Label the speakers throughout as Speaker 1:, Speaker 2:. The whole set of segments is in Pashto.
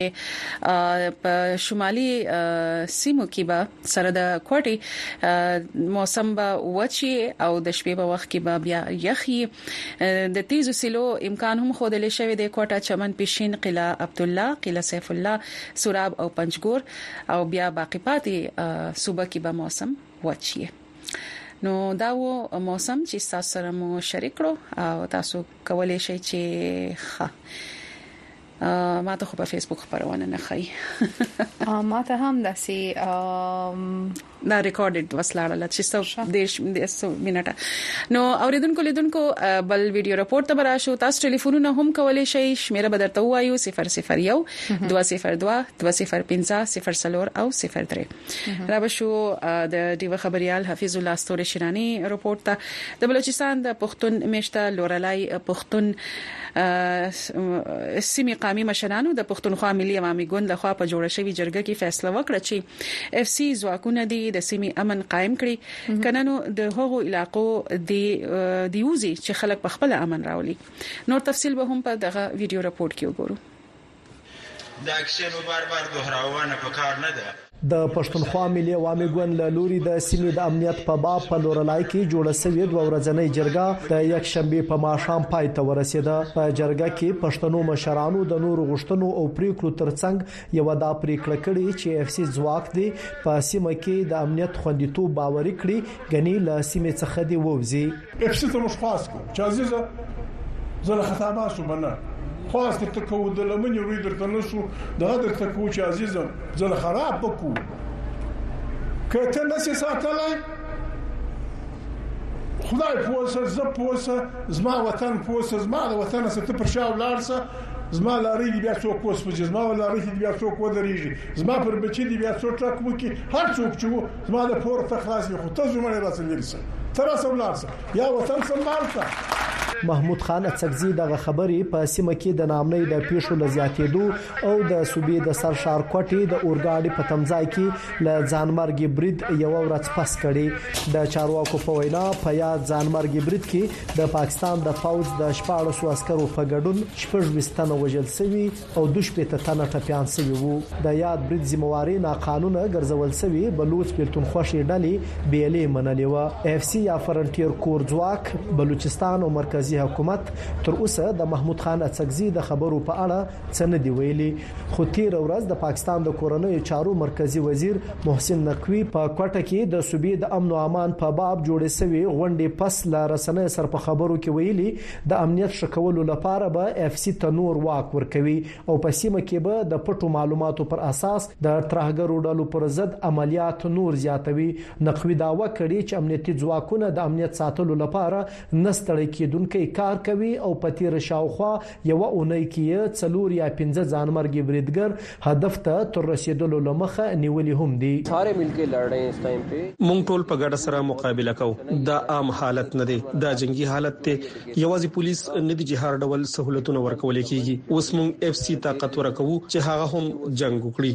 Speaker 1: په شمالي سیمو کې به سره د کوټي موسم به وچی او د شپې په وخت کې به بیا یخي د تیزو سیلو امکان هم خوده لشي د کوټه چمن پښین قلعه عبد الله قلعه سیف الله سوراب او پنجګور او بیا باقی پاتې صوبه کې به موسم وچی نو دا و موسم چې تاسو سره مو شریک کړو او تاسو کولای شئ چې ما ته خو په فیسبوک خبرونه نه خي
Speaker 2: ما ته هم داسي
Speaker 1: دا ریکارډډ وسلاړه چې دیش منټه نو اوریدونکو لیدونکو بل ویډیو راپورټ ته براشو تاسو ټلیفونونه هم کولای شئ شمیره بدرته وایو 001 202 205 0 او 03 را بشو د دیو خبريال حفیظ الله استوري شرانی راپورټ ته د بلوچستان د پښتون میشته لورلای پښتون سیمه قومي مشرانو د پښتونخوا ملي عوامي ګوند لخوا په جوړه شوی جرګه کې فیصله وکړه چې اف سی ځواکونه د سیمه امن قائم کړي کننو د هغو علاقو د دیوزي چې خلک په خپل امن راولي نور تفصيل به هم په دغه ویډیو راپورټ کې وګورو
Speaker 3: دا کیسه بار دوهراونه په کار نه ده
Speaker 4: د پښتونخوا ملي عوامي ګوند له لوري د سیمې د امنیت په باب په لورلای کې جوړه شوې د ورځنۍ جرګه د یک شنبه په ماښام پای ته ورسېده په جرګه کې پښتنو مشرانو د نور غشتنو او پریکړو ترڅنګ یو دا پریکړه کړې چې اف سی ځواک دی په سیمه کې د امنیت خوندیتوب باور کړي غني له سیمې څخه دی ووزي
Speaker 5: اف سی ته مشخص کو چې عزیزه زله خطا شو بنه خاص ته کو د لمن یو درته نشو د غدر ته کو چې عزیزم زله خراب بکو کته نسې ساتلای خدای پوسه ز پوسه زما وطن پوسه زما د وطن ست پر شاو لارسه زما لاري بیا څوک پوس په زما لاري بیا څوک ودرېږي زما پر بچی دی بیا څوک ټاک مو کې هر څوک چې زما د پورته خلاص خو ته زما راسلېږي تر اوسه ولارسه یا وطن سمالته
Speaker 4: محمود خان اڅکزي دغه خبرې په سیمه کې د نامنۍ د پیښو لزیاتېدو او د صوبې د سرشار کوټي د اورګاډي په تمځای کې ل ځانمرګي برید یو ورځ پس کړي د چارواکو په وینا په یاد ځانمرګي برید کې د پاکستان د فوج د 14 عسکرو په ګډون 14 تنه وژل شوي او 12 تنه ټپيان شوي وو د یاد برید ذمہواری ناقانونه ګرځول شوي بلوچ پښتونخوا ډلې بیلې منلې و اف سی یا فرنټیر کور ځواک بلوچستان او مرکزی حکومت تر اوسه د محمود خان اڅکزي د خبرو په اړه څه نه دی ویلي خو تیر ورځ د پاکستان د کورنۍ چارو مرکزی وزیر محسن نقوی په کوټه کې د صوبې د امن او امان په باب جوړې شوی غونډې پس لا رسنۍ سر په خبرو کې ویلي د امنیت شکولو لپاره به اف سی تنور واک ورکوي او په سیمه کې به د پټو معلوماتو پر اساس د ترهګرو ډلو پر ضد عملیات نور زیاتوي نقوی داوا کړي چې امنیتي ځواکونه د امنیت ساتلو لپاره نستړی کېدونکو کار کوي او په تیر شاوخوا یو اونۍ کې 4 یا 15 ځانمرګي بریدګر هدف ته تر رسیدلو لمخه نیولې هم دي
Speaker 6: ساره ملګری لړ رہے ہیں اس ټایم په
Speaker 7: مونږ ټول په ګډه سره مقابله کوو دا عام حالت نه دی دا جنگي حالت ته یوازې پولیس نه دي چې هر ډول سہولتونه ورکول کیږي اوس مونږ اف سی طاقت ورکوو چې هغه هم جنگ وکړي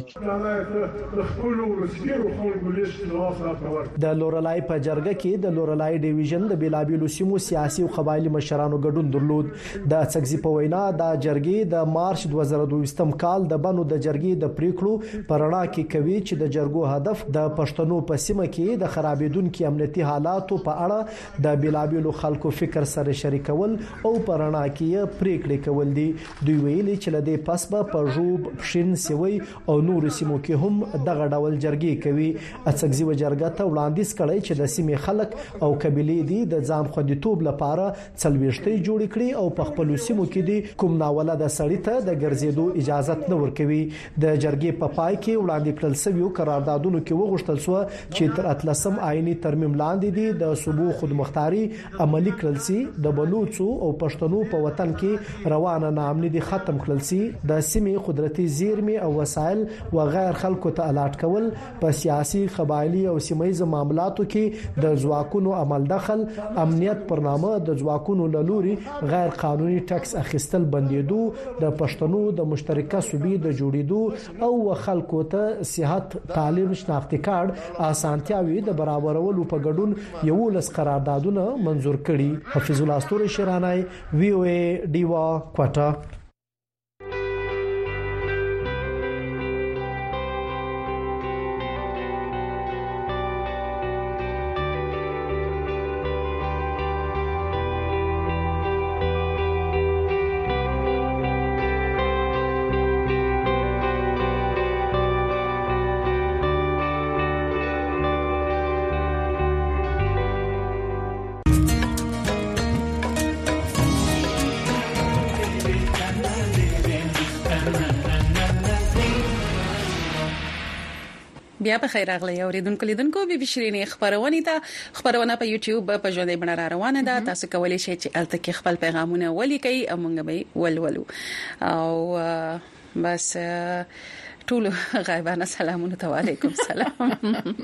Speaker 4: د لورلای په جرګه کې د لورلای ډیویژن د بیلابیلو سیمو سیاسي او قبایلی مشرانو ګډون درلود د اڅکزي په وینا د جرګې د مارچ 2022م کال د بنو د جرګې د پریکړو پرړا کې کوي چې د جرګو هدف د پښتنو په سیمه کې د خرابېدونکو امنیتي حالاتو په اړه د بیلابیلو خلکو فکر سره شریکول او پرړا کې پریکړې کول دي دوی ویلي چې لدې پس په جوب پښین سوي او نور سیمو کې هم دغه ډول جرګې کوي اڅکزي و جرګه ته وړاندیز کړي چې د سیمې خلک او قبيلې دي د ځان خوندیتوب لپاره څلويشتي جوړ کړي او په خپل سیمو کې دي کوم ناولده سړی ته د ګرځېدو اجازه نه ورکوي د جرګې په پای کې وړاندې کړل شوی قراردادونو کې وغوښتل شو چې تر اتلسم آئینی ترمیم لاندې دي د صوبو خودمختاري عملی کړل شي د بلوچو او پښتنو په وطن کې روانه ناامني دي ختم کړل شي د سیمې قدرتي زیرمې او وسایل و غیر خلکو ته الاټ کول په سیاسي قبایلی او سیمایي معاملاتو کې د ځواکونو عمل دخل امنیت پر نامه د ځواکونو لوري غیر قانوني ټکس اخیستل بندیدو د پښتنو د مشترکه صوبې د جوړېدو او خلکو ته صحت تعلیم شناختی کارت اسانتیاوي د برابرولو په ګډون یو لس قراردادونه منزور کړي حفیظ الله استوري شرانای وی او ای ډیوا کوټا
Speaker 1: بیا په خیر راغلی اوریدونکو لیدونکو بي شيرين خبرونه په یوټیوب په ژوندۍ بڼه را روانه ده تاسو کولی شئ چې الته کې خپل پیغامونه ولیکئ امونږ به ولولو او بس ټول غایبانه سلامونه تعالیکم سلام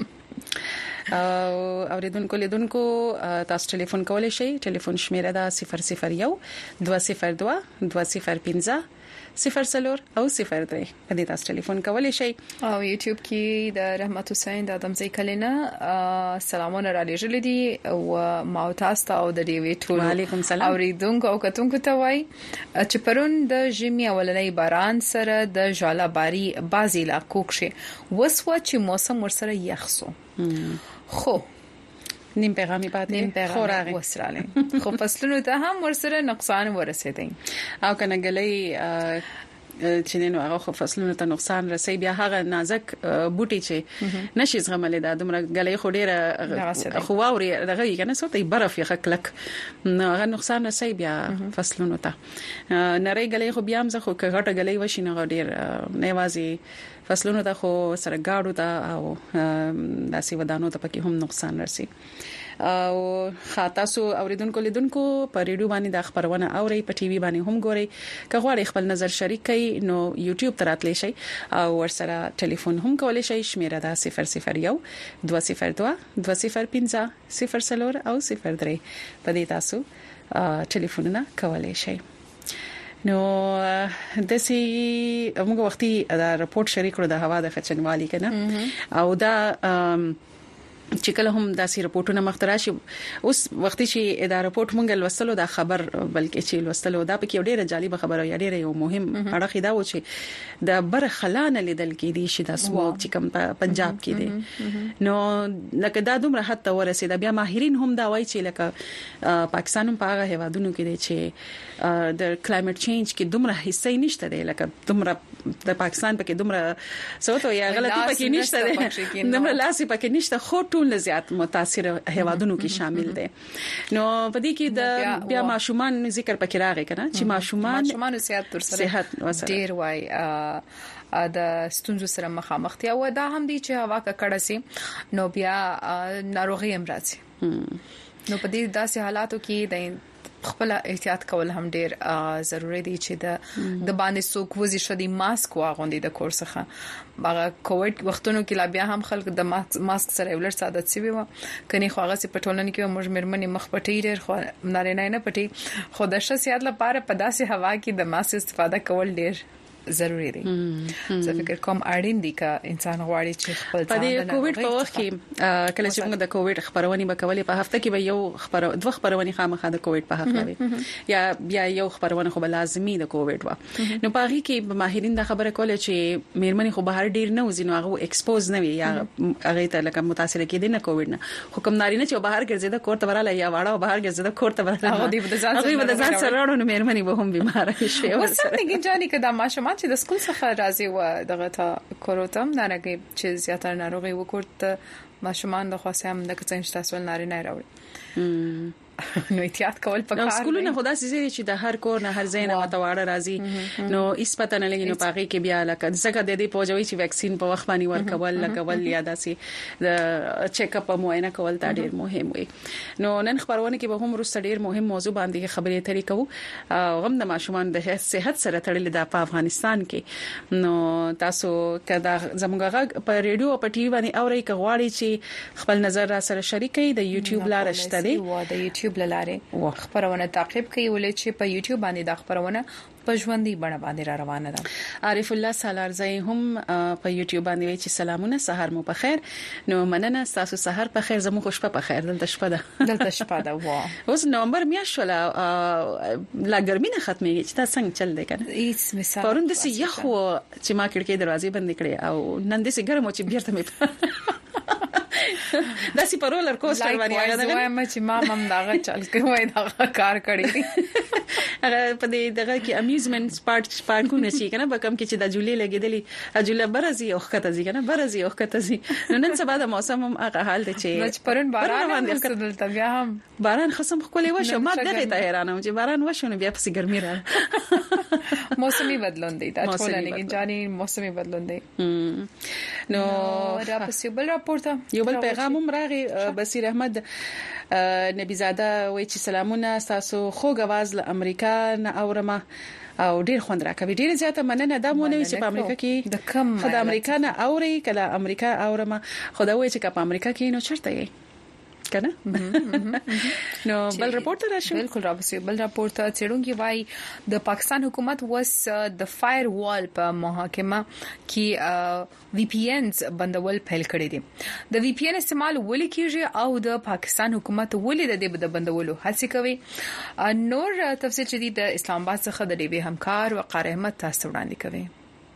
Speaker 1: اوریدونکو لیدونکو تاسو ټلیفون کولی شئ ټلیفون شمیره ده 001 202 205 0 او 03 په دې تاسو ټلیفون کولی شئ
Speaker 2: او یوټیوب کې د رحمت حسین د ادم زئی کلینا سلامونه را لېږل دي او ما تاسو او د دیوی ټول
Speaker 1: وعلیکم سلام
Speaker 2: اوریدونکو او کتونکو ته وای چې پرون د جمی اولنۍ باران سره د جالاباری بازي علاقو کې وسوه چې موسم ورسره یخسو خو
Speaker 1: نیم پیغامي پاتې
Speaker 2: خوراغه وسراله خو فصلونو ته هم ورسره نقصان ورسېدي
Speaker 1: او کنه غلې چې نن هغه فصلونو ته نقصان رسي بیا هغه نازک بوټي چې نشي زغمل دا دومره غلې خو ډیره خو واوري دغه کنه سوتې برف یې خکلک هغه نقصان رسي بیا فصلونو ته نری غلې خو بیا هم زه خو کغټه غلې وشي نه ډیر نیوازي فصلونو ته خو سره گاډو ته او داسې ودانو ته پکې هم نقصان رسي او خاطاسو اوریدونکو لیدونکو په ریډیو باندې د خبرونه اوري په ټي وي باندې هم ګوري کغواړي خپل نظر شریک کړي نو یوټیوب ته راتلی شي او ورسره ټلیفون هم کولی شي شمیره ده 001 202 205 0 او 03 په دې تاسو ټلیفونونه کولی شي نو دسی موږ وختي دا رپورت شریک کړو د هوا د خچنوالي کنه او دا چې کله هم داسې رپورټونه مخترا شي اوس وخت چې دا رپورټ مونږ لوستلو دا خبر بلکې چې لوستلو دا پکې ډیره جالب خبره یا ډیره یو مهم اړه دا و چې د بر خلانه لیدل کې دي چې د سموک چې کوم په پنجاب کې دي نو لکه دا دومره حتی ورسېد بیا ماهرین هم دا وایي چې لکه پاکستان هم په هغه هوادونو کې دي چې د کلایمټ چینج کې دومره حصہ نشته دی لکه دومره د پاکستان پکې دومره سوتو یا غلطي پکې نشته دی دومره لاسي پکې نشته خو ټول زیات متاثر هوادونو کې شامل دي نو په دې کې د بیا ماشومان ذکر پکې راغی کنه چې ماشومان
Speaker 2: صحت تر سره ډیر وای د ستونزو سره مخامخ دي او دا هم دي چې هوا ککړه سي نو بیا ناروغي هم راځي نو په دې داسې حالاتو کې د خپل احتیاط کول هم ډیر ضروری دي چې د باندې څوک وځي شدي ماسک واغوندي د کور څخه هغه کووډ وختونو کې لا بیا هم خلک د ماسک سره ولر ساده سی وي کني خو هغه په ټولنه کې موږ مرمنې مخ پټي ډیر خو نارینه نه پټي خو د شخصیت لپاره په داسې هوا کې د ماسک استفاده کول ډیر ضروری دي زه فکر کوم اړین دي چې انسان غواړي چې خپل ځان
Speaker 1: په دې کووډ په وخت کې کله چې موږ د کووډ خبرونه وکولې په هفته کې به یو دوه خبرونه خامخا د کووډ په حق لري یا بیا یو خبرونه خو لازمي د کووډ و نو په هغه کې ماهرین دا خبره کوله چې میرمنې خو بهر ډیر نه وزینو هغه ایکسپوز نه وي یا هغه ته لکه متاثر کېدي نه کووډ نه حکم نارینه چې بهر ګرځي د کور ته وراله یا واړه بهر ګرځي د کور ته وراله هغه د ځان سره راړو میرمنې به هم بیمار شي
Speaker 2: او څنګه ځانې کدا ماشومان چې د سکول څخه راځي و دغه ته کوروتم دا نه کې چې زیاتره ناروغي وکړت ماشومان د خاصه هم د کڅنځ تاسو نارینه راوړي نو احتیاط کول پکار
Speaker 1: دی سکولونه خدا سي چې د هر کور نه هر ځای نه متواړه راځي نو هیڅ پته نه لګي نو پاږي کې بیا لکه څنګه د دې پوجوي چې ویکسین په وخت باندې ورکول لګول یا داسي د چیک اپ معاینه کول دا ډیر مهم وي نو نن خبرونه کې به هم روسته ډیر مهم موضوع باندې خبرې اترې کوو غم د ماشومان د صحت سره تړلې د افغانستان کې نو تاسو کدا زموږ غږ په ریډیو او په ټي وي باندې اوري کغواړي چې خپل نظر را سره شریک کړئ د یوټیوب لار شته دی
Speaker 2: د یوټیوب لاره خبرونه تعقیب کوي ولې چې په یوټیوب باندې د خبرونه په ژوندۍ بڼه باندې را روانه ده
Speaker 1: عارف الله سالارزی هم په یوټیوب باندې وی چې سلامونه سحر مو په خیر نو مننه تاسو سحر په خیر زمو خوشپه په خیر دلته شپه ده وا اوس نومبر میاشت ولا لا ګرمي نه ختميږي چې تاسو څنګه چل دی کنه
Speaker 2: هیڅ مثال
Speaker 1: پرون د سي یخ چې ما کړکۍ دروازې بند کړې او نن د سي ګرم او چې بیرته مې دا سی په رولر کوستر باندې هغه
Speaker 2: دا وایم چې ما هم داغه چل کوي دا کار کړی
Speaker 1: هغه په دې دغه کې امیزمنت پارکونه شي کنه به کم کې چې د جولې لګیدلی اجوله برزي او خطه زی کنه برزي او خطه زی نو نن سبا د موسم هم هغه حال دی چې
Speaker 2: پرون باران باندې کړل بیا هم
Speaker 1: باران خصم خولې وشو ما دغه ته حیرانم چې باران وشو نو بیا پسې ګرمي راځي
Speaker 2: موسمي بدلون دی دا ټول نه جاني موسمي بدلون دی
Speaker 1: نو
Speaker 2: را پسې بل راپورته
Speaker 1: یو بل پیغام هم راغی بصیر احمد نبی زاده وایي چې سلامونه تاسو خو غواز له امریکا نه اورمه او ډیر خوند راکوي ډیر زیاته مننه دا مونږ نه چې په امریکا کې
Speaker 2: د کم
Speaker 1: خدای امریکا نه اوري کله امریکا اورمه خدای وایي چې په امریکا کې نو چرته یې کنه نو بل رپورټ راشي
Speaker 2: بالکل راوسی بل رپورټ چېرونکي وای د پاکستان حکومت وس د فایر وال په محاکمه کې وی پی انز بندول پیل کړی دي د وی پی ان استعمال ولې کیږي او د پاکستان حکومت ولې د بندولو هڅه کوي نور تفصیل شدید د اسلام آباد څخه د ډیوی همکار وقار احمد تاسو وړاندې کوي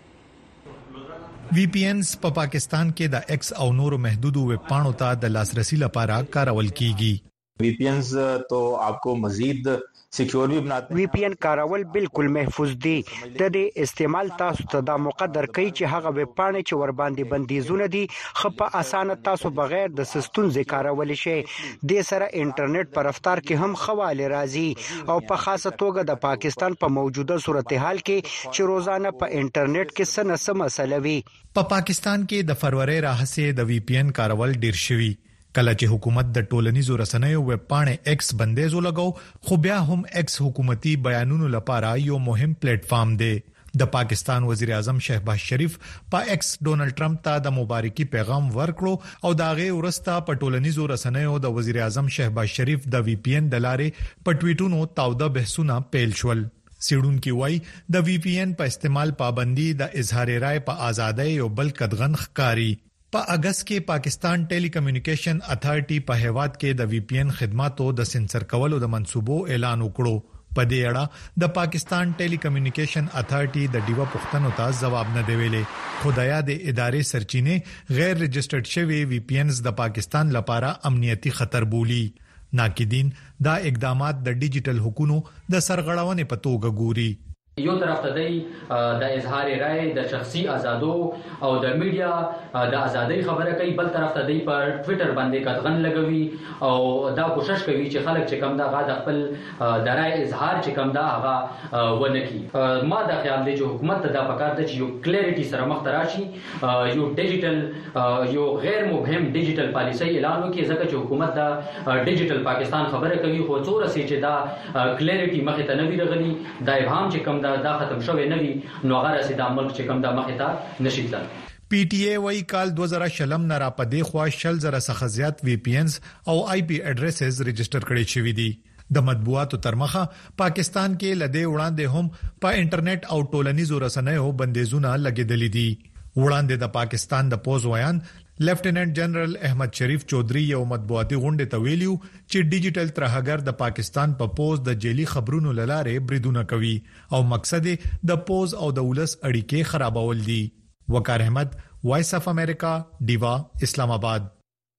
Speaker 8: وی پی انز په پاکستان کې د ایکس او نورو محدودو ویب پاڼو ته د لاسرسي لپاره کارول کیږي
Speaker 9: وی پی انز تو आपको مزید سکیور بھی بناتے
Speaker 10: ہیں وی پی ان کارول بالکل محفوظ دي د دې استعمال تاسو ته د مقدر کوي چې هغه ویب پاڼې چې ور باندې بندیزونه دي خپه اسانه تاسو بغیر د سستون ذکرول شي د سره انټرنیټ پر رفتار کې هم خواله راځي او په خاصه توګه د پاکستان په موجوده صورتحال کې چې روزانه په انټرنیټ کې سم مسله وي
Speaker 8: په پاکستان کې د فروری راهسه د وی پی ان کارول ډیر شوی کله چې حکومت د ټولنیزو رسنیو ویب پاڼې ایکس بندیزو لګاو خو بیا هم ایکس حکومتي بیانونو لپاره یو مهم پلیټ فارم دی د پاکستان وزیر اعظم شهباز شریف په ایکس ډونلډ ټرمپ ته د مبارکي پیغام ورکړو او داغه ورسته په ټولنیزو رسنیو د وزیر اعظم شهباز شریف د وی پی ان د لارې په ټویټونو تاوده بحثونه پیل شول سیډون کې وای د وی پی ان په استعمال پابندي د اظهار رائے په ازادۍ او بل قدغن ښکاری په اگست کې پاکستان ټیلی کمیونیکیشن اتھارټي په هیواد کې د وی پی ان خدماتو د سنسر کولو د منسوبو اعلان وکړو په دې اړه د پاکستان ټیلی کمیونیکیشن اتھارټي د ډیوا پښتنو ته جواب نه دی ویلې خدایا د ادارې سرچینې غیر رجسټرډ شوی وی پی انز د پاکستان لپاره امنیتي خطر بولی ناقدین دا اقدامات د ډیجیټل حقوقو د سرغړونې په توګه ګوري
Speaker 11: یو طرف ته د اظهار رائے د شخصي آزادو او د میډیا د ازادۍ خبره کوي بل طرف ته د پر ټوئیټر باندې قدغن لګوي او دا کوشش کوي چې خلک چې کم دا غا د خپل د رائے اظهار چې کم دا هغه ونکي ما دا خیال دی چې حکومت ته دا پکار دی چې یو کلیریټي سره مخ تراشي یو ډیجیټل یو غیر مبهم ډیجیټل پالیسي اعلان وکړي ځکه چې حکومت دا ډیجیټل پاکستان خبره کوي خو څوره سي چې دا کلیریټي مخ ته نه وی رغلي دا ابهام چې کم دا ختم شوی نه وي نو هغه رسید عمل چې کوم د مخه ته نشیدل
Speaker 8: پی ټی ای وای کال 2000 نه را پدې خوا شل زره څخه زیات وی پی انز او آی پی اډریسز رجسٹر کړي شوی دي د مطبوعاتو ترمخه پاکستان کې لدې وړاندې هم په انټرنیټ او ټولنیزو رسنیو بندیزونه لګیدلې دي وړاندې د پاکستان د پوز ویان لیفټیننټ جنرال احمد شریف چودھری یو مطبوعاتي غونډه ته ویلیو چې ډیجیټل ترهګر د پاکستان په پوز د جیلی خبرونو لاره بریدونه کوي او مقصد د پوز او د ولس اړیکې خرابول دي وقار احمد وایس اف امریکا ډیوا اسلام آباد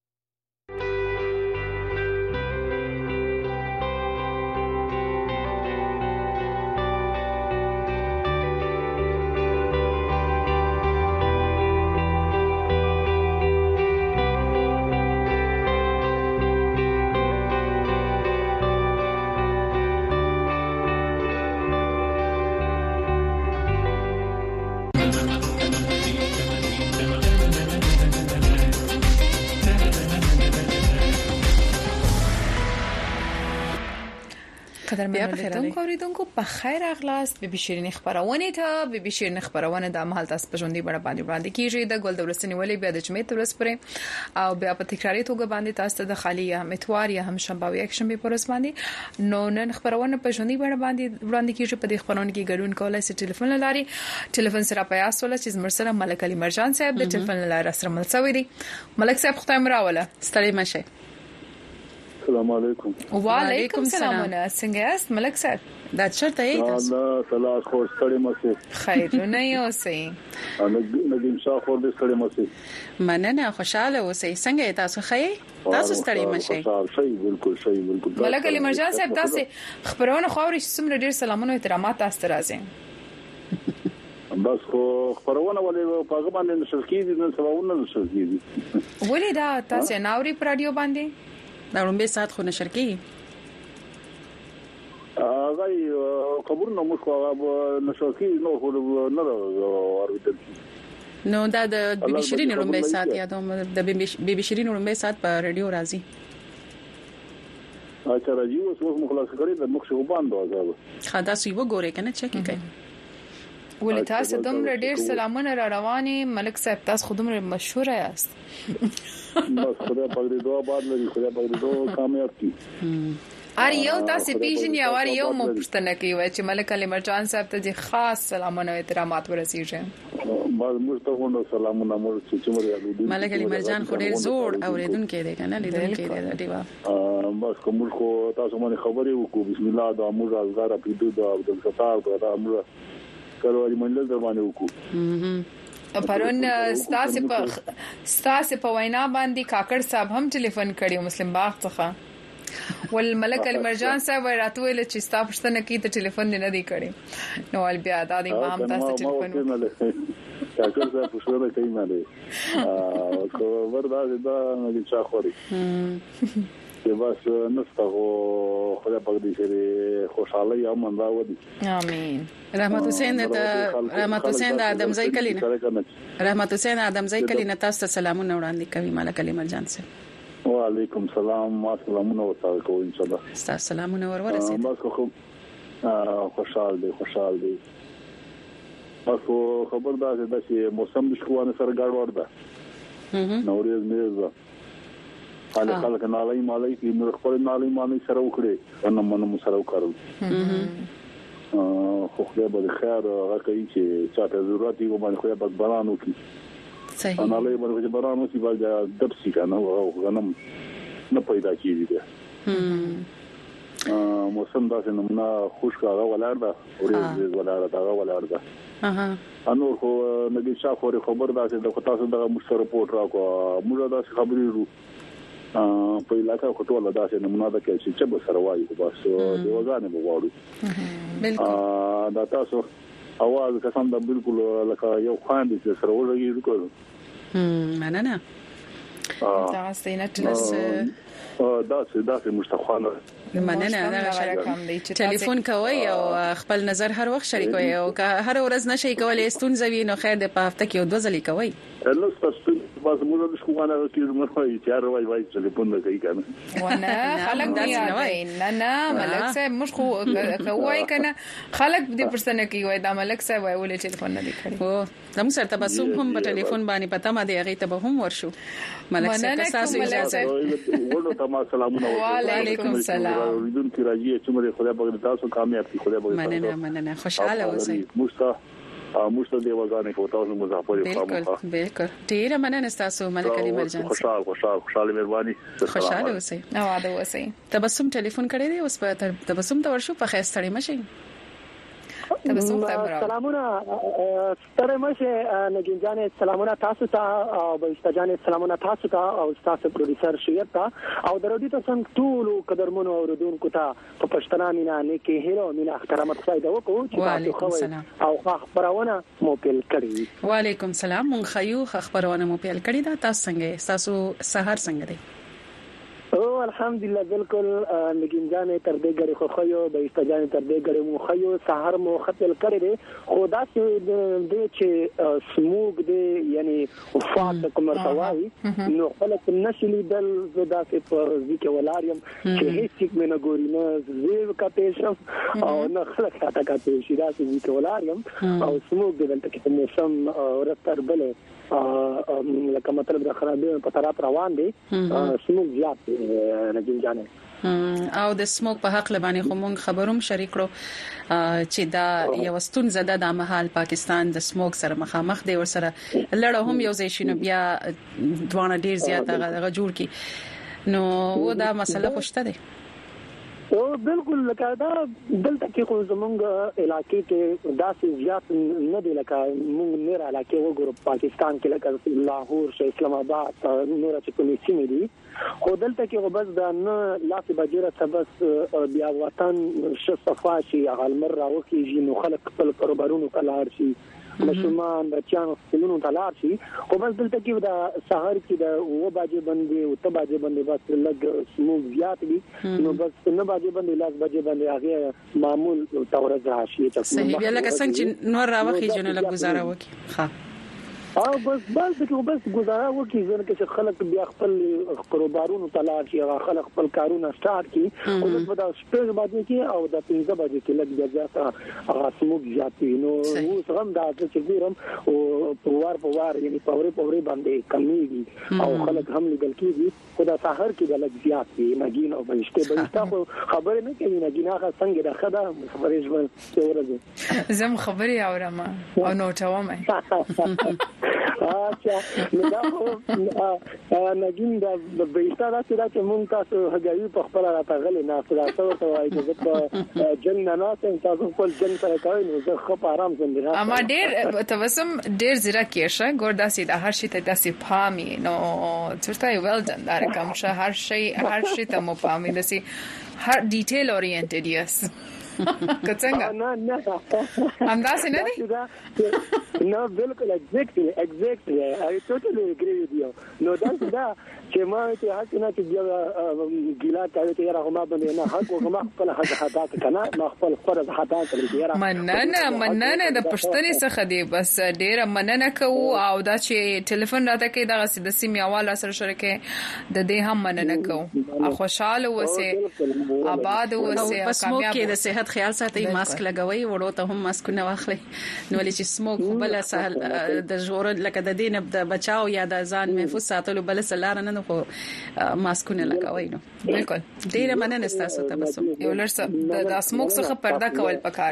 Speaker 2: اوریدونکو په خیر اغلاس به بشیرین خبرونه ته به بشیرین خبرونه د عمل تاسو په ژوندۍ باندې وړاندې کیږي د ګل دولسنی ولې بیا د جمعې ترس پرې او بیا په تکراری توګه باندې تاسو د خالی امتوار یا هم شنبه او یک شنبه پرس باندې نو نن خبرونه په ژوندۍ باندې وړاندې کیږي په دې خبرونه کې ګډون کولای شي ټلیفون لاري ټلیفون سره پیاس ولا چې مرسله ملک علي مرجان صاحب د ټلیفون لاري سره ملڅوي دي ملک صاحب خدای مراوله ستړي مشه
Speaker 12: السلام علیکم.
Speaker 2: وعلیکم السلام. څنګه یاست ملک صاحب؟
Speaker 1: دا چرته یې تاسو؟
Speaker 12: الله تعالی خو ستړي مشه.
Speaker 2: خیرونه یې اوسئ.
Speaker 12: نګین شاه خو دې ستړي مشه.
Speaker 1: مننه خوشاله اوسئ. څنګه تاسو ښه؟ تاسو ستړي مشه.
Speaker 12: صحیح بالکل صحیح بالکل.
Speaker 2: ملک علي مرجان صاحب تاسو خبرونه خوري څومره ډیر سلامونه او احترامات تاسو ته راځي.
Speaker 12: بس خو خبرونه ولې په هغه باندې نشل کېږي نن سباونه نشل کېږي.
Speaker 2: ولې دا تاسو ناوري پر رادیو باندې
Speaker 1: دا رومبه سات خو نشر کېږي.
Speaker 12: هغه خبرونه مو خو نشل کېږي نو خو نه اوریدل.
Speaker 1: نو دا د بي بي شيرين رومبه سات یادوم د بي بي شيرين رومبه سات په رادیو راځي.
Speaker 12: اچھا راځي اوس مخلص کړی د مخ شو باندې وځه.
Speaker 1: خدا سوي وګوره کنه چک کوي.
Speaker 2: ولې تاسو دومره ډیر سلامونه را رواني ملک صاحب تاسو خودمره مشهور یاست.
Speaker 12: بس خدای پاک دې دعا باد لري خدای پاک دې دعا کامیاب کړي.
Speaker 2: ار یو تاسو پیژنې او ار یو مو پښتنه کوي چې ملک علي مرجان صاحب ته خاص سلامونه او احترامات ورسیږي.
Speaker 12: باز مستغونو سلامونه مو چې مری
Speaker 1: ملک علي مرجان خو ډیر زوړ اوریدونکو دی کنه لیدونکو دی دیوا.
Speaker 12: بس کوم خو تاسو باندې خبرې وکړو بسم الله د امر ازغار پیډو د عبد الستار د امر کلواري منډل در باندې وکړو.
Speaker 2: پرون ستاسو په وینا باندې کاکړ صاحب هم ټلیفون کړی مسلم باغ څخه ول ملک علي مرجان صاحب راتویل چې ستاسو پښتنه کې ته ټلیفون نه دی کړی نو ول بیا د امام تاسو ټلیفون
Speaker 12: کاکړ صاحب پښتنه کوي نه دی کو وردا دا نه چا خوري بس نستغو خدای پاک دې چې خوشاله یا مندا ودی.
Speaker 2: امين.
Speaker 1: رحمت حسین د ادمزای کلینه رحمت حسین ادمزای کلینه تاسو ته سلامونه وړاندې کوي ملک علي مرجان صاحب.
Speaker 12: وعلیکم السلام ما سلامونه ورته کوم ان شاء الله.
Speaker 1: تاسو سلامونه ورسید.
Speaker 12: بس خو خوشحال دی. بس خبر ده چې موسم د شوانه سره ګډوډ ده. نورې مېزه خلک نالای مالای کی نور خپل نالای مالای سره وکړي ان منو سره وکړل. خو خدای به خیر هغه کوي چې چاته ضرورت یې باندې خو به باران وکړي.
Speaker 1: صحیح.
Speaker 12: نالای باندې باران وکړي باید دبسي کنه او غنم نه پیدا کیږي. موسم داسې نمونه خوشک هغه ولر ده ورې ولر ده هغه ولر ده. انور خو نګي شاه خوري خبر داسې د تاسو د مشر رپورټ راکو موږ داسې خبرې رو په علاقې خو ټول داسې نمونه ده چې به سره وایي بس دی وګانې بغواړو. بالکل دا تاسو اواز کسان د بالکل لکه یو خواندې چې سره ورغی وکړو.
Speaker 1: مننه.
Speaker 2: تاسو نه تلس
Speaker 12: داسې مستخوانه.
Speaker 1: مننه. ټلیفون کوي او خپل نظر هر وخت شریکوي او که هر ورځ نشي کولای ستونزوي نو خیر د په هفته کې او 2 ځلې کوي.
Speaker 12: نو تاسو بس موږ د شوانه کې مرخوي چې وای ټلیفون نه کوي کنه.
Speaker 2: ونه خلک دی نه ملک صاحب مش خو کوي کنه خلک دې پرسنه کوي وای دا ملک صاحب وای ولې ټلیفون نه دی کړی.
Speaker 1: او زموږ سره تبسم هم په ټلیفون باندې پته ما دی هغه ته به هم ورشو. ملک صاحب تاسو اجازه
Speaker 12: ورته تمام سلامونه.
Speaker 2: وعلیکم السلام.
Speaker 12: ورته کی راځي چې مری خدای په تاسو کامیاب کی خدای په
Speaker 1: مننه خوشاله اوسئ.
Speaker 12: مشته دی وګانې کو تاسو مزافر
Speaker 1: یم. بالکل ډیر مننه تاسو ملک علي مرجان.
Speaker 12: خوشاله مهرباني.
Speaker 1: خوشاله اوسئ.
Speaker 2: اواده اوسئ.
Speaker 1: تبسم ټلیفون کړی دی اوس په تبسم ته ورشو په خیر ستړي مشي.
Speaker 13: سلامونه ستړي مشه نګین جان سلامونه تاسو ته او بهشته جان سلامونه تاسو ته او تاسو پروډوسر شریعت ته او درودي تاسو ټول قدرمنو اوردونکو ته په پښتنه مینا نه کې هیرو مینا احترامات خدای وکړو چې تاسو خو او خبرونه مو پیل کړی.
Speaker 1: وعلیکم السلام. مونږ خيو خبرونه مو پیل کړی دا تاسو څنګه تاسو سحر څنګه دی؟
Speaker 13: او الحمدلله بالکل نګین جان تر دې غړي خو خيو بهشته جان تر دې غړي مو خيو سحر مو خپل کړی دی خدا دې چې سموګ دې یعنی وفات کوم ورتوي نو خلک نشلی دل زدا په ځکه ولاریم چې هیڅ مې نه ګوري نه زیو کته شم او نه خلک تا کته شي دا چې ځکه ولاریم او سموګ دې دلته کې موسم ورتر بل لکه مطلب د خرابې په طرف روان دي سموګ زیات نګین جان
Speaker 1: او د سموک په حق لبانې خو مونږ خبروم شریک کړو چې دا یو ستونزه ده د مهال پاکستان د سموک سره مخامخ دی ور سره لړ هم یو ځای شنو بیا دوانه ډیر زیات هغه جوړ کی نو و دا مسله خوشته ده
Speaker 13: او بالکل لکه دا دلته کې خو زمونږ علاقې کې داسې زیات نه دی لکه موږ نور علاقې وګورو پاکستان کې لکه لاهور شه اسلام آباد نور چې کومې سیمې دي خو دلته کې بس دا نه لاسه بجره سبس بیا وطن شفافه شي غلمر راوخیږي نو خلک خپل کاروبارونو کلار شي مشمان بچیان خپلونو تلار شي خو بس دلته کې دا سحر کې دا و باجه باندې او ته باجه باندې بس لګ سمو زیات دي نو بس نه باجه باندې لاس باجه باندې هغه معمول تورز راشي ته
Speaker 1: صحیح بیا لکه څنګه چې نور راوخی جن له گزاره وکي ها
Speaker 13: او بس گزاره وکي ځکه چې خلک بیا خپل کاروبارونو تلار شي هغه خلک خپل کارونه سٹارټ کی او په دا شپږ باندې کې او د 15 باندې کې لګ ځاته هغه سمو زیات نو اوس هم دا چې ګورم او په وار یعنی پورې باندې کمیږي او خلک هم لګل کیږي خدا سحر کې د لګ زیات دي نګین او بهشته خبره نه کوي نګین هغه څنګه د خدا خبرې ژوند څورځي
Speaker 2: زم خبري اورم او نو چومه
Speaker 13: اچھا نو دا نګین دا بهشته راځي مونږ تاسو هغوی په خپل راټغلې نه تاسو ته وایي چې په جنګ نه ناسم تاسو خپل جنګ سره کوي نو زه خو په آرام څنګه راځم
Speaker 2: اما ډېر توسم ډېر زیرا کېشه ګوردا سي د هر شي ته داسي پامي نو چرته ویل ډن دا کوم شه هر شي ته مو پامي دسي هر ډیټیل اورینټډ یس کڅنګا
Speaker 13: نه
Speaker 2: انداز نه دي
Speaker 13: نو بالکل exactly I totally agree with you نو دا چې ما ته حق نه چې ګیلا کوي ته راغما باندې نه حق او ما خپل حقات کنه ما خپل فرض حقات لري
Speaker 2: مننه د پښتني څخه دی بس ډیره مننه کوو او دا چې ټلیفون راته کې دا د سیمې اواله سره شریکه د دې هم مننه کوو خوشاله وسه آباد وسه
Speaker 1: پس مو کې د صحت خیال ساتي ماسک لګوي وړو ته هم ماسک نه واخلي نو لې چې سموک بل سهل د جوړ لکه د دین د بچاو یا د ځان محفوظ ساتلو بل سلار نه خو ماسکونه لګوي نو
Speaker 2: بالکل
Speaker 1: ډیره مننه تاسو ته بس
Speaker 2: یو لرسه د اسموک څخه پرده کول پکار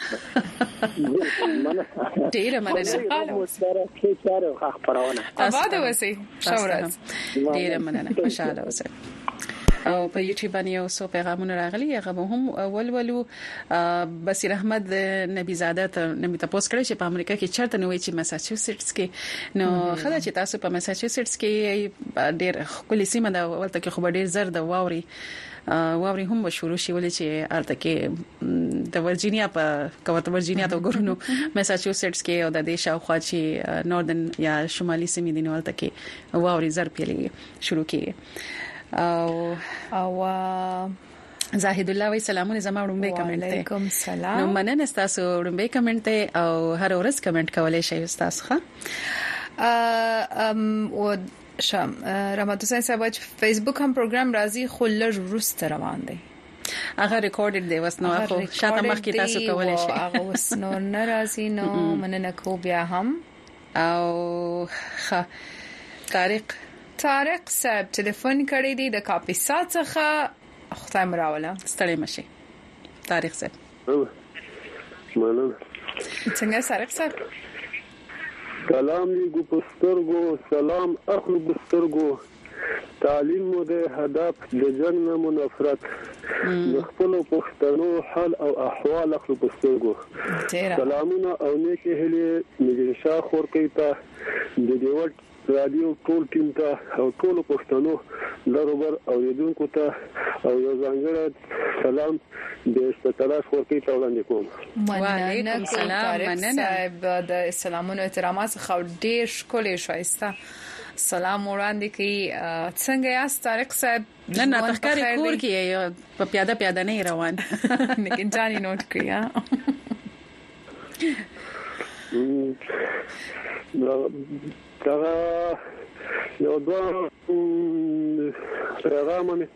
Speaker 1: ډیره مننه
Speaker 2: آباد وسی شورز
Speaker 1: ډیره مننه خوشاله اوسئ او په یوټیوب باندې یو څو پیغامونه راغلي هغه هم ولولو بصیر احمد نبی زاده ته نبی تاسو کړی چې په امریکا کې چرته نوې چې مساچوسټس کې نو خدای چې تاسو په مساچوسټس کې ډېر خپل سیمه دا ولته کې خو ډېر زر د واوري هم شروع شي ولې چې ارته کې د ورجینیا په ورجینیا ته ګورنو مساچوسټس کې او د دې شاوخوا چې نوردن یا شمالي سیمې د نورته کې واوري زر پیلې شروع کیږي او زاهد الله وی سلامونه زما وړاندې کمنټ ته
Speaker 2: وعلیکم سلام
Speaker 1: نو مننه تاسو وړاندې کمنټ ته او هر ورځ کمنټ کولای شئ تاسو ښه
Speaker 2: او شام رحمت حسین صاحب فیسبوک هم پروګرام راځي خلل روست روان دی
Speaker 1: هغه ریکارډډ دی وس نو خو شاته مخ کې تاسو کولای شئ
Speaker 2: هغه وس نو ناراضي نو مننه کو بیا هم
Speaker 1: او ښه
Speaker 2: طارق صاحب ټلیفون کړی دی د کاپیسا څخه خدای مراوله
Speaker 1: ستړي مشي طارق صاحب
Speaker 14: مننه
Speaker 2: څنګه طارق صاحب
Speaker 14: سلام دی ګوسترګو سلام اخلو ګوسترګو تعلیم مو د هدف د جنګ نه نفرت د خپل پښتنو حال او احوال اخلو ګوسترګو سلامونه او نیکه هلي نجشا خور کیتا د دیوټ رادیو ټول ټیم ته او ټول پښتنو لروبر او یدونکو ته او یو ځانګړی سلام د استقلال ورکې ته وړاندې کوم.
Speaker 1: وعلیکم السلام.
Speaker 2: مننه د سلامونو احترامات خو ډیر ښکلی شایسته سلام وړاندې کوي. څنګه یاست طارق صاحب؟
Speaker 1: نن تخکاری کور کې په پیاده نه روان
Speaker 2: لیکن ځاني نوٹ کړی
Speaker 14: دا یو دوه پیغامونه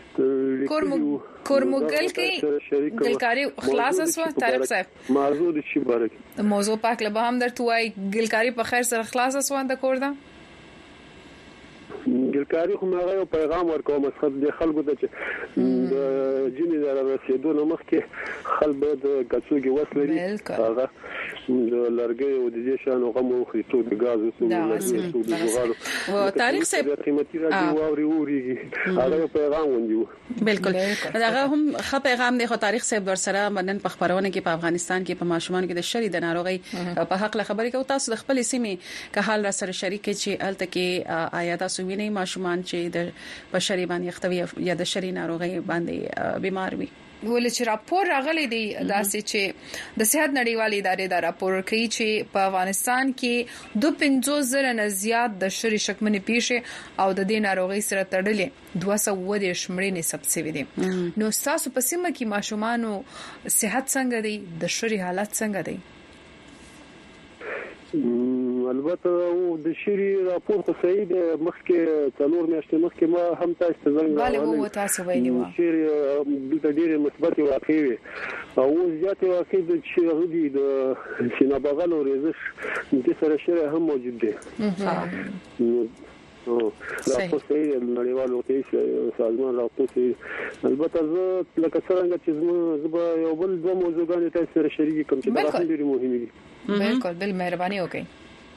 Speaker 2: کورموګل کې ګلکاری خلاص اسوه طارق صاحب
Speaker 14: موضوع د شي بارک
Speaker 2: موضوع پاک له هم درته وای ګلکاری په خیر سره خلاص اسوه د کور دا
Speaker 14: ګلکاري خو هغه پیغام ورکوم د خلکو ته چې د جنې د رسیدو نه مخکې خلک به د کڅوګي وسلري هغه د لرګي او د دې شانو غمو خېټو د غاز او د غاړو
Speaker 1: او تاریخ صاحب
Speaker 14: قیمتي راځي او اوريږي هغه پیغام ونیو
Speaker 1: بالکل هغه هم ښه پیغام دی خو تاریخ صاحب ورسره منن په خبرونه کې په افغانستان کې په ماشومان کې د شری د ناروغي په حق له خبرې کوي تاسو د خپل سیمې که حال را سره شریک چې الته کې آیا تاسو وینئ ماشومان چې د بشري باندې اختوي یا د شری ناروغي باندې بیمار وي
Speaker 2: ولې چې راپور راغلی دی داسې چې د صحت نړیوالې ادارې دا راپور کوي چې په افغانستان کې 250,000 نه زیات د شری شکمنې پیښې او د دې ناروغي سره تړلې 210 مړینې ثبت شوې دي نو تاسو په سیمه کې ماشومانو صحت څنګه دی د شری حالت څنګه دی
Speaker 14: البته د شری راپور خو صحیح دی مخکې څلور میاشتې مخکې ما هم تاسو ته زنګ
Speaker 2: راوړل و تاسو ویلي و
Speaker 14: شری د ډېرې مثبت واقعي وي او زیاتې واقعي د شری غدي د سینه بغل او ریزش د سره شری هم موجود دی راپور صحیح نړیوال وقایي سازمان راپور صحیح البته زه لکه څنګه چې زه یو بل دوه موضوعګان تاسو سره شریک کوم چې دا هم ډېر مهمه دي
Speaker 2: بالکل بل مهرباني وکړئ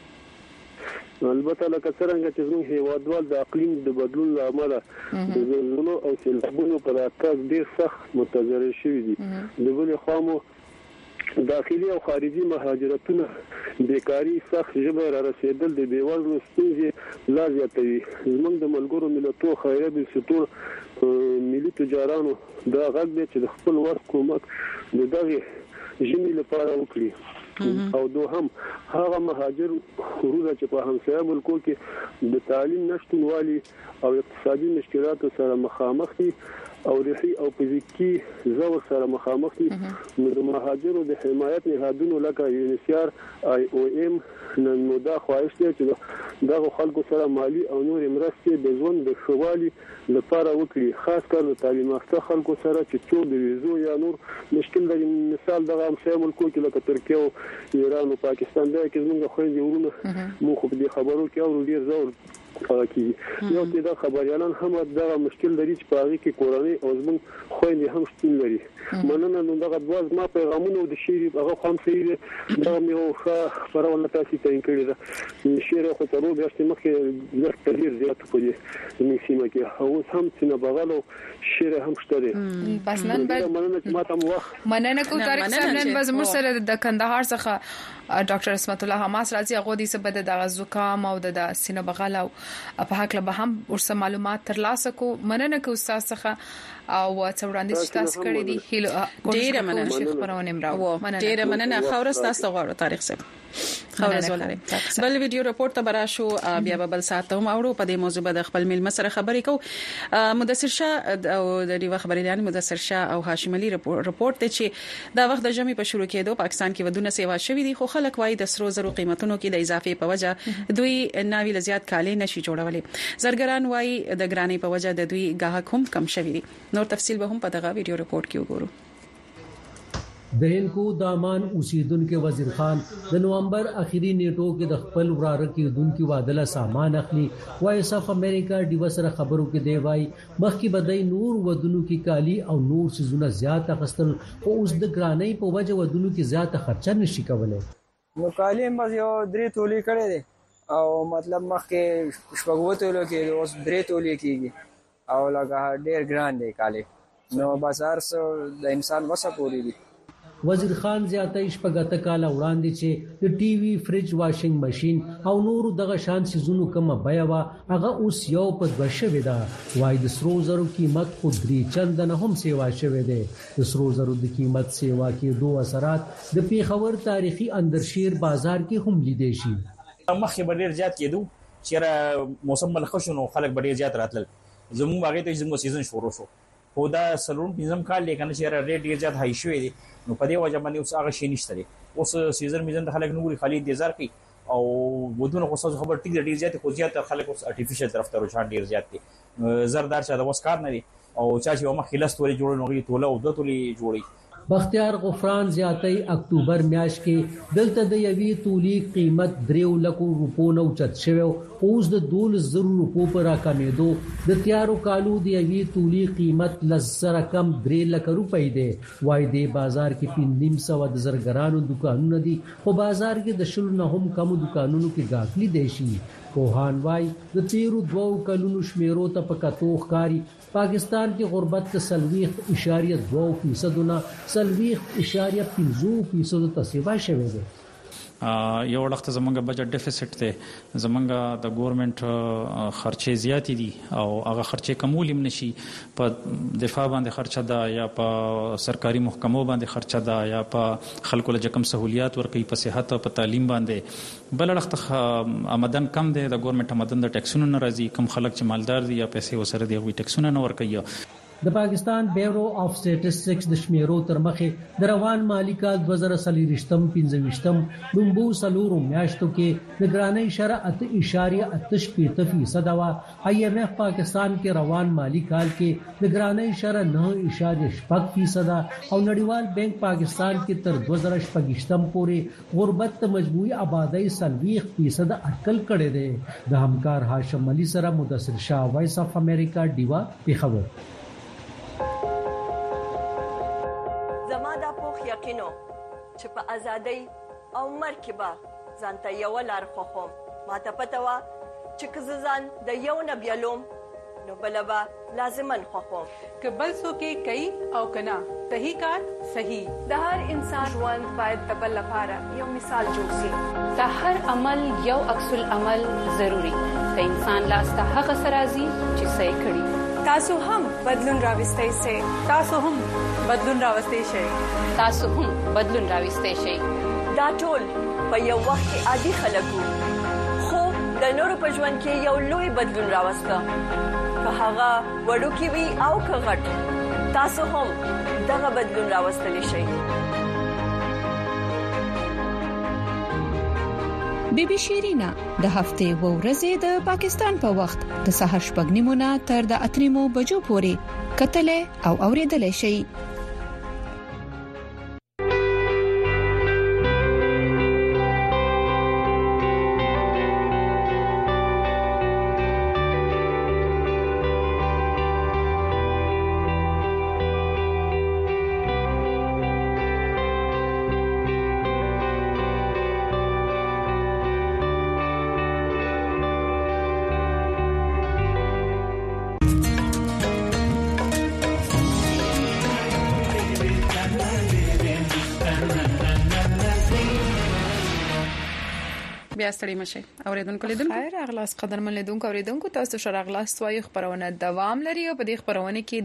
Speaker 14: البته لکه څنګه چې زموږ هیوادوال د اقلیم د بدلون لامل د زلزلو او سیلابونو پر اساس ډیر سخت متضرر شوي دي د بل خامو داخلي او خارجي مهاجرتونه بیکاری سخت ژبه را رسیدل د بیوزلو ستونزې لا زیاتوي زموږ د ملګرو ملتونو خیریه د سټور ملي تجارانو دا غږ دی چې د خپل ورک کومک د دغه ژمنې لپاره وکړي او دوهم هغه مهاجر ورونه چې په همسایه ملکو کې د تعلیم نشټونوالي او اقتصادي مشکلاتو سره مخامخ دي او روحي او فزیکی زور سره مخامخ دي نو د مهاجرو د حمایت نهادونو لکه یونیسیار آی او ام نن دا خواهش دی چې دغه خلکو سره مالی او نور مرستې د ژوند د ښوالي لپاره وکړي خاص کر د تعلیم یافته خلکو سره چې څو د ویزو یا نور مشکل لري مثال دغه همسایه ملکو کې لکه ترکیه او ایران او پاکستان دا کې زموږ خويندې ورونه مو خو په خبرو کې او ډیر زور کوي یو چې دا خبريالان هم دغه مشکل لري چې په هغه کې کورنۍ او زموږ خويندې هم شتون لري مننه نو دغه دواز ما پیغامونه د شیر هغه هم صحیح دا مې خو خبرونه تاسو ته انکړی دا شیر خو ته نو بیا چې مخکې لږ تغیر زیات کوي زموږ سیمه کې اوس هم سینه بغل او شیر هم شته
Speaker 2: بس نن
Speaker 14: مننه چې ما ته وخت
Speaker 2: مننه کو طارق صاحب نن بس موږ سره د کندهار څخه ډاکټر اسمت الله حماس راځي هغه د سبد د زکام او د سینه بغل او په حق له به هم ورسره معلومات ترلاسه کو مننه کو استاد څخه او څوړاندې چې تاسو کړی دي
Speaker 1: ډیره مننه
Speaker 2: شیخ خبرونه امراو
Speaker 1: ډیره مننه خورس تاسو غواړو تاریخ صاحب خورس ولري بل ویډیو رپورت ته براشو بیا بل ساعت هم اورو په دې موضوع د خپل مل مسره خبرې کو مدثر شاه او د دیو خبريان مدثر شاه او هاشم علي رپورت ته چې دا وخت د جمعې په شروع کېدو پاکستان کې ودونه سیوا شوې دي خو خلک وايي د سرو زرو قیمتونو کې د اضافه په وجه دوی ناوی لزیات کالې نشي جوړولې زرګران وايي د ګرانۍ په وجه د دوی گاهک هم کم شوي دي نور تفصیل به هم په دغه ویډیو رپورت کې وګورو
Speaker 15: د هندکو دامان اوسیدونکو وزیر خان د نومبر اخیری نیټو کې د خپل وراره کې دونکو وادله سامان اخلي وایس اف امریکا د وسره خبرو کې دی وای مخکې بدای نور ودونو کې کالی او نور سيزونه زیات اخستل او اوس د ګرانۍ په وجه ودونو کې زیات خرچه نشي کولای
Speaker 16: نو کالی بس یو 3 تولی کړي دي او مطلب مخکې شپږ تولو کې اوس 3 تولی کېږي او لکه ډېر ګران دی کالی نو بازار سره د انسان وسه پوری دي
Speaker 15: وزیر خان زیاتې شپږته کال وړاندې چې د ټي وي فریج واشنګ ماشين او نور دغه شان سيزونو کومه بیا وا هغه اوس یو په دوشه ودا وای د سرو زرو قیمت خو درې چندنه هم سیوا شوه دی د سرو زرو د قیمت سیوا کې دوه اثرات د پیښور تاریخي اندرشیر بازار کې هم لیدې شي
Speaker 17: مخکې ډیر زیات کېدو چې موسم ملخصونو خلک ډیر زیات راتل زموږ هغه ته زموږ سیزن شروع شو خو دا سلون پنځم کال لیکنه چې ریټ ډیر زیات هاي شوی دی نو په دې وجه باندې اوس هغه شي نشته دی اوس سیزن میزن د خلک نوري خالي انتظار کوي او ودونه خو څه خبر ټیک ډیر زیات خو زیات خلک اوس ارتفیشل طرف ته رجحان ډیر زیات دي زردار چې دا وس کار نه دي او چا چې ما خلاص توري جوړ نوغي توله او د تولي جوړي
Speaker 15: بختیار غفران زیاتې اکتوبر میاشت کې دلته د یوې تولي قیمت 3 لک روپو نو چت شوی اوس د 12,000 روپو پر راکمېدو د تیارو کالو د یوې تولي قیمت لزر کم 3 لک روپۍ دی وای دی بازار کې 500 د زرګرانو دکانونه دي خو بازار کې د شلو نه هم کم دکانونو کې غافلی دي شي کوهان وای د 13 کلونو شمیرو ته پکاتوخ کاری پاکستان کې غربت ته 0.2% نه 0.5% ته سیوا شوی دی
Speaker 18: یو وخت زمونږ بجټ ډیفیسټ دی زمونږ د ګورنمنت خرچې زیاتې دي او هغه خرچې کمول هم نشي په دفاع باندې خرچه ده یا په سرکاري محکمو باندې خرچه ده یا په خلکو له کم سہولیات ورکوي په صحت او په تعلیم باندې بل وخت آمدن کم دی د ګورنمنت آمدن د ټیکسونو نه راځي کم خلک چې مالدار دي یا پیسې وسره دي هغوی ټیکسونه نه ورکوي
Speaker 15: د پاکستان بیورو اف سټیټسټکس د شمیرو تر مخه د روان مالی کال 2023-25 لومبو سلورو میاشتو کې د ګرانۍ شرح 8.8% وا IMF پاکستان کې روان مالی کال کې د ګرانۍ شرح 9.6% او نړیوال بانک پاکستان کې تر 2025 پورې غربت ته مجموعي آبادی 30% اټکل کړي دي د همکار هاشم علي سره مدثر شاه وایس اف امریکا دیوا پیښور
Speaker 19: یقینو چې په ازادۍ او مرکبه ځانته یو لار خوخم ماته پته وا چې ځان د یو نه بیلوم نو بلبا لازمن خوخم
Speaker 20: که بل څوک کوي او کنا صحیح کار صحیح د هر انسان ژوند باید د بل لپاره یو مثال جوړ شي د هر عمل یو عکس العمل ضروری د انسان لاس ته هغه سرازي چې صحیح کړي
Speaker 21: تاسو هم بدلون راوستئ شئ
Speaker 20: تاسو هم بدلون راوستئ شئ
Speaker 21: تاسو هم بدلون راوستئ شئ
Speaker 19: دا ټول په یو وخت کې عادي خلکو خو د نورو په ژوند کې یو لوی بدلون راوسته که هغه وړوکی وي او که غټ تاسو هم دغه بدلون راوستلی شئ
Speaker 22: بیبي شیرینا د هفته و ورځې د پاکستان په وخت د سحر شپږ نیمونه تر د 8 بجو پورې کتلې او اوریدلې شي
Speaker 1: بیا ستړي مشه اوریدونکو لیدونکو
Speaker 2: خیر اغلاس قدرمن لیدونکو اوریدونکو تاسو شر اغلاس توای خبرونه دوام لري او په دې خبرونه کې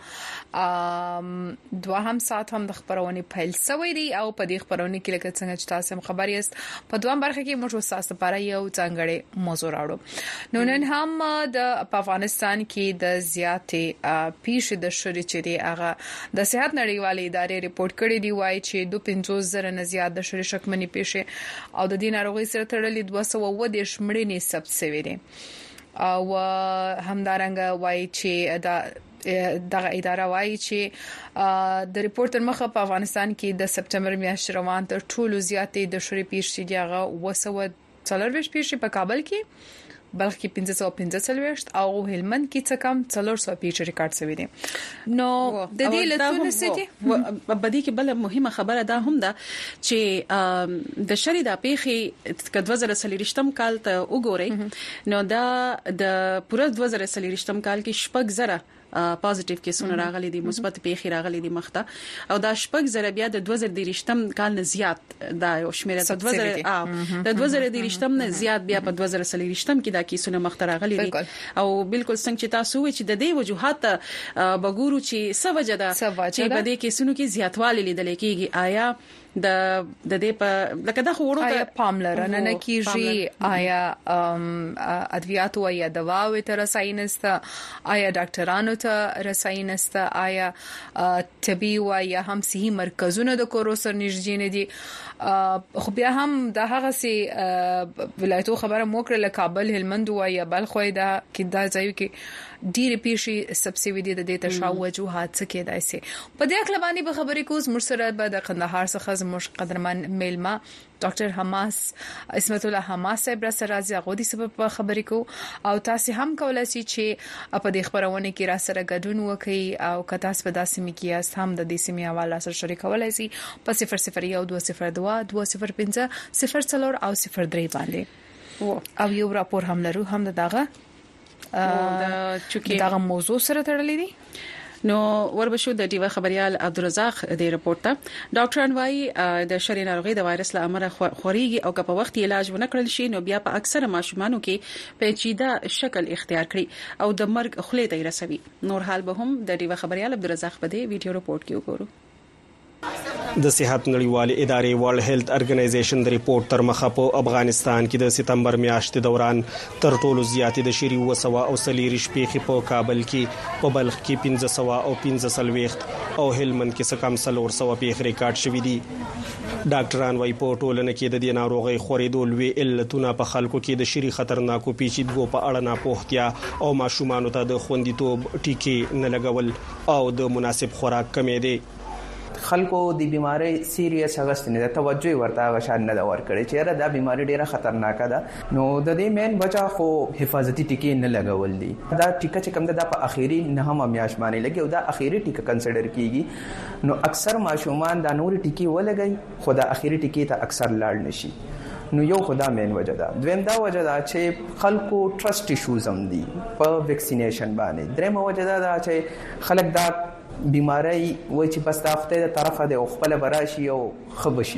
Speaker 2: دوهم ساعت هم د خبرونه پیل سوی دی او په دې خبرونه کې لکه څنګه چې تاسو خبر یاست په دوام برخه کې موږ تاسو لپاره یو څنګه موضوع راوړو نو نن هم د افغانستان کې د زیاتې پیښ د شوري چې دی هغه د صحت نړیوالې ادارې ریپورت کړی دی وایي چې 250,000 نه زیات د شوري شکمنې پیښې او د دې ناروغي سره تړلې 210 مړینې ثبت شوې دي او همدارنګه وایي چې دغه اداره وایي چې د ریپورت مخه په افغانستان کې د سپټمبر میاشتې روان تر ټولو زیاتې د شوري پیښې دی هغه 240 پیښې په کابل کې بلخ کې 545 او هلمند کې څه کم 400 پیښې ریکارډ شوې دي نو د دې لټون سيتي
Speaker 1: بدی کې بل مهمه خبره ده هم ده چې د شری د پیښې ک 2023 کال ته وګورئ نو دا د پوره 2023 کال کې شپږ زره پازیټیو کیسونه راغلي دي مثبت پیښې راغلي دي مخته او دا شپږ زره بیا د 2023 کال نه زیات دا یو شمیره د 2023 نه زیات بیا په 2023 کې دا کیسونه مخته راغلي دي او بالکل څنګه چې تاسو وایي چې د دې وجوهات بګورو چې څه وجه ده چې په دې کیسونو کې زیاتوالی لیدل کېږي آیا د دې په لکه دا خورو
Speaker 2: ته پاملرنه نه کیږي آیا ادویات او یا دواو ته رساینسته آیا ډاکټرانو ته رساینسته آیا طبي او یا هم صحي مرکزونه د کورو سره نږدې نه دي خو بیا هم د هغه سي ولایتو خبره موکړه له کابل هلمند او یا بلخ دا کې دا ځای کې ډیره پیشي سبسیډي د دې تشاو وجوهات څخه کېدای سي په دې اړه باندې به خبرې کوز مرسره به د قندهار څخه زموږ قدرمن میلما ډاکټر حماس اسمت الله حماس صاحب را سره راځي غوډي سبب خبرې کو او تاسو هم کولای شئ چې په دې خبرونه کې را سره ګډون وکړي او کته په داسې میکیاس هم د دې سیمه حواله سره شریکولای شئ په 0012202 205 04 او 03 باندې او یو راپور هم لرو هم دغه دغه موضوع سره تړلې دي
Speaker 1: نو وربشو د ډیوا خبريال عبدالرزاق د ریپورت ته ډاکټران وايي د شری ناروغي د وایرس له امله خوريږي او که په وخت علاج ونه کړل شي نو بیا په اکثره ماشومانو کې پیچیده شکل اختیار کړي او د مرګ خولې ته رسوي نور حال به هم د ډیوا خبريال عبدالرزاق په دې ویډیو ریپورت کې وګورو
Speaker 7: د صحت نړیوال ادارې ورلد هیلث ارګنایزیشن د ریپورت تر مخه په افغانستان کې د سپتمبر میاشتې دوران تر ټولو زیاتې د شری وسوا او سلیری شپېخي په کابل کې په بلخ کې 1500 او 15 او هلمند کې سکم 300 پیښ ریکارډ شوې دي ډاکټران وايي په ټولنه کې د دې ناروغي خورېدو لوی علتونه په خلکو کې د شری خطرناکو پیچیدګو په اړه ناپوهتیا او ماشومان ته د خوندیتوب ټیکې نه لګول او د مناسب خوراک کمې دي
Speaker 3: خلکو د بیماری سیریس هغه نه توجه ورته غشان نه ور کړی چې دا بیماری ډیره خطرناکه ده نو د دې مین وجہ خو حفاظتي ټیکې نه لګول دي دا ټیکه چې کوم ده په اخیری نه هم میاش باندې لګي او دا اخیری ټیکه کنسیډر کیږي نو اکثر ماشومان دا نور ټیکې ولګي خو دا اخیری ټیکې ته اکثر لاړ نشي نو یو خدا مین وجہ ده دویم دا وجہ ده چې خلکو ټرست ایشوز هم دي په ویکسینیشن باندې درېمه وجہ ده چې خلک دا بیماری وای چې بس تافته د طرفه د خپل براشي او خبشي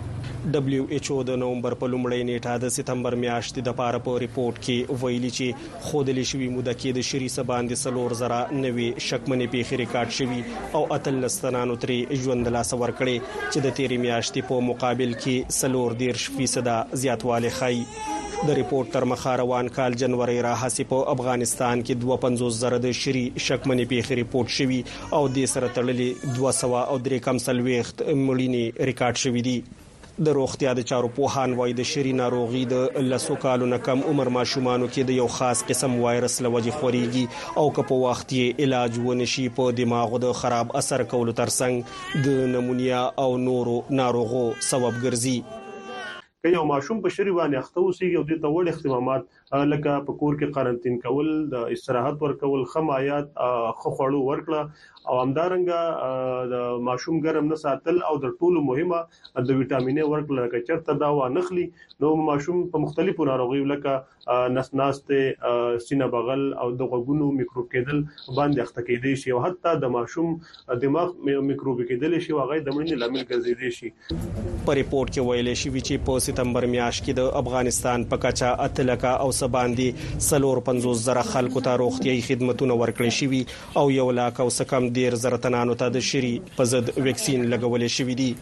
Speaker 7: WHO د نومبر په لومړۍ نیټه د سپتمبر میاشتې د پاره په ریپورت کې ویلي چې خودلې شوی موده کې د شری سباندې سلور زرا نوي شکمنې پیښې ریکارډ شوی او اتل ستنانو ترې ژوند لاس ور کړي چې د تیری میاشتې په مقابل کې سلور 10% زیاتوالی ښیي د ریپورت تر مخه روان کال جنوري راهسي په افغانستان کې 25 زره د شری شکمنې پیښې ریپورت شوی او د سره تړلې 200 او 3 مړینې ریکارډ شوی دي د روغتیا د چارو پوهان وايي د شری ناروغي د لسو کالونو کم عمر ماشومانو کې د یو خاص قسم وایرس لوجه خوريږي او که په وخت یې علاج ونشي په دماغو د خراب اثر کولو ترڅنګ د نمونیا او نورو ناروغو سبب ګرځي
Speaker 5: که یو ماشوم په شری باندې اخته اوسېږي او د توړ اهتمامات لکه په کور کې قرنټین کول د استراحت ورکول خمایات خخړو ورکړه او همدارنګه د ماشوم ګرم نه ساتل او د ټولو مهمه د وټامین ورکړه لکه چرته دا و نخلي نو ماشوم په مختلفو ناروغیو لکه نسناسته سینه بغل او د غوګونو میکروب کېدل باندې اخته کېدای شي او حتی د ماشوم دماغ میکروب کېدل شي او هغه د مړینې لامل ګرځیدي شي
Speaker 7: په ریپورت کې ویل شوی چې په سپتمبر میاشت کې د افغانستان په کچا اتلکا او سباندې 350,000 خلکو ته روغتيایي خدماتونه ورکړل شوي او 1,00,000 او سکم 10,000 تنانو ته د شری په ضد ویکسین لګول شوی دی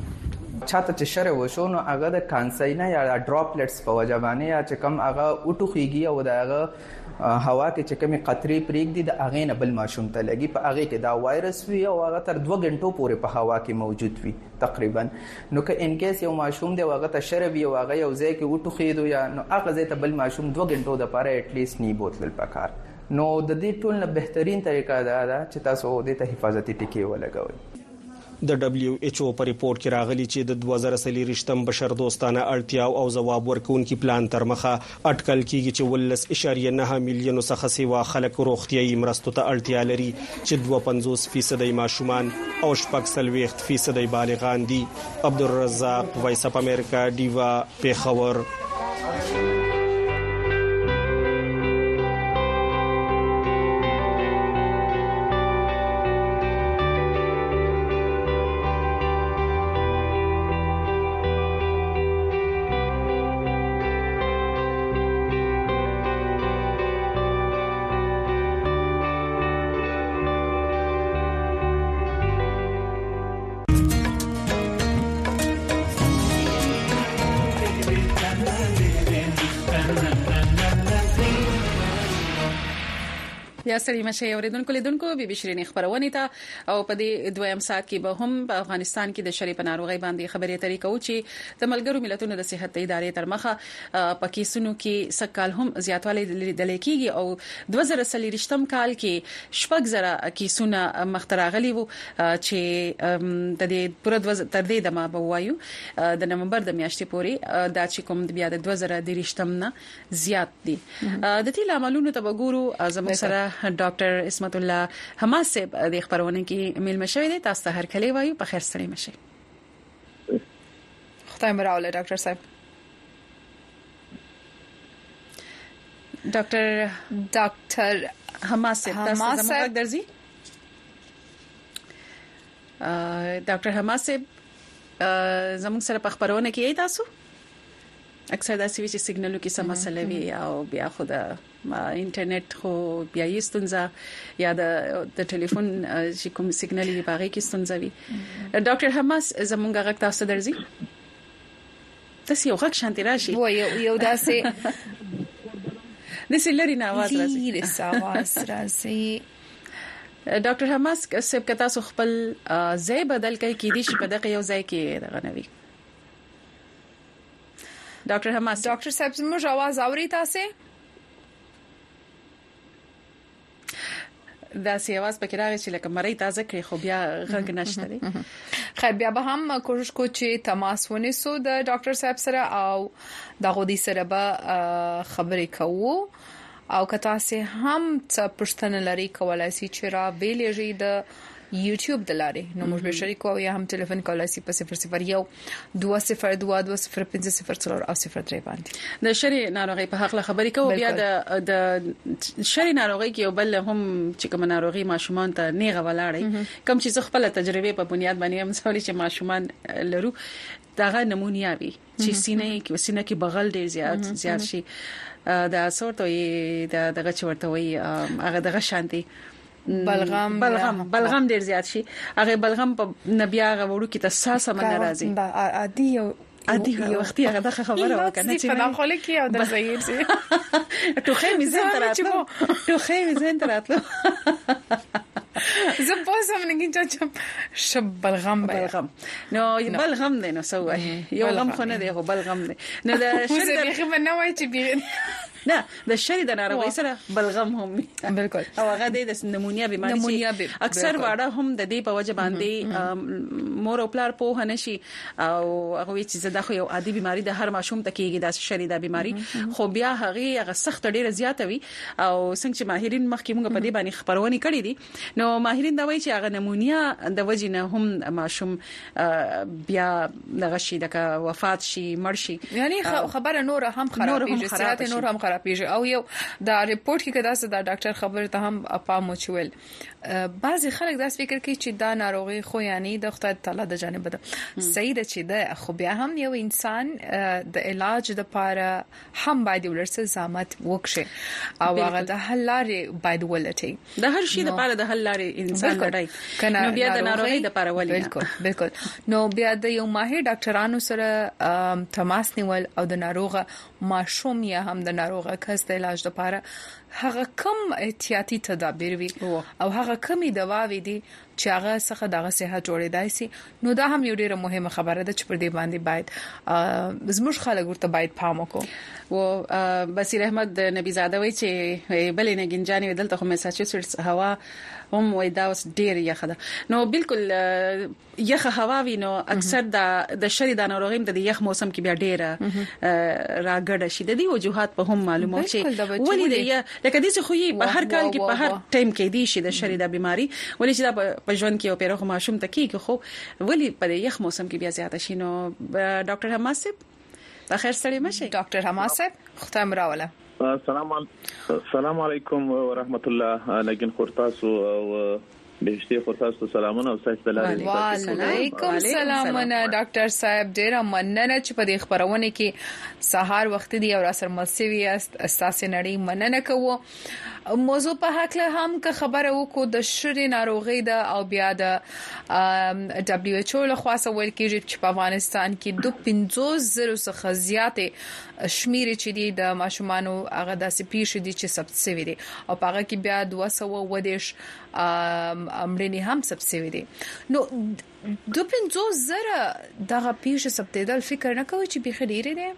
Speaker 3: چاته چې شر وشو نو هغه د کانساینا یا ډراپلټس په وجه باندې یا چې کوم هغه اوټوخیږي او د هغه هوا کې چې کومه قطري پریږدي د هغه نه بل ماشوم ته لګي په هغه کې دا وایرس وي او هغه تر 2 غنټو پورې په هوا کې موجود وي تقریبا نو که ان کیس یو ماشوم دی هغه ته شر وي او هغه یو ځای کې اوټوخیدو یا نو هغه ځای ته بل ماشوم 2 غنټو د پاره اټ لیست نی بوتل پکار نو د دې ټول نه بهترین طریقه دا ده چې تاسو د حفاظتي ټکي ولګوئ
Speaker 7: د WHO په ریپورت کې راغلي چې د 2023م بشر دوستانه اړتیا او ځواب ورکونکي پلان تر مخه اټکل کیږي چې 1.9 میلیون څخه سیوا خلک روغتيایي مرستو ته اړتیا لري چې 52% ماشومان او 40% بالغان دي عبدالرزاق وایس اپ امریکا دیوا پیښور
Speaker 1: بیا سړي مشه اوریدونکو لیدونکو بي شيرين خبرونه ته او په دې دویم سات کې به هم په افغانستان کې د شری په ناروغي باندې خبرې اترې کوو چې د ملګرو ملتونو د صحت ادارې تر مخه په کیسونو کې سکهال هم زیاتوالی لیدل کېږي او 2023م کال کې شپږ زره کیسونه مختراغلي وو چې د دې پر تر دې دمه به وایو د نومبر د میاشتې پورې دا چې کوم بیا د 2023م نه زیات دي د دې عملونو ته وګورو زموږ سره ډاکټر اسمت الله حماسب د خبرونه کې میل مشوي دي تاسو ته هر کله وایو په خیر سره مشه خدای مراوله ډاکټر صاحب ډاکټر حماسب تاسو زموږ درځي ډاکټر حماسب زموږ سره په خبرونه کې تاسو اکثر دا سوي چې سیګنالو کې سم مسله وي او بیا خو د انټرنیټ خو بیا یې ستونزه یا د ټلیفون چې کوم سیګنال یې باغې کې ستونزه وي ډاکټر حماس زمونږ غږ تاسو درځي تاسو یو غږ شانتي راشي و یو داسې د سلري نه आवाज راځي د आवाज راځي ډاکټر حماس سب کتا سو خپل ځای بدل کړي کې دي چې په دغه یو ځای کې دغنوي ډاکټر حماس ډاکټر صاحب زموږ आवाज اوري تاسو دا سی आवाज پکې راغی چې لکه مړی تازه کړی خو بیا غږ نشته دی خیر بیا به هم کوشش کو چې تماس ونیسو د ډاکټر صاحب سره او د غوډي سره به خبرې کوو او کته سه هم څه پښتنه لري کولای شي چې را بیلېږي د یوټیوب د لارې نو موږ به شریکو یا هم ټلیفون کولای شي په 001 2022050 او 03 باندې د شری ناروغي په حق خبرې کوو بیا د شری ناروغي کې یو بل هم چې کوم ناروغي ماشومان ته نیغه ولاړی کوم چې خپل تجربه په بنیاد باندې هم سوالي چې ماشومان لرو دغه نمونیا وي چې سینه کې بغل ډیر زیات شي دا صورت وي دغه چورته وي هغه دغه شانتي بلغم ډیر زیات شي هغه بلغم په نبي هغه وړو کې تاسو من راځي عادي وختي هغه دغه خبره وکنه چې په داخله کې او د زهیر سي ټوخه میزان تراتلو زه په سم نه کې چې شب بلغم نو بلغم دی نو سوای یو غم خو نه دی خو بلغم دی نو د شری د خبر نه وای چې نه د شری د ناروغي سره بلغم هم بالکل او هغه د نمونیا بیماری اکثر واړه هم د دې په وجه باندې مور او پلار په هنشي او هغه چې زده خو یو عادي بیماری د هر ماشوم ته کېږي د شری د بیماری خو بیا هغه سخت ډیره زیاته وي او څنګه چې ماهرین مخکې موږ په دې باندې خبرونه کړې دي نو ماهرین دا وایي چې هغه نمونیا د وجه نه هم ماشوم بیا دغه شي د وفات شي مړ شي یعنی خبره نور هم خرابېږي صحت نور هم خرابېږي او یو دا ریپورت کې کدا څه دا ډاکټر خبره ته هم اپا موچول بعضی خلک دا فکر کوي چې دا ناروغي خو یعنی د خدای تعالی د جانب ده صحیح ده چې ده خو بیا هم یو انسان د علاج د لپاره هم باید ولرسه زحمت وکړي او هغه د حل لارې باید ولټي د هر شي د لپاره د حل لارې انسان لري نو بیا د ناروغي د لپاره ولې بالکل نو بیا د یو ماهر ډاکټرانو سره تماس نیول او د ناروغه ماشوم یا هم د ناروغه کس د علاج لپاره هغه کم احتیاطي تدابیر وي او هغه کمی دوا وي دي چې هغه څخه دغه صحت جوړېدای شي نو دا هم یو ډیره مهمه خبره ده چې پر دې باندې باید زموږ خلک ورته باید پام وکړو او بصیر احمد نبیزاده وی چې بلې نه گنجاني ودلته خو میساچوسټس هوا هم وای دا اوس ډیر یخه ده نو بالکل یخه هوا وی نو اکثر د شری د ناروغي د یخ موسم کې بیا ډیره راګړه شي د دې وجوهات په هم معلومه چې ولې د لکه دې خو یې په هر کال کې په هر ټایم کې دي شي د شری د بیماری ولې چې دا په ژوند کې او پیروخ ماشوم ته کې خو ولې په یخ موسم کې بیا زیاته شي نو ډاکټر حماسب په خیر سره مشه ډاکټر حماسب خدای مراوله
Speaker 4: السلام علیکم ورحمت الله نگین خورتاسو او بهشتي خورتاسو سلامونه او تاسو ته لاري
Speaker 2: وعلیکم سلامونه ډاکټر صاحب ډیر مننه چې په دې خبرونه کې سهار وخت دی او را سره ملسوي است اساس نړۍ مننه کوو موضوع په حق له هم که خبره وکړو د شری ناروغي د او بیا د WHO له خاصه ویل کېږي چې په افغانستان کې 250,000 څخه زیاتې شمیر چې دي د ماشومانو هغه داسې پیښې دي چې ثبت شوي دي او په هغه کې بیا 210 امرني هم ثبت شوي دي. نو 250,000 دغه پیښې ثبتېدل فکر نه کوي چې به خډيره دي.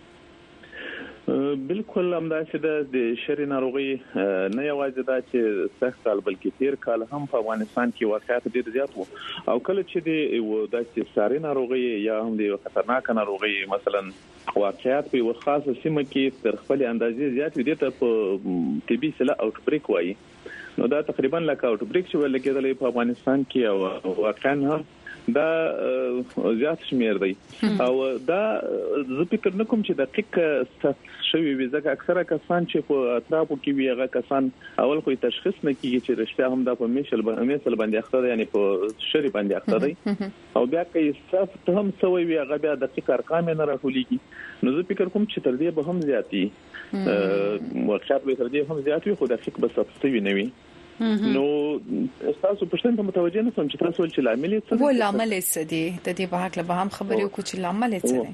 Speaker 4: بالکل همداسې د شری ناروغي نه یوازې دا چې سخت کال بلکې تیر کال هم په افغانستان کې واقعیت ډیر زیات وو او کله چې د داسې ساري ناروغي یا هم د خطرناک ناروغي مثلا واقعیت په خاصه سیمه کې تر خپل اندازې زیات دي ته په طبي سلا اوټ بریک وایي. نو دا تقریبا لکه اوټ بریک چې ولې کېدل په افغانستان کې او واقعا هم دا زیات شمیر دی او دا زه فکر نکوم چې دقیق شوی وي ځکه اکثره کسان چې په اطرافو کې وي هغه کسان اول خو تشخیص نه کیږي چې رښتیا هم دا په میشل باندې اخته دی یعنی په شری باندې اخته دی او بیا کې صف هم سوي وي هغه بیا دقیق ارقام نه راټولېږي. نو زه فکر کوم چې تر دې به هم زیاتی ورشات به تر دې هم زیاتی خو دقیق به صفوي نه وي. نو تاسو پښتون ته متوجه نه سم چې تاسو ول چې لامل څه
Speaker 2: و لامل څه دي د دې په حق له هم خبرې وکړو چې لامل څه دي.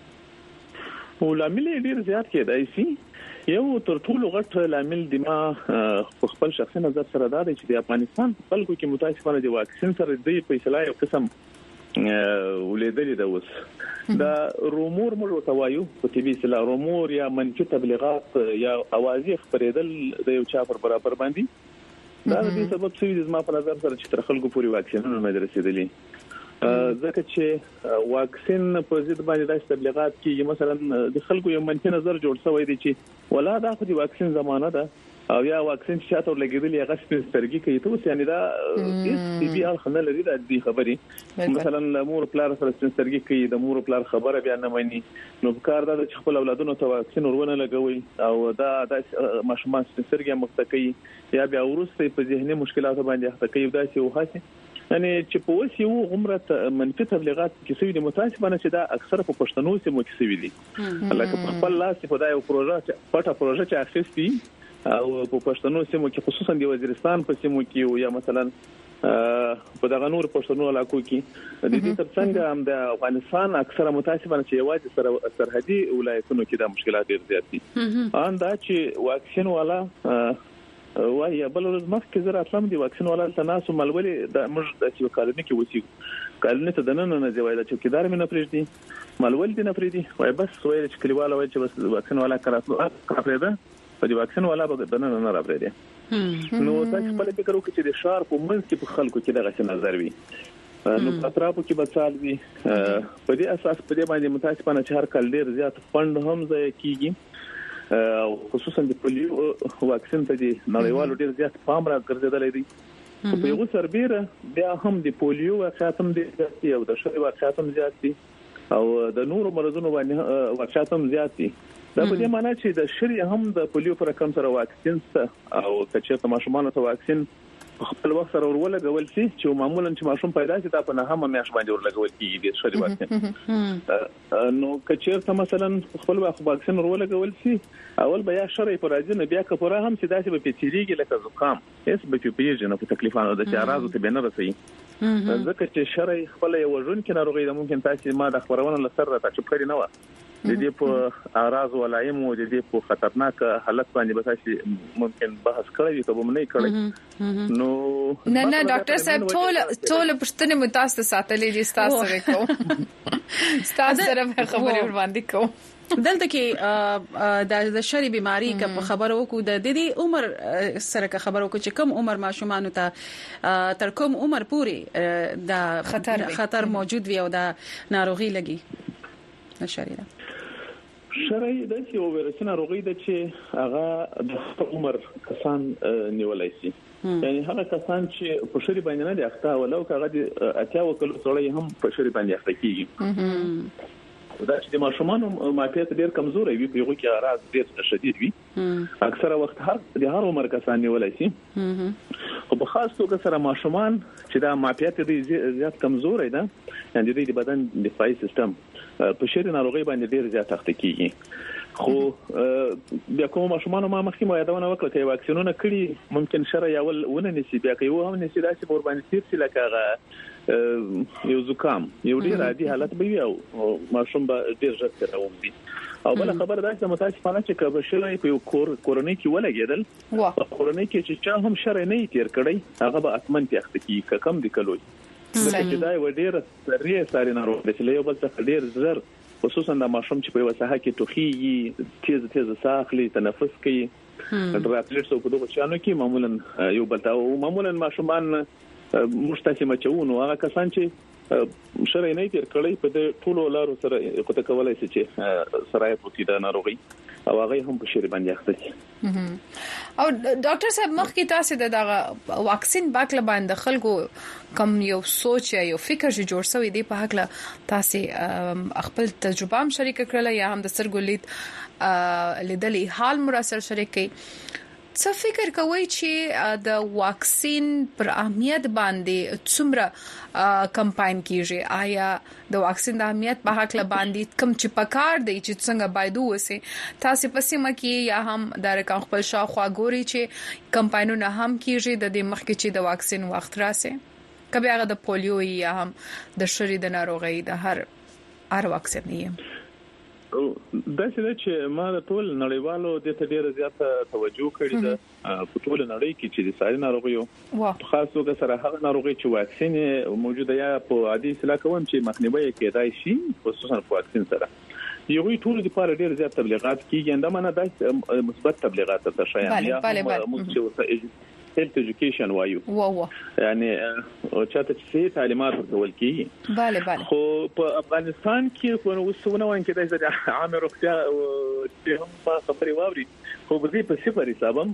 Speaker 4: او لامل ډیر زیات کېدای شي. یو تر ټولو غټ لامل د ما خپل شخصي نظر سره دا دی چې د افغانستان خلکو کې متاسفانه د واکسین سره د فیصله یو قسم ولیدل د اوس دا رومور موږ توایو په ټي وي سلا رومور یا منفي تبلیغات یا اوازې خبرېدل د یو چا پر برابر باندې دا د سبب څه دي زما په نظر سره چې تر خلکو پورې واکسینونه نه رسیدلي ځکه چې واکسین په ضد باندې د تبلیغات کې مثلا د خلکو یو منفي نظر جوړ شوی دی چې ولا دا خو د واکسین زمانه ده او یا واکسین چې تاسو لګیدلې هغه سپېڅلګي کوي ته یعنی دا د بي ال خنل لري د دې خبري مثلا مور پلار سره سپېڅلګي کوي د مور پلار خبره بیا نه مانی نو کار دا چې خپل اولادونو ته واکسین ورونه لګوي او دا ماشومان سپېڅلګي مختکي یا بیا ورسته په ذهني مشکلاتو باندې اخته کوي دا چې وخاصه یعنی چې په وسی وو عمره منفي تبلیغات کې سوي د متاسفانه چې دا اکثره په پښتنو سیمو کې سوي دي لکه په خپل لاس په دا یو پروژه چې اخیستي او په پښتنو سیمو کې خصوصا د وزیرستان په سیمو کې یا مثلا په دغه نور پښتنو علاقو کې د دې ترڅنګ هم د افغانستان اکثره متاسفانه چې یوازې سرحدي ولایتونو کې د مشکلات ډېر زیات دي ان دا چې واکسین والا وای بل ورځ مخکې زه راتلم د واکسین والا تناسب ملولي د موږ د کالونی کې وسی کالونی ته دنه نه دی وای دا چوکیدار مې نه پریږدي ملول دي نه پریږدي وای بس وای چې کلیواله وای چې بس واکسین والا کراپریده په دې واکسین والا به دنه نه راپریږدي نو تاسو په فکر وکړئ چې د شار په منځ کې په خلکو کې دغه څه نظر وي نو اطرافو کې بچال وي په دې اساس په دې باندې متاسفانه چې هر کال ډیر زیات فند هم ځای کیږي او خصوصا د پولیو واکسین ته د نړیوالو ډیر زیات پام راګرځیدل دي په یو سربېره بیا هم د پولیو واقعیت هم زیات دي او د شری واقعیت هم زیات دي او د نورو مرزونو باندې واقعیت هم زیات دي دا په دې معنی چې د شری هم د پولیو پر رقم سره واکسین او کچې ته ماشومان ته واکسین خپل وخت سره ورولګول شي چې معمولا چې ماشوم پیدا شي دا په نه هم میاش باندې ورلګول کیږي د شری واکسین نو کچې ته مثلا خپل وخت واکسین ورولګول شي اول بیا شری پر راځي نه بیا کفره هم چې داسې به پیچیږي لکه زکام هیڅ به پیږي نه په تکلیفانو د اعراض ته بنه رسي ځکه چې شری خپل یو ژوند کې ناروغي د ممکن تاسو ما د خبرونه لسر راته چپ کړی نه و د دې په اعراض ولایم او د دې په خطرناک حالت باندې به تاسو ممکن بحث کړی کوم نه کړی نو
Speaker 2: نه ډاکټر صاحب ټول پښتنه متاسف ساتلې دي تاسو سره کوم تاسو سره خبرې ور باندې کوم
Speaker 1: دلته کې د شری بیماری کا خبرو کو د دې عمر سره کا خبرو کو چې کم عمر ماشومان ته تر کوم عمر پورې د خطر موجود وي او د ناروغي لګي نشری
Speaker 4: شری د چې ویروسي ناروغي د چې هغه د عمر کسان نیولای شي یعنی هغه کسان چې په شری باندې نه دي اخته ولو هغه د اتیا وکړو سره هم په شری باندې اخته کیږي دا چې د ماشومان معافیت ډیر کمزوري وي په یو کې اعراض ډیر شدید وي اکثره وخت د هر عمر کسان نیولای شي او په خاص توګه سره ماشومان چې دا معافیت ډیر زیات کمزوري ده یعنی د بدن دفاعي سیستم په شری ناروغي باندې ډیر زیات اخته کیږي خو بیا کوم ماشومان ما مخکې مو یادونه وکړه چې واکسینونه کړي ممکن شر یا ونه نسی بیا کوي هم نسی داسې قرباني تیر چې لکه یو زکام یو ډیر عادي حالت به وي او ماشوم به ډیر ژر راوځي او بل خبر دا چې متاسفانه چې کبه شلای په کورونی کې ولګیدل کورونی کې چې چا هم شر نه تیر کړی هغه به اتمن پیخته کی کم دی کلوي چې دا یو ډیر ساري ناروغ دی چې یو بل څه ډیر زر خصوصا د ماشوم چې په وسه کې توخي تیز ساخلي تنفس کوي ډراپلیټس په دغه چانو کې معمولا یو بل او معمولا ماشومان مشتسمه چونه هغه کسان چې شرعي نه تیر کړی په ټولو لارو سره کوته کولای شي چې سرای پوتې د ناروغي او هغه هم په شری باندې اخته
Speaker 2: او ډاکټر صاحب مخکې تاسو د واکسین باکله باندې خلکو کم یو سوچ یا یو فکر چې جوړ شوی دی په حق له تاسو خپل تجربه هم شریک کړل یا هم د سرګولید لیدلې حال مراسل شریک کړي څه فکر کوي چې د واکسین پر اهمیت باندې څومره کمپاین کیږي آیا د واکسین د اهمیت په حق له باندې کم چې پکار دی چې څنګه باید وسه تاسو پسې مکه یا هم د رقم خپل شاوخوا ګوري چې کمپاینونه هم کیږي د دې مخکې چې د واکسین وخت راسه کبه هغه د پولیو یا هم د شری د ناروغي د هر واکسین یې
Speaker 4: دا چې ما د ټول نړیوالو د ته ډیره زیاته توجه کړې ده په ټول نړۍ کې چې د ساري ناروغیو خاص توګه سره هغه ناروغي چې واکسین موجوده یا په عادي اصلاح کوم چې مخنیوي کېدای شي خصوصا په واکسین سره یو ټول د پاره ډیر زیات تبلیغات کیږي دا معنی د مثبت تبلیغات ته شایي یا موږ هیلث ایجوکیشن وایو یعنی او چاته چې تعلیمات ورکول کیږي خو په افغانستان کې کومه وسونه وان کې د عام روغتیا چې هم په خبري واوري خو به په صفر حسابم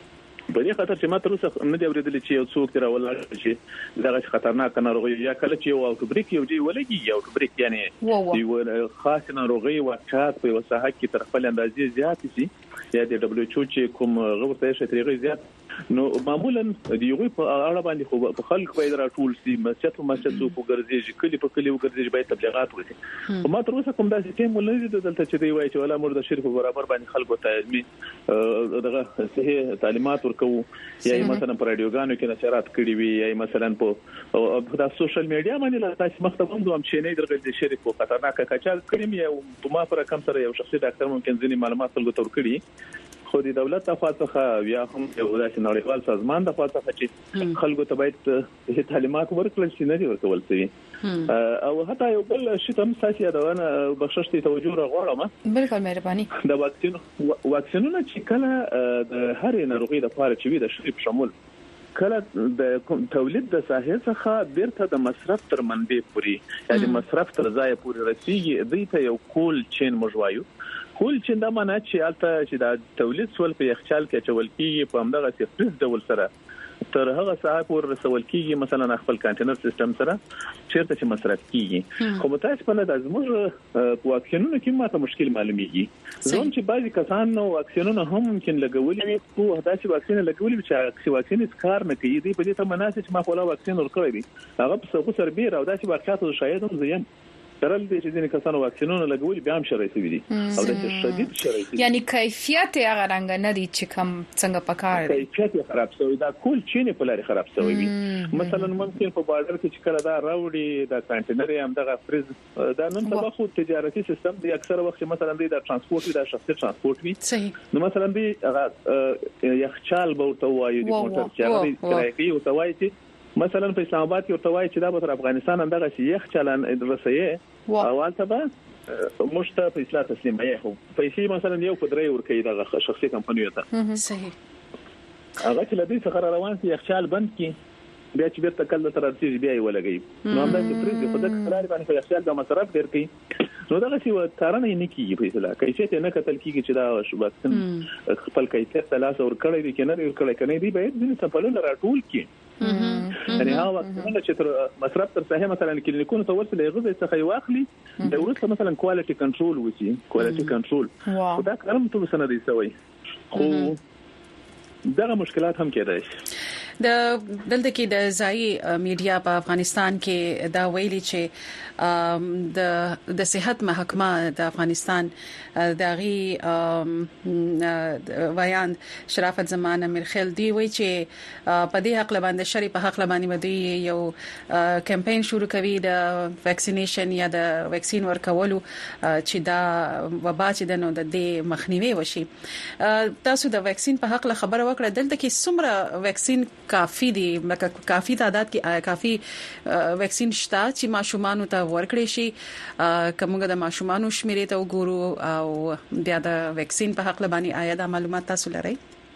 Speaker 4: په دې خاطر چې ما تر اوسه نه دی اوریدل چې یو څوک تر ولر چې دغه خطرناک ناروغي یا کله چې یو اوټبریک یو دی ولګي یو اوټبریک یعنی یو خاص ناروغي واقعات په وسه کې تر خپل اندازې زیات شي یا د دبليو ایچ او چې کوم غوړته شي طریقې زیات نو معمولا د یو په اړه باندې خو په خلک باید راټول سي مسجد په ګرځي کلی په کلی وګرځي باید تبلیغات وکړي او ما تر اوسه کوم داسې ټیم ولې دلته چې دی وایي چې ولا مرده شریف برابر باندې خلکو ته علمي دغه صحیح تعلیمات ورکو یا مثلا په رادیوګانو کې نشرات کړي وي یا مثلا په د سوشل میډیا باندې تاسو مختبم دوم چې نه درغلي شریف په خطرناک کچال کړي مې او ما پر کم سره یو شخصي ډاکټر ممکن ځینی معلومات خلکو ته ورکړي خو د دولت څخه یا هم یو داسې نړیوال سازمان د څخه چې خلکو ته باید تعلیمات ورکړل شي نه دی ورکول شي او حتی یو بل شی تم ساسي دونه بخښتي توجه راغړم
Speaker 2: بالکل مهرباني
Speaker 4: د واکسینونه چې کله د هر ناروغي د لپاره چې د شریف شمول کله د تولید د ساحې څخه بیرته د مصرف تر منبع پورې یعنی مصرف تر ځای پورې رسیدي د ته یو کول چین مجوایو کول چې دا معنی چې البته چې د تولید سول په یخچال کې چول کیږي په همدغه سیستم ډول سره تر هغه ساعت پورې رسول کیږي مثلا خپل کانټینر سیستم سره چیرته چې مصرف کیږي خو متاسفانه د زموږ واکسینونو کې ماته مشکل معلومیږي زموږ چې بعضی کسان نو واکسینونه هم ممکن لګولي خو هداسي واکسین لګولي چې واکسین کار نه کوي دی په دې ته مناسب چې ما خپل واکسین ورکړی دی هغه په څو سربیر او داسي واقعاتو شاید هم زیم ترل دي چې ځینې کسانو واکسینونه لګولي بیا هم شرعي دي او د شدید شرعي
Speaker 2: یعنی کیفیت هغه رنګ نه دي چې کوم څنګه پکار دي
Speaker 4: کیفیت خراب شوی دا کول چین په لاري خراب شوی وي مثلا ممکن په بازار کې چې کله دا راوړي د کانټینر هم دغه فریز دا نن سبا خو تجارتي سیستم دی اکثره وخت مثلا د ترانسپورت د شخصي ترانسپورت وي نو مثلا دی یخچال به ورته وایي د موټر چې کرایي او توایي چې مثلا په اسلام آباد کې ورته وایي چې دا په افغانستان هم دغه یخ چلن رسېه او البته به مشته په اصلاح تسلیمه یو پیسې مثلا یو قدرې ورکې دغه شخصي کمپنیو ته
Speaker 2: صحیح
Speaker 4: هغه چې لدی څخه روان سي یخچال بند کی بیا چې بیرته کله تر ارتي بیا یې ولګي نو هم د فریز په دغه قرار باندې یخچال د مصرف ډیر کوي نو دا چې کارونه نه کیږي په اصطلاح کیفیت نه کتل کیږي چې دا شوباتن خپل کیفیت تلاش ور کړی دي کنه ور کړی کنه دی باید ځینې سمپلونه راټول کی یعنی هغه وختونه چې تر مصرف تر صحه مثلا کلینیکونو ته ورسله غوښتل څخه واخلي د ورسره مثلا کوالټي کنټرول وسی کوالټي کنټرول دا کارم ټول سره دی سوی خو دغه مشکلات هم کېدای شي
Speaker 1: دلته کې د ځای میډیا په افغانستان کې دا ویلي چې د صحت محکمه د افغانستان دغه ویان شرافت زمان امیر خیل دی وی چې په دې حق باندې شری په حق باندې مدي یو کمپاین شروع کوي د ویکسینیشن یا د ویکسین ورکولو چې دا وبا چې د نو د مخنیوي وشي تاسو د ویکسین په حق خبره وکړه دلته کې څومره ویکسین کافي دي کافي تعداد کې کافي ویکسین شته چې ماشومان ته ورکړي شي کومه د ماشومان شمیرې ته وګورو او بیا د ویکسین په حق باندې آیا د معلومات تاسو لرئ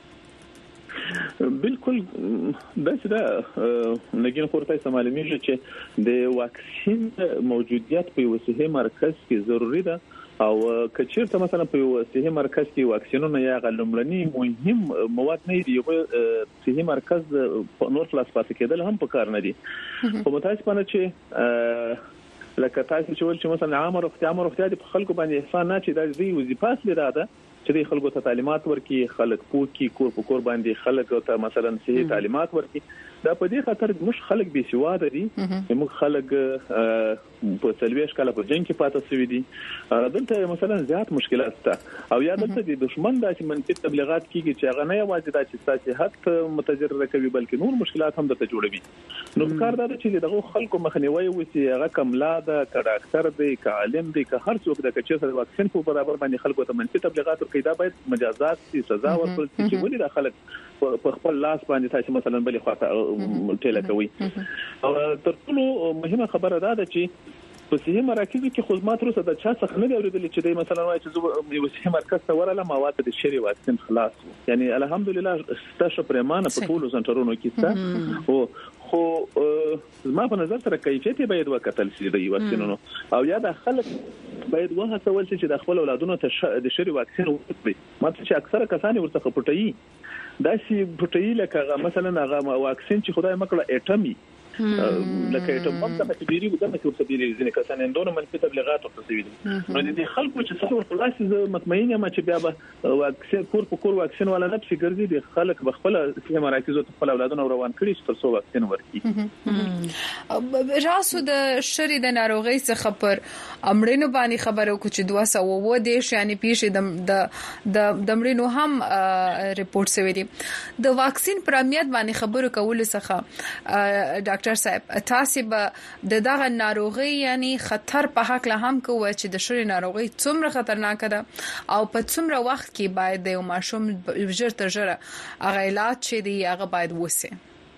Speaker 4: بالکل دا نګین خورته سمالمیږي چې د واکسین موجودیت په وسیله مرکز کې ضروری ده او کچیرته مثلا په صحي مرکز کې واکسینونه یا غلملني مهم مواد نه دي یو صحي مرکز نور خلاص پاتې کېدل هم په کار نه دي په متاسفانه چې لکه تاسو چې ول چې مثلا عامه روغتیا د خلکو باندې احسان نه چې د دې وظیفه ده چې د خلکو ته تعلیمات ورکړي خلک پوکي کور په کور باندې خلک ته مثلا صحي تعلیمات ورکړي دا په دې خاطر موږ خلک بي سواده دي موږ خلک په سلويش کله په جنگ کې پاتې شوی دي دلته مثلا زیات مشکلات شته او یا دلته د دشمن داسې منفي تبلیغات کیږي چې هغه نه یوازې د صحت متضرر کوي بلکې نور مشکلات هم درته جوړوي نو کار دا چې دغه خلکو مخنیوي وسی هغه کملا ده ډاکټر دی عالم دی که هر څوک د کچې سره واکسین په برابر باندې خلکو ته منفي تبلیغات ورکړي دا باید مجازات سي سزا ورکړي چې ولې د خلک په خپل لاس باندې تاسو مثلا بلې خواته ټیله کوي او تر ټولو مهمه خبره ده چې په صحي مراکزو کې خدمات روسه د چا څخه نه اوریدل چې د مثلا وایي چې یو صحي مرکز ته ورله مواد د شری واکسین خلاص یعنی الحمدلله ستاسو پرمانه په ټولو سنټرونو کې ستا او خو ما په نظر سره کیفیت باید وکتل شي د واکسینونو او یا د خلک باید وهڅول شي چې د خپل اولادونو ته د شری واکسین ورکړي ماته چې اکثره کسان ورڅخه پټي دا شي پټي لکه مثلا هغه واکسین چې خدای مکړه اټمي لکه ته هم څه چې بیري ودمه چې ورته بیري ځنه کسان اندونه منفي تبلیغات ورته شوي دي نو د خلکو چې څه خلاص زه مطمئن یم چې بیا به واکسین کور په کور واکسین ولا نه شي ګرځي د خلک بخپل صحي مراکزو ته خپل اولادونه روان کړي چې تر څو واکسین ورکړي
Speaker 2: راسو د شری د ناروغي څخه پر امرینو باندې خبرو کو چې 200 دیش یعنی پیښې د امرینو هم ریپورت شوی دي د واکسین پر اهمیت باندې خبرو کول څخه ډاکټر صاحب تاسو به دغه ناروغي یعنی خطر په حق له هم کوی چې د شری ناروغي څومره خطرناک ده او په څومره وخت کې باید د ماشوم ژر تر ژره هغه علاج چې دی هغه باید وسی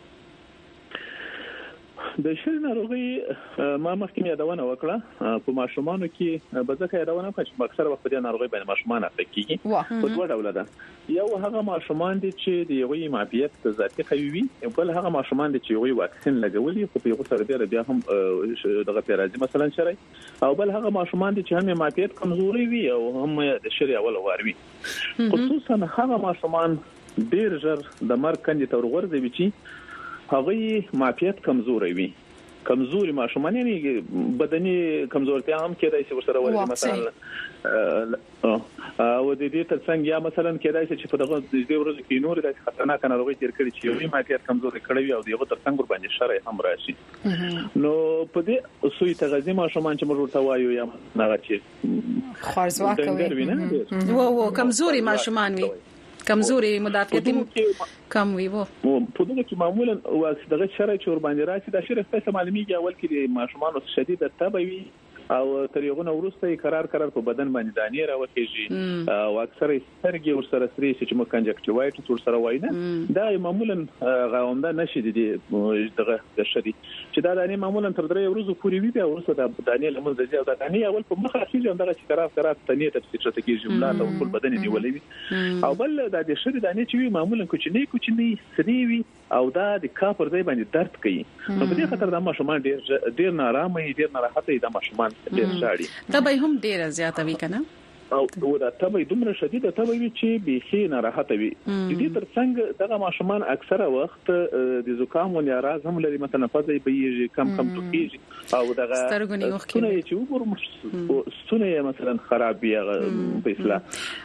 Speaker 4: د شری ناروغي ما مخکې یادونه وکړه په ماشومانو کې بځکه یادونه وکړه چې اکثر وخت د ناروغي باندې ماشومان اخته کیږي په دوه ډول ده یو هغه ماشومان دي چې د یوې معافیت ذاتي قوي وي بل هغه ماشومان دي چې یوې واکسین لګولي خو په یو سره بیا هم دغه پیرازي مثلا شری او بل هغه ماشومان دي چې هم معافیت کمزوري وي او هم د شری اول وروي خصوصا هغه ماشومان ډیر ژر د مرګ کندې تر ورځي چې هغه معافیت کمزوري وي کمزوري ماشومان یعنی بدني کمزورتیا هم کېدای شي ورسره ولې مثلا او د دې ترڅنګ یا مثلا کېدای شي چې په دغه د ورځو کې نور د خطرناک ناروغي تیر کړي چې یو معافیت کمزوري کړي او دغه ترڅنګ ور باندې شرعي هم راشي نو په دې سوی تغذیه ماشومان چې موږ ورته وایو یا نه چې
Speaker 2: خارزواکوي
Speaker 1: وو کمزوري ماشومان وي کمزوري مدافعتي کم وي وو
Speaker 4: په دغه کې معمولا دغه شرعي چې ور باندې راشي د شرعي په معلومیږي اول کې د ماشومان شدید تبه وي او تر یوغونه ورسته قرار په بدن باندې دانې راوخیږي او اکثره سترګې ورسره سري چې موږ کنجکټیوایټس ورسره وایي دا معمولا غونډه نشي دغه د شدید چې دا دانې معمولا تر 3 ورځې پورې وي او ورسره د دانې لمن د ځای د دانې اول په مخ راځي دغه چې قرار تنې تفسیر ته کېږي جمله او ټول بدن نیولې وي او بل د شدید دانې چې معمولا کوچنی سري وي او دا د کاپر ځای باندې درد کوي نو په دې خاطر د ماشومان ډیر نارامه ډیر ناراحت دي د ماشومان ډیر شاړي
Speaker 1: تبه هم ډیر زیاته وی کنه
Speaker 4: او دا تبه دومره شدیده تبه وی چې بيخي ناراحت وي د دې ترڅنګ دغه ماشومان اکثره وخت د زکام او ناراض هم لري مثلا فزې بيږي کم توکیږي او دغه ستونه چې وګورم ستونه مثلا خرابې په اصلاح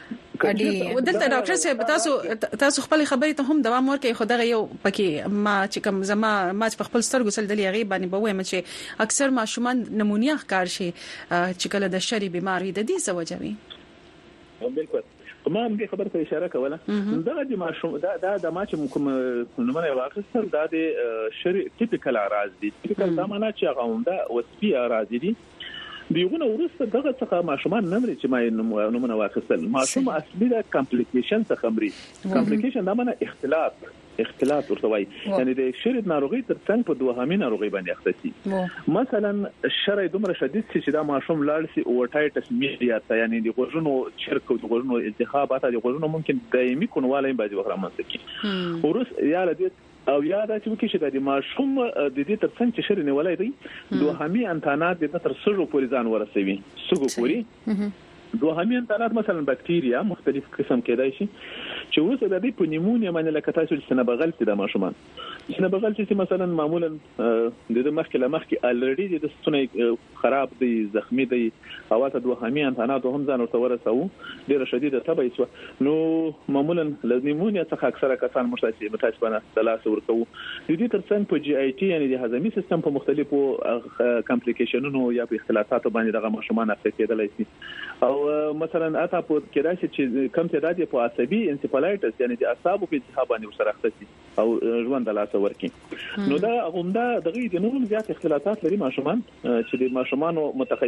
Speaker 1: کړي. دلته ډاکټر صاحب تاسو خپل خبرې ته هم دوام ورکړئ، خو دغه یو پکې ما چې کوم ما په خپل سترګو سره دلې غي باندې به وایم چې اکثر ماشومان نمونیا ښکار شي چې کله د شری بیماری د دې سوجوي.
Speaker 4: بالکل ما هم دې خبره ته اشاره کوله. دا د ماشوم دا ما چې کوم نمونه واخیستل دا د شری ټیپیکل اعراض دي. ټیپیکل دا معنی چې هغه دا وسپی اعراض دي. دیغونه ورسته دغه څخه ماشومان نمرې چې ما نمونه واخیستل ماشوم اصلي د کمپلیکیشن څخه مري. کمپلیکیشن دا معنی اختلاط ورته وایي، یعنی د شرید ناروغي تر څنګ په دوهامي ناروغي باندې اخته شي. مثلا شری دومره شدید چې دا ماشوم لاړ شي اوټایټس میډیا ته، یعنی د غوږونو چرک او د غوږونو التهابات د غوږونو ممکن دایمي کونواله باندې وخرامنځ کی ورس یا لدی او یا دا چې وکړي چې د ماشوم د دې تر څنګ چې شری نیولای دی دوهامي انتانات د تر سږو پورې ځان ورسوي. سږو پورې دوهامي انتانات مثلا باکتریا مختلف قسم کېدای شي چې اوس د دې په نیمونیا باندې لکه تاسو چې نه بغل چې د ماشومان چې نه بغل چې مثلا معمولا د مخکې لمخکې الریډي د ستوني خراب دی، زخمی دی، او ته دوهامي انتانات هم ځان ورته ورسوي ډیره شدیده تبه شو. نو معمولا د نیمونیا څخه اکثره کسان متاسفانه د لاس ورکو. د دې ترڅنګ په جی آی ټي یعنی د هضمي سیستم په مختلفو کمپلیکیشنونو یا په اختلافاتو باندې دغه ماشومان اخته کېدلای شي. او مثلا اته په کېدای شي چې کم تعداد په عصبي انسفالایټس یعنی د اعصابو په التهاب باندې سره اخته شي او ژوند د لاس ورکی. نو دا غونډه دغه د نورو زیات اختلافات لري ماشومان چې د ماشومانو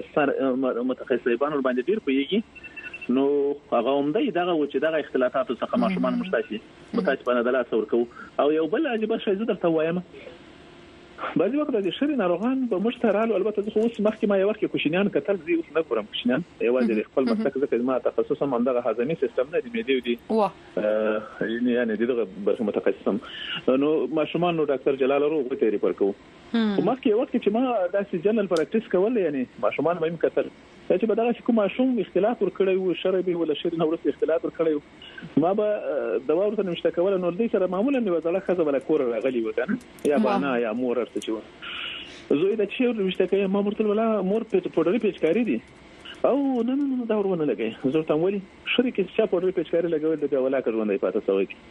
Speaker 4: متخصصانو باندې ډیر پیږي. نو هغه هم دغه چې دغه اختلافات څخه ماشومان متاسفانه د لاس ورکو. او یو بل عجیب شی زه درته وایم، بعضی وخت د شری ناروغان په مشترالو البته زه اوس مخکې ما یو وخت کوشنیان کتل زی اوس نه کوم کوشنیان یوازې د خپل مسلک ځکه ما تخصصم همدغه هضمي سیستم نه دی مېدی دی یعنی دغه برخه متخصصم. نو ماشومان نو ډاکټر جلال روغ ته ریپور کوم. مخکې یو وخت چې ما داسې جنرال پریکټیس کول یعنی ماشومان مې کتل چې په دغه کوم ماشوم اختلاف ور کړی وو شری به ولا شری نو ورته اختلاف ور کړی ما به دوا ورته نشته کول. نو دې سره معمولا نو ځله خزه ولا کور راغلی و کنه یا بانا یا مور ورته چې زوی د چیر نشته کوي ما ورته ولا مور په پوډري پیچکاری دي او نه دا ورونه لګي زه ته ولی شری کې چې پوډري پیچکاری لګول د ولا کړوندې پاتې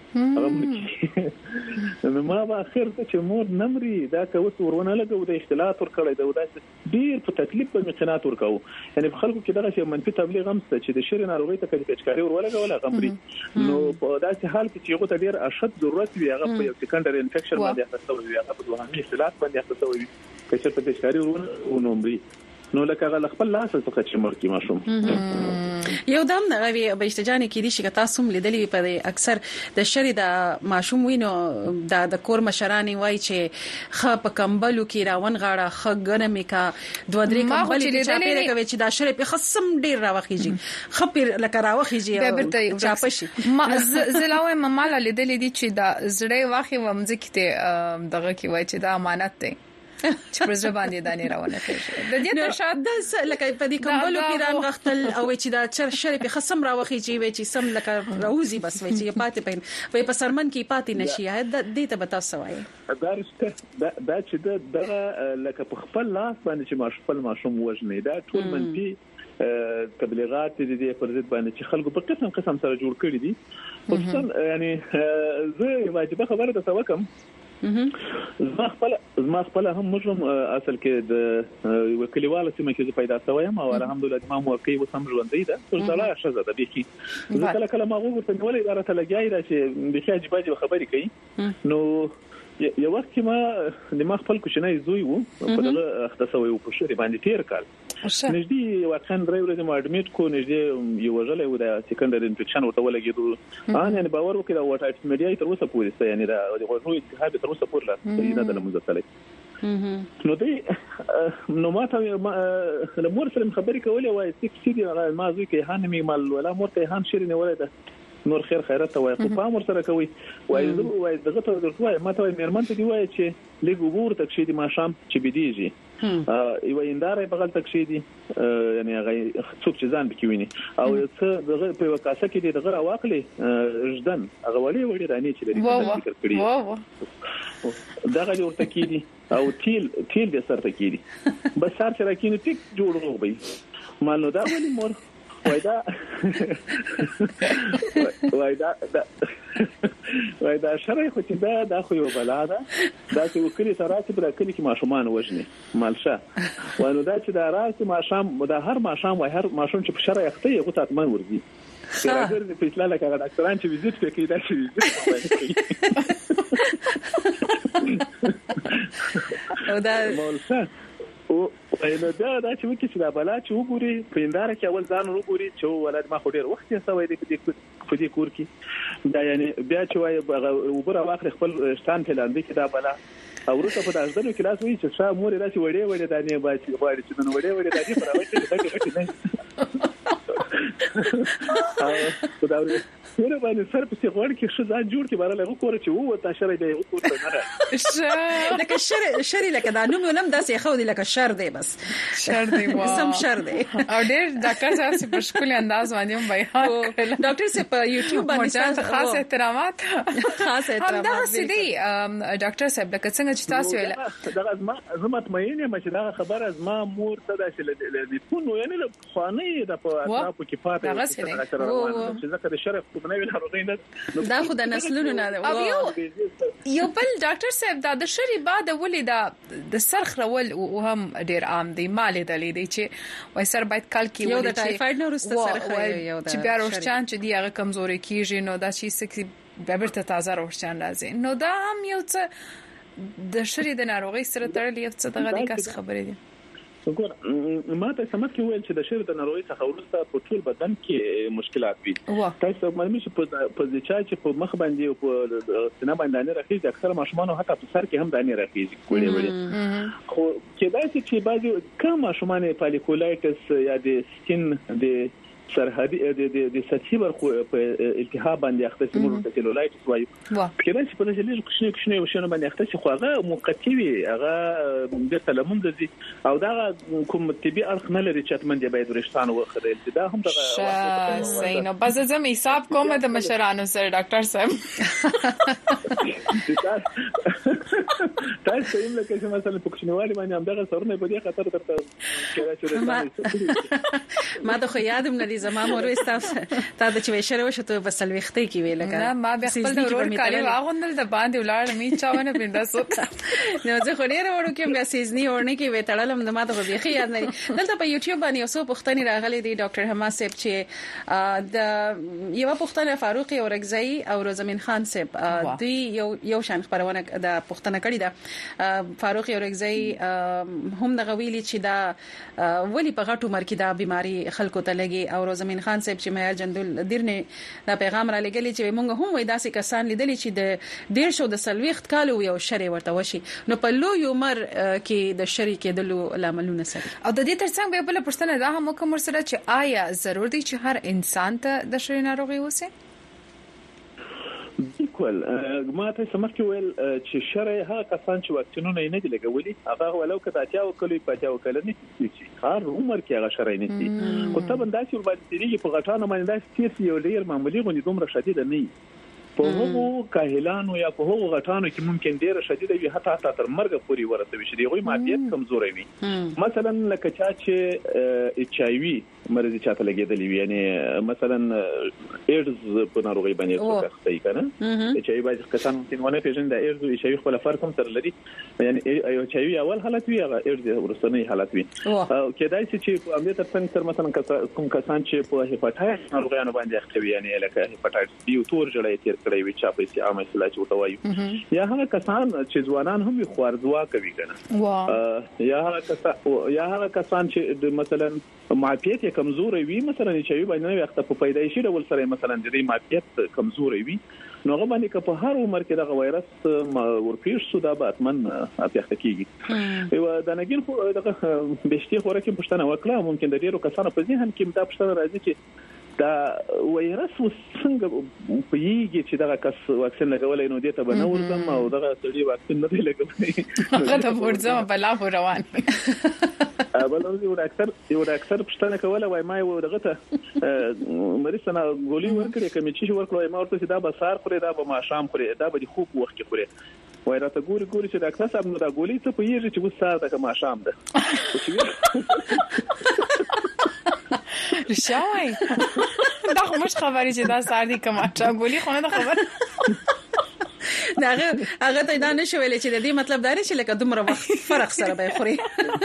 Speaker 4: سوي هغه ما به اخر ته چې مور نمرې دا کوس ورونه لګو د اختلاط ور کړی دا وداسې ډیر په تکلیف په مقنات ور کوو. یعنی په خلکو کې دغه منفي تبلیغ هم ست چې د شری ناروغي ته کې پیچکاری ور ولګول غمري. نو په داسې حال کې چې یو ته ډیر اشد ضرورت وي هغه په سکندري انفیکشن باندې اخته وي هغه په دوهامي اختلاط باندې اخته وي چې په پیچکاری ورونه عمري. نو لکه غل خپل لاس څخه چې مرکی ماشوم
Speaker 1: یو دم غوي به استجانه کې دي چې تاسو هم لیدلې په اکثر د شری د ماشوم وینو د کور مشرانی وای چې خ په کمبلو کې راون غاړه خ ګنمې کا دوه درې کمبل چې چاپیره کوي چې دا شری په خصم ډیر راوخیږي خپل لکه راوخیږي چاپشي
Speaker 2: ما زلاوه مماله لیدلې دي چې دا زړې واخی ومځکته دغه کې وای چې دا امانت دی چې پر ځبان دي دانه روانه کیږي د دې تر شاته د لکه په دې کمبلو کې ران غختل او چې دا چر په خصم راوخی چې چې سم لکه راوزی بس وای چې پاتې پین وای په سرمن کې پاتې نشي د دې ته بتا سوای
Speaker 4: دا چې دغه لکه په خپل لاس باندې چې خپل ماشوم وژنې دا ټول منفي تبلیغات دي پر ضد باندې چې خلکو په قسم سره جوړ کړی دي. خصوصا یعنی زه واجب خبره ده توکم زما خپل هم مجرم اصل کې د وکیلواله سیمه کې پیدا شوم او الحمدلله ما موقع وسم ژوندۍ ده تر څلاه شزه ده بيخي زه کله ما ورته ولې اداره ته لګیای دا چې بيخي عجیب خبرې کوي. نو یو وخت کې ما د ما خپل کوشنۍ زوی وو په دغه اختصاصي او په شری باندې تیر کال نږدې واقعا درې ورځې ما اډمیټ کو نږدې یو ژلې و د سکندري انفیکشن ورته ولګېدو ان یعنی باور وکړه او ټایپ میډیا تر اوسه پورې یعنی دا د غوړو التهاب تر اوسه پورې نه د لمزتلې. نو دی نو ما ته مور سره خبرې کولې وای سیدي ما زوی کې هانمي مال ولا مور ته هان شری نه ولې نور خیر خیرات ته وای په امر سره کوي وای دغه ته ورته ما ته مېرمن ته دی وای چې لګ وګور تک شي د ماشام چې بيديږي یو اندارې بغل تک شي دي یعنی هغه څوک چې ځان بکويني او څه دغه په وکاسه کې دغه واقلې رجدن هغه وړي راني چې لري فکر کړی دغه ورته کیدی او تیل د سر ته کیدی بس سر چې راکینو ټیک جوړ روغ به مالو دا ولې مور وای دا شرای خو چې دا خو یو بلا ده دا چې وکړي سره چې پر کلی کې ماشومان وژني مالشه وانه دا چې دا راځي ماشام دا هر ماشام وای هر ماشوم چې په شرای اخته یو تاتمن ورځي راګر دې په اسلام کې ډاکټران چې ویزیټ کوي دا چې
Speaker 1: او دا
Speaker 4: مالشه او نو دا چې وکړي چې دا بلا چې وګوري پیندار کې اول ځان وګوري چې ولادت ما خو ډیر وخت یې سوي دي په دې کور کې دا یعنی بیا چې وای وبره واخل خپل شتان په لاندې کې دا بلا او ورته په داسدنو کې لاس وی چې شا مور راشي وړې دانې باچې غواړي چې نن وړې دانې پر راوځي چې نه دا ورته باندې سر په څیر کې ځان جوړ کې بارله وکړه چې وو تا شر دی وکړه نه
Speaker 1: لکه شر لکه دا نوم نم داسې خو دی لکه شر دی بس
Speaker 2: شر دی
Speaker 1: سم شر دی
Speaker 2: او ډېر ډاکټر صاحب په ښکلي انداز باندې بیان
Speaker 1: ډاکټر صاحب په یوټیوب باندې
Speaker 2: خاص احترامات
Speaker 1: دا
Speaker 2: سدي ډاکټر صاحب لکه څنګه چې تاسو ویل
Speaker 4: دا زما مطمئن یم چې دا خبره زما مور ته دا چې لکونو یعنی له خوانې د په اطرافو کې پاتې چې ځکه د شرف
Speaker 1: دا خو د نسلونو نه
Speaker 2: یو بل ډاکټر صاحب دا د شری بعد ولې دا د سرخ رول او هم ډیر عام دی مال دلی دی چې وای سر باید کال کې
Speaker 1: یو د ټایفاید نو رسته سرخ یو
Speaker 2: چې بیا روشچان چې دی هغه کمزوري کیږي نو دا شي سکه بیا برته تازه روشچان راځي نو دا هم یو څه د شری د ناروغي سره تړلې یو څه دغه د کس خبرې دي
Speaker 4: وګور ما ته سمات کې ویل چې د شری د ناروغي څخه ورسته په ټول بدن کې مشکلات وي تاسو معلومه شي په چې په مخ باندې او په سینه باندې راخیږي اکثر ماشومان او حتی په سر کې هم دانې راخیږي کوړې وړې خو کېدای شي چې بعضي کم ماشومان فالیکولایټس یا د سکین د سرحدي د سطحي برخو په التهاب باندې اخته چې موږ ته سیلولایټس وایو کله چې په دې لږ کوچنی وشونه باندې اخته چې خو هغه موقتی وي هغه د تلمون د او دا کوم طبي اړخ نه لري چې تمن دی باید ورشتان وخره دا هم دا
Speaker 2: صحیح نو بس زم حساب کوم د مشرانو سره ډاکټر صاحب
Speaker 4: تاسو یې لکه چې مثلا په کوچنیوالي باندې هم دغه سرونه په دې خطر درته
Speaker 1: ما ته خو یادم نه زما مور استاف تا د چوي شره وشته بسلوختي کې ویل
Speaker 2: کنه ما به خپل ورور کالي واغوندل د باندې ولاړ می چاونه پیندا سوت
Speaker 1: نو زه خو ډیر ورو کې بیا سیزنی ورنه کې وتړلم د ما ته به خي یاد نه دلته په یوټیوب باندې اوسو پښتني راغلي دي ډاکټر حماس صاحب چې د یو پښتنه فاروق اورګزئی او روزمین خان صاحب دوی یو شان خبرونه د پښتنه کړی دا فاروق اورګزئی هم د غویلی چې دا ولی په غټو مر کې دا بيماري خلکو ته لګي او روزمین خان صاحب چې میا جندل دیرنه دا پیغام را لګلی چې موږ هم وای داسې کسان لیدلی چې د ډیر شو د سلويخت کالو یو شری ورته وشي نو په لو یو مر کې د شری کې د لو لاملونه سره
Speaker 2: او د دې ترڅنګ به بل پښتنه دا هم کوم سره چې آیا ضروري دی چې هر انسان ته د شری ناروغي وسه
Speaker 4: بالکل ما ته سمک ویل چې شرع هغه کسان چې واکسینونه نه دي لګولي هغه ولو کته اتیا وکړي په وکړه نه شي هر عمر کې هغه شرع نه دي خو ته باندې چې ورباندې تیریږي په غټانه باندې دا سټیټ یو ډیر معمولی غونډه دومره شدید نه په هغو کاهلانو یا په هغو غټانو کې ممکن ډیره شدیده وي حتی تر مرګ پورې ورسوي شي دوی مادیت کمزوري وي مثلا لکه چې ایچ آی وی مرضی چاته لګیدلی وي یعنی مثلا ایډز په ناروغي باندې څه کنه ایچ آی وی باید کسان ممکن ونه پیژني د ایډز ایچ آی وی خپل فرق هم تر لري یعنی ایچ آی وی اول حالت وي هغه ایډز ورسنی حالت وي کېدای شي چې په امنیت تر مثلا کوم کسان چې په هپاتایټس ناروغیانو باندې اخته وي یعنی لکه هپاتایټس بي او تور جوړي کړی وي چې په عامه اصطلاح چې وته وایي یا هغه کسان چې ځوانان هم خوارځوا کوي کنه یا هغه کسان چې مثلا معافیت کمزوري وي مثلا چې باندې وخت په پیدایشي ډول سره مثلا د معافیت کمزوري وي نو هغه باندې که په هر عمر کې دغه وایرس ورپیښ شو دا به اتمن افیخته کیږي یو د نګین خو دغه بهشتي خوره کې پښتنه وکړه ممکن د ډیرو کسانو په ذهن کې دا پښتنه راځي چې دا وایرس څنګه په ییږي چې دغه کس واکسین لګولای نو دې ته به نه ورځم او دغه سړي واکسین نه دی لګولای
Speaker 2: هغه ته ورځم بلا خو روان
Speaker 4: بل یو ډاکټر پښتنه کوله وای ما یو دغه ته مریض نه ګولي ورکړي کوم چې ورکړای ما ورته دا به سار خوري دا به ماښام خوري دا به خوب وخت کې خوري وای راته ګوري چې ډاکټر صاحب نو دا ګولي ته په ییږي چې وسار د ماښام ده
Speaker 2: شوي دا مش خبري چې دا ساردي کماټا ګولي خو نه خبر
Speaker 1: هغه ته دا نشو ویل چې د دې مطلب دا نه چې لکه دومره وخت فرق سره به خوري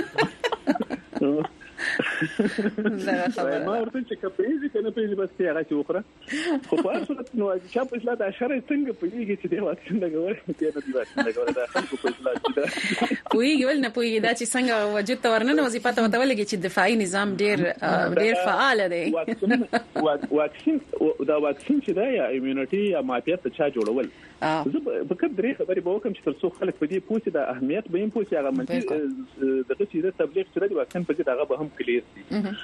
Speaker 4: ما ورته چې کپېږي کنه پیږي بس هغه چې وخره خو په اصل نو چې په اصل دا شر څنګه پیږي چې دی واکسین لګول چې نه دی واکسین لګول دا خلکو په اصل دا
Speaker 1: پویږي ول نه پویږي دا چې څنګه وجود تورنه وظیفه ته ولګي چې دفاعي نظام ډیر فعال دی
Speaker 4: واکسین دا واکسین چې دا یا ایمونټي یا معافیت ته چا جوړول زه په کوم درې خبرې به وکم چې تر څو خلک په دې پوښتنه د اهمیت به یې پوښتنه هغه منځ دغه چې د تبلیغ سره د واکسین په دې هغه به هم کلیر دي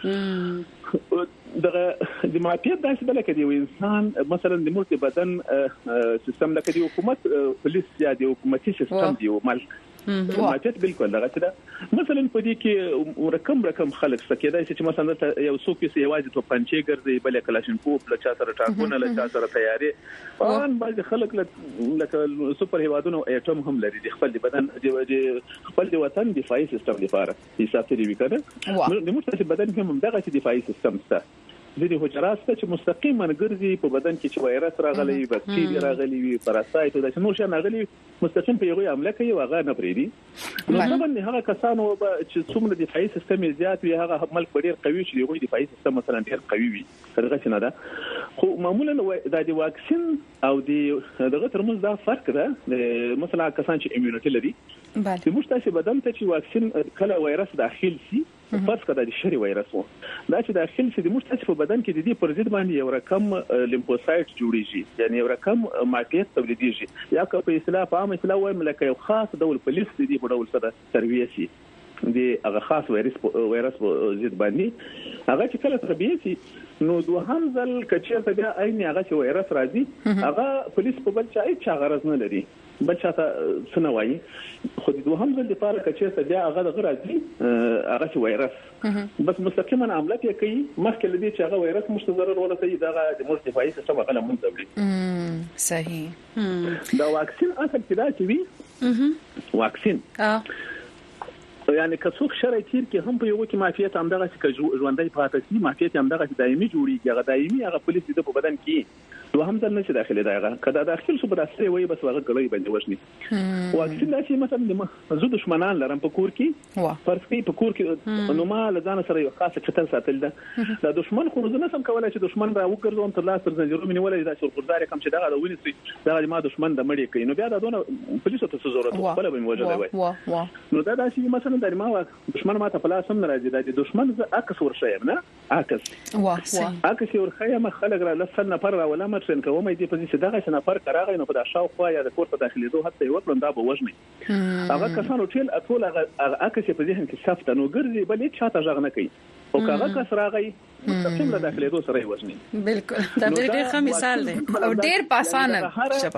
Speaker 4: دغه د معافیت داسې بل کې دی انسان مثلا د ملک بدن سیستم لکه دی حکومت پولیس یا د حکومتي سیستم دی ملک معافیت بالکل دغه چې دا مثلا په دې کې رقم خلک سکیدای چې مثلا یو څوک یې یوازې تو پنچې ګرځي بل کلاشینکوف لچا سره ټاکونه لچا سره تیاری ان بعض خلک لکه سپر هیوادونو اټم هم لري د خپل بدن خپل وطن دفاعي سیستم لپاره حساب لري وکړه د مستقیم بدن کې هم دغه دفاعي سیستم شته ځینې حجرات چې مستقیما ګرځي په بدن کې چې وایرس راغلي بکټریا راغلي وي پاراسایت او د نور شي راغلي مستقیم په یوه عمله کوي واغه نه پریدي نو څنګه هغه کسانو چې څومره دفاعي سیستم زیات وي هغه ملک ډیر قوي شي یوه دفاعي سیستم مثلا ډیر قوي وي څنګه څنګه دا خو معمولا د واکسین او دغه ترمنځ دا فرق ده مثلا کسان چې ایمونټي لري د مشتاش بدن ته چې واکسین کله وایرس داخل شي فرض کړه د شری وایرس وو دا چې داخل شي د مشتاش په بدن کې د دې پر ضد باندې یو رقم لیمفوسایت جوړیږي یعنی یو رقم معافیت تولیديږي یا که په اصطلاح په عام اصطلاح وایم لکه یو خاص ډول پولیس دی په ډول سره سرویس شي د هغه خاص وایرس په ضد باندې هغه چې کله طبيعي شي نو دوهم ځل کچې ته بیا عین هغه چې وایرس راځي هغه پولیس په بل چا غرض نه لري بل چا ته سنوي خو د دوهم ځل لپاره کچې ته بیا هغه راځي هغه چې وایرس بس مستقیما عملیات کوي مخکې لدی چې هغه وایرس مستضرر ورته دغه د ملک دفاعي سیستم هغه منځوي
Speaker 2: صحیح
Speaker 4: دا واکسین اصل کې دا چې وی واکسین یعنی که څوک شرعي تیر کې هم په یو کې معافیت هم دغه چې ژوندۍ پاتې شي معافیت هم دغه دایمي جوړیږي هغه دایمي هغه پولیس د په بدن کې دوهم ځل نشي داخلي دغه کله داخل شو په داسې وي بس هغه ګړې باندې وښني واکسین دا چې مثلا زه دښمنان لرم په کور کې فرض کړئ په کور کې نو ما لږه سره یو خاصه چتل ساتل ده د دښمن خو نه سم کولای چې دښمن را وګرځوم تر لاس تر زنجیرو منی ولې دا شورګردار کم چې دغه ولې سي دغه ما دښمن د مړی کوي نو بیا دا دونه پولیسو ته ضرورت خپل به موجوده وي نو دا چې مثلا د ما دښمن ما ته په لاس هم نه راځي د دښمن عکس ورشایم نه عکس ورخایم خلک را لسن نفر را ولا مرشن کومه دې په دې دغه نفر کراغې نو په دا شاوخوا یا د کور په داخلي دوه هڅه یو کړم دا به وژني هغه کسانو ټول اټول هغه عکس په ذهن کې صفته نو ګرځي بلې چاته ژغ نه کوي او هغه کس راغی مستقیم له داخلي دوه سره وژني
Speaker 1: بالکل دا ډېر ښه مثال دی
Speaker 2: او ډېر پاسانه شپه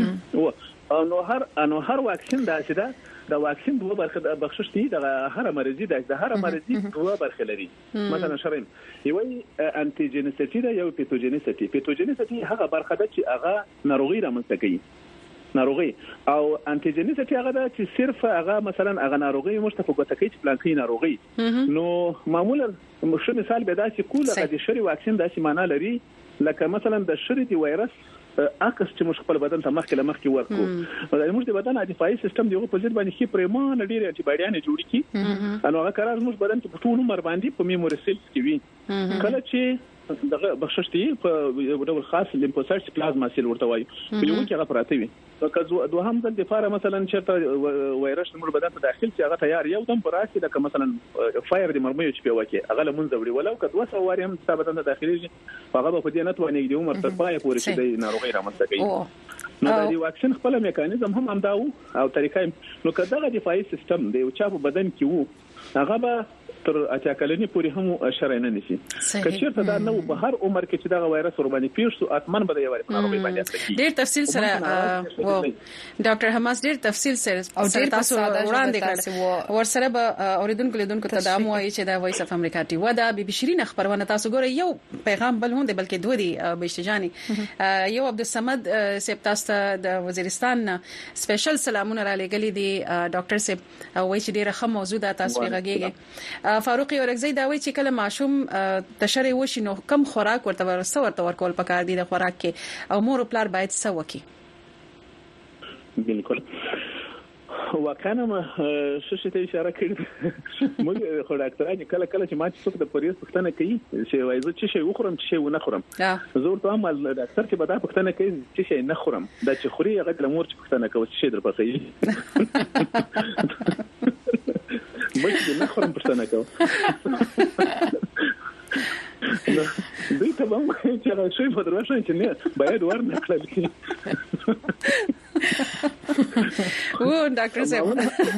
Speaker 4: نو هر واکسین دا چې دا واکسین دوه برخه بخشش دي د هر مرضی د هر مرضی دوه برخه لري مثلا شرم یو انټیجنسټی دا یو پیتوجنسټی هغه برخه ده چې هغه ناروغي رامنځته کوي ناروغي او انټیجنسټی هغه ده چې صرف هغه مثلا هغه ناروغي مشتفقه کوي چې پلانکی ناروغي نو معمولا مشه مثال به دا چې کوله د شری واکسین د معنی لري لکه مثلا د شری دی وایرس عکس چې موږ خپل بدن ته مخکې ورکو دا موږ د بدن دفاعي سیستم دی په ځد باندې کې پرېمان ډېر انټي باډیان جوړی کی نو هغه قرار موږ بدن ته په ټول عمر باندې په میموري سیلز کې وي کله چې دغه بخشش دی په ډول خاص لیمفوسایت پلازما سیل ورته وایي په یو کې هغه پراته وي که دوهم ځل دفاع مثلا چېرته وایرس موږ بدن ته داخل چې هغه تیار یو دم براسي د مثلا فایر د مرمۍ چې په وکه هغه لمون زوري ولو که 200 واري هم ثابت نه داخليږي هغه په دې نه توانې د عمر تر پای پورې چې د ناروغي رامنځته کوي نو د واکسین خپل میکانیزم هم همداو او طریقې نو کداغه دفاعي سیستم د یو چا په بدن کې وو هغه به تر اته کلنی پورې هم شرعي نه نشي کچېرته دا نو په هر عمر کې چې دا وایرس ور باندې پیښ شو اتمن به یو ناروغي باندې
Speaker 1: ډېر تفصیل سره ډاکټر حماس ډېر تفصیل سره او ډېر تاسو وړاندې کړ ور سره به اوریدونکو لیدونکو ته دا موایي چې دا وایس اف امریکا ټي و دا بي بي شيرين خبرونه تاسو ګوره یو پیغام بل هم دی بلکې دوه دی بشجاني یو عبدالصمد سیب تاسو د وزیرستان سپیشل سلامونه را لګلې دي ډاکټر سیب وایي چې ډېر ښه موضوع ده تاسو غږیږي فاروق اورګزی دا وایي چې کله ماشوم تشری وشي نو کم خوراک ورته ورکول پکار دي د خوراک کې او مور او پلار باید څه وکړي
Speaker 4: بالکل واکنه ما شې ته اشاره کړې موږ خو ډاکټرانو کله چې ما چې څوک د پولیس پوښتنه کوي چې وایي زه چې شی وخورم چې شی ونه خورم زه ورته هم ډاکټر چې به دا پوښتنه کوي چې شی نه خورم دا چې خوري هغه د مور چې پوښتنه کوي چې شی در پخې مې نه خورم پوښتنه کوي دوی ته هم چې هغه شی په دروازه چې نه باید ورنه کړل کی
Speaker 1: و ډاکټر صاحب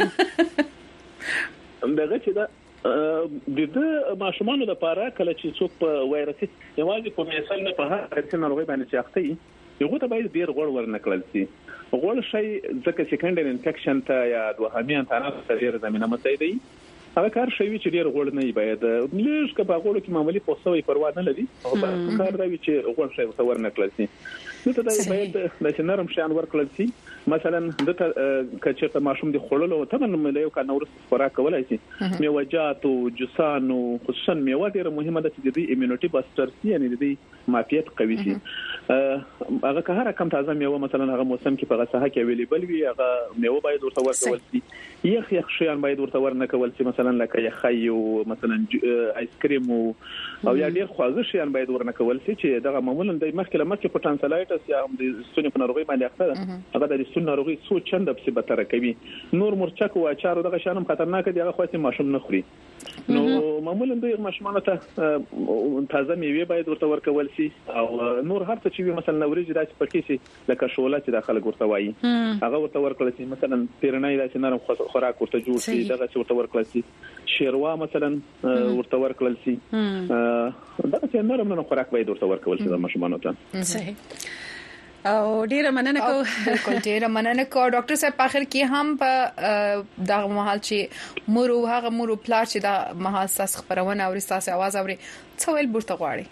Speaker 4: دغه چې دا د ماشومانو لپاره کله چې څوک په وایرسي یوازې په مثال نه په هغه څه ناروغي باندې چې اخته یو ته باید ډیر غوړ ورنکړل شي غوړ شي ځکه سیکنډري انفیکشن ته یا دوهمي انتانات ته ډیر زمينه مسایدي هغه کار شوی چې ډیر غوړ نه باید لږ که په غوړو کې معمولی پوسوي پروا نه لري او کار دا چې غوړ شي تصور نه کړل شي نو ته دا باید د نرم شان ورکړل شي مثلا د کچته ماشوم د خړلو ته نو مليو کا نور خوراک کولای شي میوه‌جات او جوسان او خصوصا میوه ډیره مهمه ده چې د ایمونټي باستر سي یعنی د معافیت قوي شي هغه که هر کم تازه میوه مثلا هغه موسم کې په غسه کې اویلیبل وي هغه میوه باید ورته ورکول شي یخ شیان باید ورته ورنکول شي مثلا لکه یخي او مثلا آیس کریم او یا ډیر خواږه شیان باید ورنکول شي چې دغه معمولا د مخکې پټانسلایټس یا د ستوني په ناروغي باندې اخته هغه د ستوني ناروغي څو چنده په بتر کوي نور مرچک او اچار دغه شانم خطرناک دي هغه خاصه ماشوم نه خوري نو معمولا د ماشومان ته تازه میوه باید ورته ورکول شي او نور هر څه چې مثلا نوريج داسې پکې شي لکه شوله چې داخله ورته وایي هغه ورته ورکول شي مثلا پیرنۍ داسې نرم خوراک ورته جوړ شي دغه چې ورته ورکول شي شیروا مثلا ورته ورکول شي دغه چې نرم خوراک باید ورته ورکول شي د ماشومان ته
Speaker 1: صحیح او ډیره مننه کو
Speaker 2: بالکل ډیره مننه کو ډاکټر صاحب په اخر کې هم په دغه محل چې مورو هغه مورو پلار چې د محل ساس خبرونه او رساس आवाज اوري څه ویل برته غواړي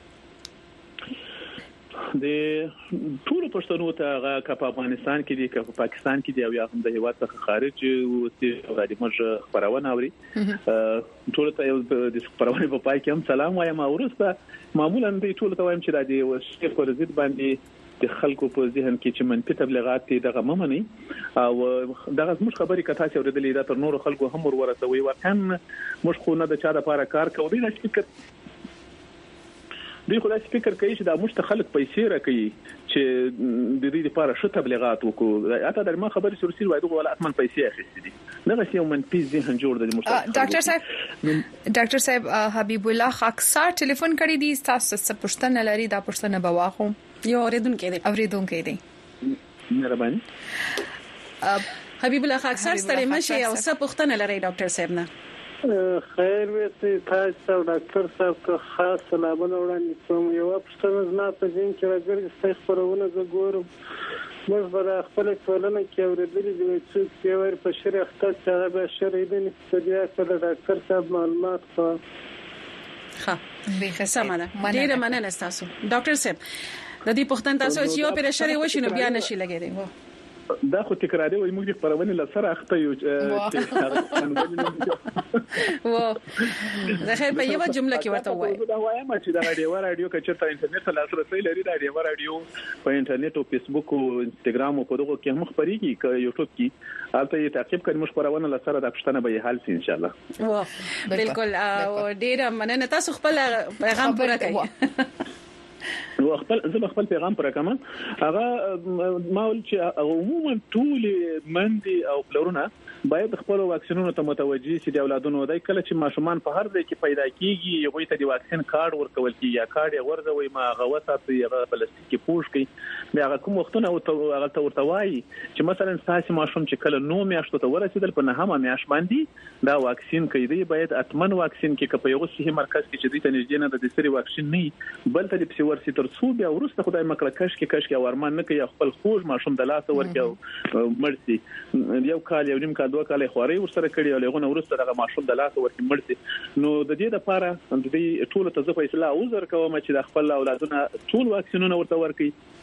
Speaker 4: د ټول پښتنو ته هغه په افغانستان کې دي که په پاکستان کې دي او یا هم د هیواد څخه خارج او چې غادي موږ خبرونه اوري ټول ته یو د خبرونه په پای کې هم سلام وایم او ورسته معمولا د ټول ته وایم چې د دې وسیله پر ضد باندې د خلکو په ذهن کې چې منفي تبلیغات دي دغه ممني او دغه موږ خبرې کته چې اوریدلې دا تر نور خلکو هم ورسوي وکړ موږ خو نه د چا لپاره کار کوو د فکر دوی خدای فکر کوي چې دا مشت خلک پیسې راکړي چې د دې لپاره شته تبلیغات وکړو اته د ما خبرې سورسي وایي دغه ولا اتمن پیسې اخیستي دي دغه یو منفي ذهن جوړ دی
Speaker 2: ډاکټر صاحب حبیب الله خاکسار ټلیفون کړی دی تاسو څه پوښتنه لري دا پوښتنه به واخو
Speaker 1: یو اوریدونکو دی
Speaker 4: مهرباني
Speaker 1: حبیب الله خاکسار ستړي مشه او څه پوښتنه لري ډاکټر صاحب نه
Speaker 14: خیر وي تاسو ډاکټر صاحب ته خاص سلامونه وړاندې کوم یو پوښتنه زما په ذهن کې راځي چې خبرونه زه ګورم موږ به خپل ټولنه کې اورېدلې دي چې یو ور په شری اخته چې به شری دي چې بیا کله ډاکټر صاحب معلومات خو
Speaker 1: ښه به سمانه ډیره مننه تاسو ډاکټر صاحب د دې پوښتنه تاسو چې یو پر شری وشي نو بیا نشي لګیدي
Speaker 4: دا خو تکراري وي موږ د خبرونه لسره اخته یو
Speaker 1: و دا خیر په یو جمله کې ورته وایي
Speaker 4: دا وایم چې دا رادیو کچته انټرنیټ ته لاسرسي لري دا رادیو په انټرنیټ او فیسبوک او انستګرام او په دغه کې هم خبريږي ک یوټیوب کې البته یې تعقیب کړئ موږ خبرونه لسره د پښتنه به حل شي ان شاء الله
Speaker 1: و بالکل ډیره مننه تاسو خپل پیغام پوره کړئ
Speaker 4: نو خپل پیغام پر کوم هغه ماول چې عموما ټول مندي او پلرونه باید خپل واکسینونو ته متوجي شي د اولادونو دای کله چې ماشومان په هر ځای کې پیدا کیږي یو ته د واکسین کارت ورکول کیږي یا کارت یې ورځوي ما غوسه یا پلاستیکي پوښ کوي بیا کوم وختونه او هغه ته ورتوي چې مثلا تاسو ماشوم چې کله نو میاشتو ته ورسېدل په نه هم میاش باندې دا واکسین کوي باید اتمن واکسین کې په یو صحي مرکز کې چې د تنظیم نه د سری واکسین نه بل ته د پسورسي تر څو بیا ورسته خدای مکړه کش کې ورمان نه کوي خپل خوږ ماشوم د لاس ورکو مرسي یو کال یو نیم کال دوه کال خوري ورسره کړی او لغونه ورسته دغه ماشوم د لاس ورکو مرسي نو د دې لپاره د دې ټول ته زه فیصله اوزر کوم چې د خپل اولادونه ټول واکسینونه ورته ورکړي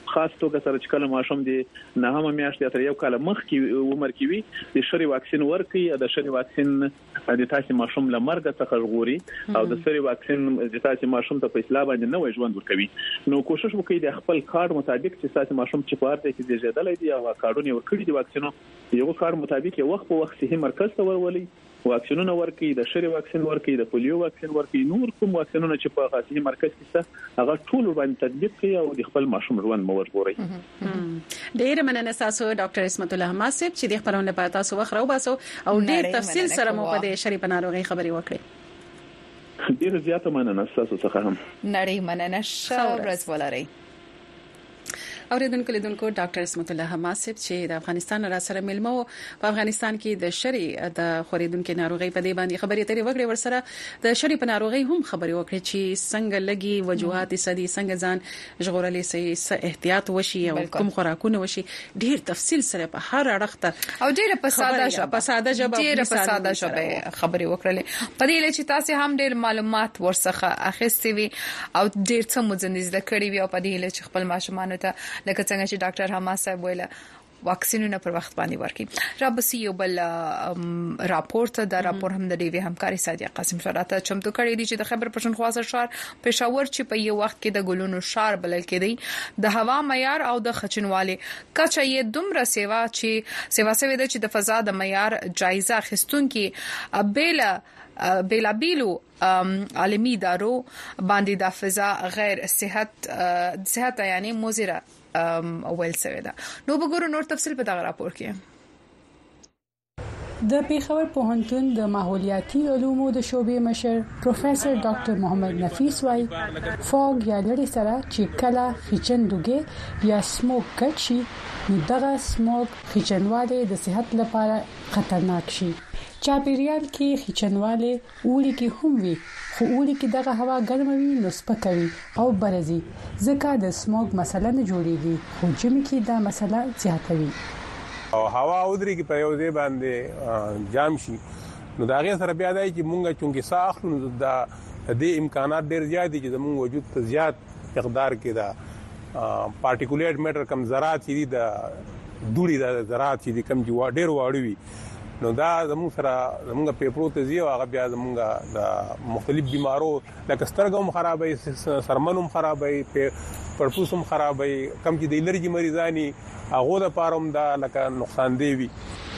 Speaker 4: خاص توګه سره چې کله ماشوم دی نه هم میاشتې تر یو کال مخکې عمر کې وي د شری واکسین ورکي د شری واکسین د تاسو ماشوم لمرګ څخه ژغوري او د شری واکسین د تاسو ماشوم ته په اصلاح باندې نوې ژوند ورکوي. نو کوشش وکړئ د خپل کارت مطابق چې تاسو ماشوم چې پارته کې زیږیدل دي او کارونه ورکړي دي واکسینو یو کار مطابق یو وخت په وخت صحي مرکز ته ورولي واکسینونه ورکړي د شری واکسین ورکړي د پولیو واکسین ورکړي نور کوم واکسینونه چې په خاصي مرکز کې څه هغه ټول باندې تطبیق کړي او د خپل ماشوم ژوند موجبوري.
Speaker 1: ډیر مننه تاسو ډاکټر اسمت الله حماسب چې د خبرونه په تاسو وخت راو باسو او ډیر تفصیل سره مو په دې شری پناروغي خبري وکړي.
Speaker 4: ډیر زیاته مننه تاسو څخه هم.
Speaker 2: نړۍ مننه شاورز ولري.
Speaker 1: اوریدونکو لیدونکو ډاکټر اسمت الله حماسب چې د افغانستان را سره ملمو په افغانستان کې د شری د خوریدونکو ناروغي په دې باندې خبرې اترې وکړې ورسره د شری په ناروغي هم خبرې وکړې چې څنګه لګي وجوهات سدي څنګه ځان ژغورلې سي احتیاط وشي او کوم خوراکونه وشي ډیر تفصیل سره په هر اړخ
Speaker 2: او ډیر په ساده ژبه خبرې وکړلې په دې لچې تاسو هم ډیر معلومات ورڅخه اخیستي وي او ډیر څه مزنیز د کړی وي او په دې لچې خپل ماشومان ته لکه څنګه چې ډاکټر حماس صاحب ویل واکسینونه پر وخت باندې ورکړي. را بس یو بل راپورټ د راپور هم د ډیوی همکاري صادق قاسم شراته چمتو کړی دی چې د خیبر پښتونخوا شهر پېښور چې په یو وخت کې د ګلونو شهر بلل کېدی د هوا معیار او د خچنواله کچا یې دومره سیوا سوي د چې د فضا د معیار جایزه خستون کې بیلا بیلو عالمی ادارو باندې د فضا غیر صحت یعنی مضره اول سوي ده. نو وګورو نور تفصیل په دغه راپور کې.
Speaker 6: د پیښور پوهنتون د ماحولیاتي علومو د شعبې مشر پروفیسور ډاکټر محمد نفیس وايي فوګ یا لري سره چې کله خچندوګي یا سموک کټ شي نو دغه سموک خچنواله د صحت لپاره خطرناک شي. چاپیریال کې خچنواله اوړي کې هم وي خو اوړي کې دغه هوا ګرموي نو سپکوي او برزي ځکه د سموک مسله نه جوړيږي خو جمع کې دا مسله زیاتوي
Speaker 9: او هوا اودري کې په یو ځای باندې جام شي نو دا غي سره بیا دای چې مونږه چونګي ساخلو د دې امکانات ډېر زیات دي چې زموږ وجود ته زیات مقدار کې دا پارټیکولیټ میټر کم ذرات دي د دوړي د ذرات دي کم چې ډېر واړوي نو دا زموږ سره زموږ پیپرو ته زیو هغه بیا زموږ د مختلف بیمارو لکه سترګوم خرابې سرمنوم خرابې پړپوسم خرابې کم چې د الرجی مریضانی هغه د پاروم دا لکه نقصان دی وي.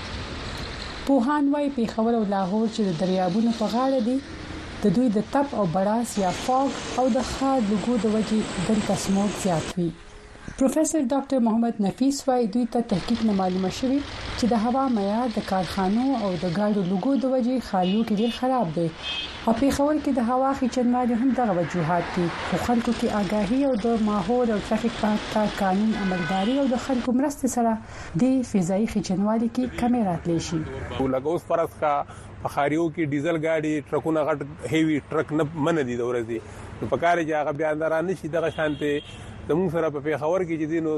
Speaker 6: پوهان وايي پیښور او لاهور چې د دریابونو په غاړه دي د دوی د تپ او بړاس یا فوګ او د خاد لګو د وجې دلته سموک زیات وي. پروفیسور ډاکټر محمد نفیس وايي دوی ته تحقیق نه معلومه شوی چې د هوا معیار د کارخانو او د ګاډو لګو د وجې خالیو کې ډیر خراب دی او پیښور کې د هوا خچنواله هم دغه وجوهات دي خو خلکو کې آگاهي او د ماحول او ټرافیک په قانون عملداري او د خلکو مرسته سره د فضایي خچنواله کې کمی راتلی شي.
Speaker 9: لګوس پرس کا بخاریو کې ډیزل ګاډي ټرکونه غټ هیوی ټرک نه من دي د ورځي په کاري چې هغه بیا اندرانه شي دغه شانته زموږ سره په پیښور کې چې دینو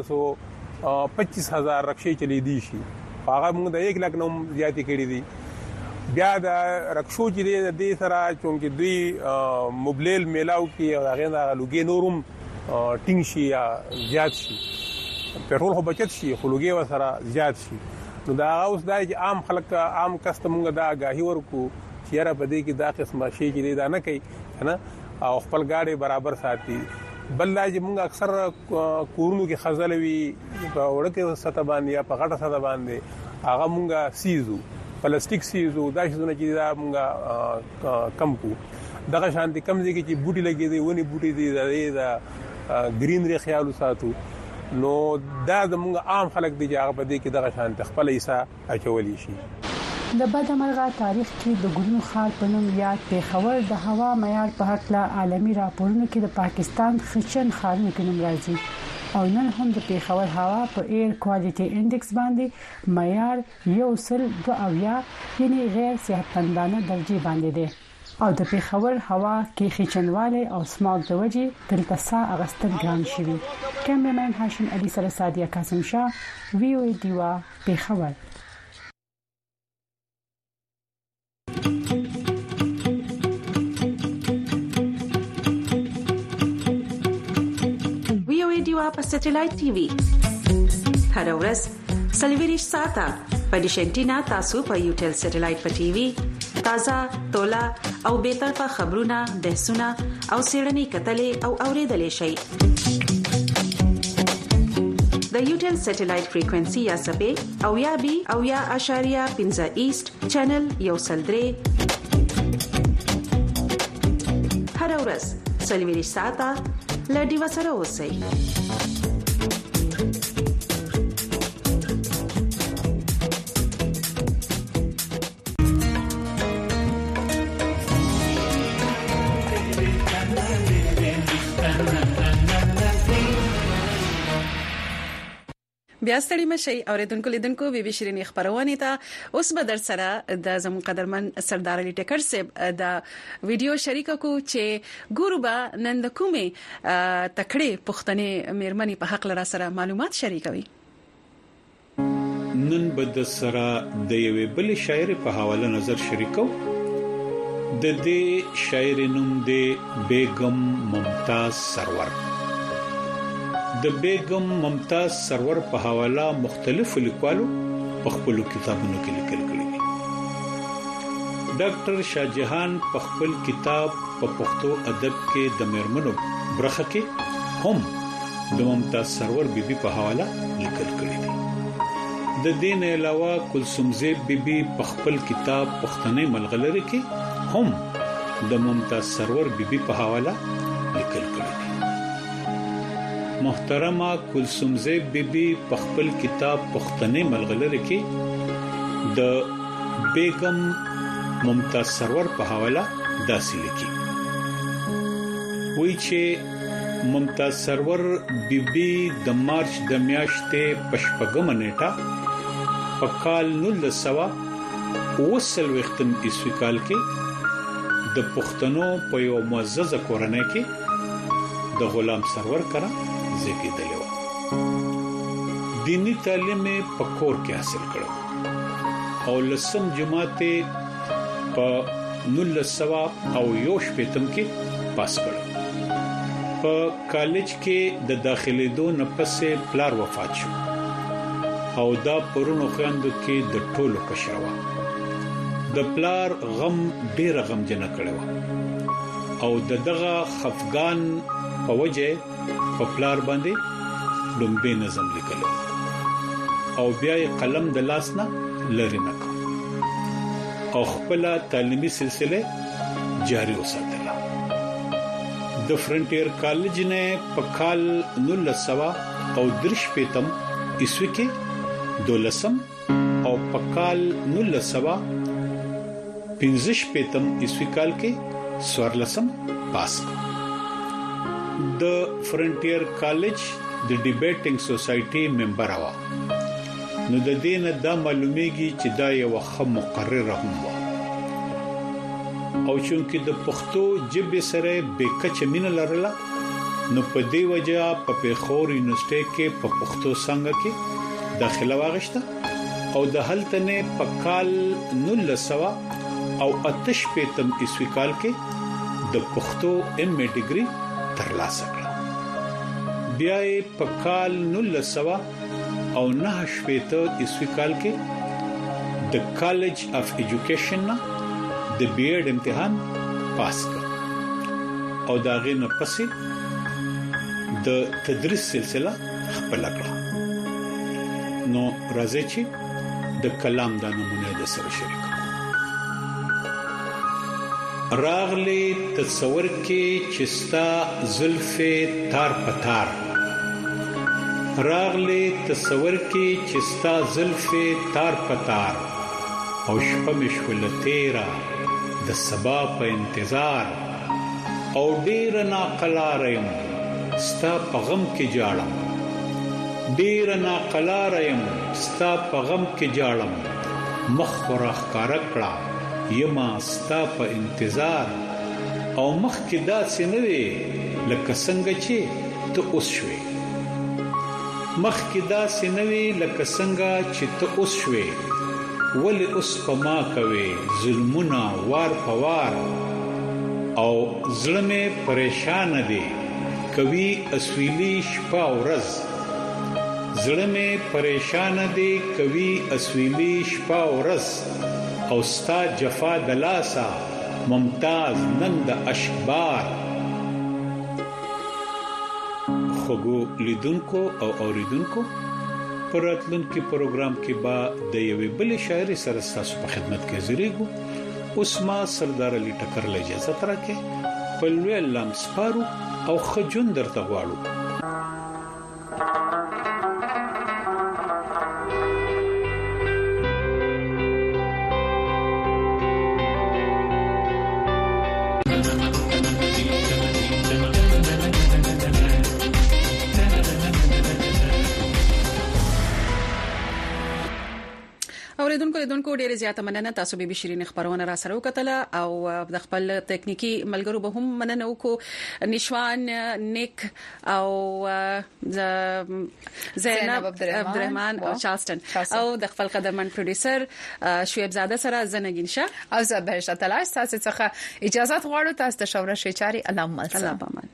Speaker 9: 125,000 رکشې چلی دي شي هغه موږ د 1 لک نو زیاتې کړې دي بیا د رکشو چې د سره چونکې دوی موبلیل میلاو کې هغه نه لوګي نورم ټینګ شي یا زیات شي پټرول خو بچت شي خو لوګي وسره زیات شي نو دا اوس د عام خلک عام کسټمرګه دا آگاهي ورکو چې را پدې کې دا قسمه شي چې دا نه کوي کنه او خپل گاډي برابر ساتي بل لا چې موږ اکثر کورونو کې خزلوي په وړکه سطح باندې یا په غټه سطح باندې هغه موږ سیزو پلاستیک سیزو دا شونه چې دا موږ کم کو دغه شانتي کم دي چې بوټي لګي دي ونی بوټي دي دا گرینری خیال ساتو نو دا زموږ عام خلک دي چې هغه په دې کې دغه شانتي خپل حصہ اچولي شي.
Speaker 6: د بدامرغه تاریخ کې د ګلونو خار په نوم یاد پیښور د هوا معیار په حق لا عالمي راپورونو کې د پاکستان خچن خارونو کې نوم راځي او نن هم د پیښور هوا په ایر کوالټي انډیکس باندې معیار 1.2 یعنی غیر صحتمندانه درجه باندې دی او د پیښور هوا کې خچنواله او سماګ د وجې دلته سا اغستل ګران شوی. کیمرمن هاشم علي سره سادیا قاسم شاه وی او دیوا پیښور.
Speaker 1: په
Speaker 10: په سټلایټ ټي وي هر ورځ سلویریش ساته په ډیشنټینا تاسو په یوټل سټلایټ په ټي وي تازه تولا او به طرفه خبرونه بحثونه او سیړنی کتلې او اوریدلې شي د یوټل سټلایټ فریکوئنسي یا سبې او یا بي او یا اشاریه 15 ایست چینل یو سلدري هر ورځ سلویریش ساته لډي وسره اوسئ
Speaker 1: بیا ستړي مشي اوریدونکو لیدونکو بي بي شيرين خبرونه ته اوس به در سره د زمون قدرمن سردار علي ټکر صاحب د ویډیو شریکه کو چې ګوربا نند کومه تکړه پښتنې مېرمنې په حق لرا سره معلومات شریکوي
Speaker 11: نن بد سره د یوې بل شاعر په حواله نظر شریکو د دې شاعر نوم دی بیگم ممتاز سرور د بیگم ممتاز سرور په حواله مختلف لیکوالو په خپل کتابونو کې لیکل کړي دي ډاکټر شاهجهان په خپل کتاب په پښتو ادب کې د مېرمنو برخه کې هم د ممتاز سرور بیبي په حواله لیکل کړي دي د دین علاوه کلثوم زیب بیبي په خپل کتاب پښتنې ملغلره کې هم د ممتاز سرور بیبي په حواله لیکل کړي دي محترمه کلثوم زیب بیبي په خپل کتاب پښتنې ملغلره کې د بیگم ممتاز سرور په حواله داسې لیکي وایي چې ممتاز سرور بیبي د مارچ د میاشتې پشپګم نیټه په کال 1920 عیسوي کال کې د پښتنو په یو معززه کورنۍ کې د غلام سرور کرا زیږیدلی و دینی تعلیم په کور کې حاصل کړو او لسم جماعت په 1900 کې پاس کړو په کالج کې د داخلي دوه نفسه پلار وفات شو او دا پرونو خويندو کې د ټولو کشروا د پلار غم ډیر غم جن کړو او دغه خفغان په وجه په پلار باندې لومبه نظم لیکل او بیا قلم د لاسنا لری نک او خپل تعلیمي سلسله جاری وساتله د فرنټیر کالج نه په کال 1913 عیسوي کې دولسم او په کال 1915 عیسوي کال کې سورلسم پاس د فرنټیر کالج د ډیبیټینګ سوسايټي ممبر و نو د دین د معلومیږي چې دا یو خم مقرره هم و او چونکه د پښتو ژبې سره به کچ مين لرله نو په دې وجه په پیښور یونیورسيټي کې په پښتو څنګه کې داخله واغشته او د هلتنه په کال 1988 عیسوي کال کې د پښتو ایم اے ډیګري ترلاسه کړه بیا په کال 1989 عیسوي کال کې د کالج اف ایجوکیشن د بی ایډ امتحان پاس کړ او داغه نه پسې د تدریس سلسله خپل کړه نو راځي چې د کلام د نمونه د سره شریک راغلی تصور کې چستا زلفې تار پتار راغلی تصور کې چستا زلفې تار پتار او شپه مشول تیرا د سبا په انتظار او ډیر ناقلارم ستا په غم کې جاړم ډیر ناقلارم ستا په غم کې جاړم مخ ورخ کار کړه یما ستا په انتظار او مخ کې داسې نه وي لکه څنګه چې ته اوس شوې مخ کې داسې نه وي لکه څنګه چې ته اوس شوې ولې اوس په ما کوي ظلمونه وار په وار او ظلم پریشان دي کوي اسویلی شپه ورځ زړه مې پریشان دی کوي اسویلی شپه ورځ او ستا جفا دلاسا ممتاز نند اشبار خوګو لیدونکو او اوریدونکو پراتلونکو پروګرام کې با د یوې بل شاعر سره تاسو په خدمت کې زریګو اوس ما سردار علي ټکر له اجازه ترکه په لوی لمسپارو او خجون درته غواړو.
Speaker 1: اوریدونکو ډیره زیاته مننه تاسو به شیرین خبرونه را سره وکټله او د خپل ټکنیکی ملګرو به هم مننه وکړو نشوان نیک او زینب عبدالرحمن او چارلستون او د خپل قدرمن پروډوسر شعیب زاده سره زنګین شه
Speaker 2: او زبرشت الله تاسو څخه اجازه غواړو تاسو ته شاوره شیچاري علامه
Speaker 1: الله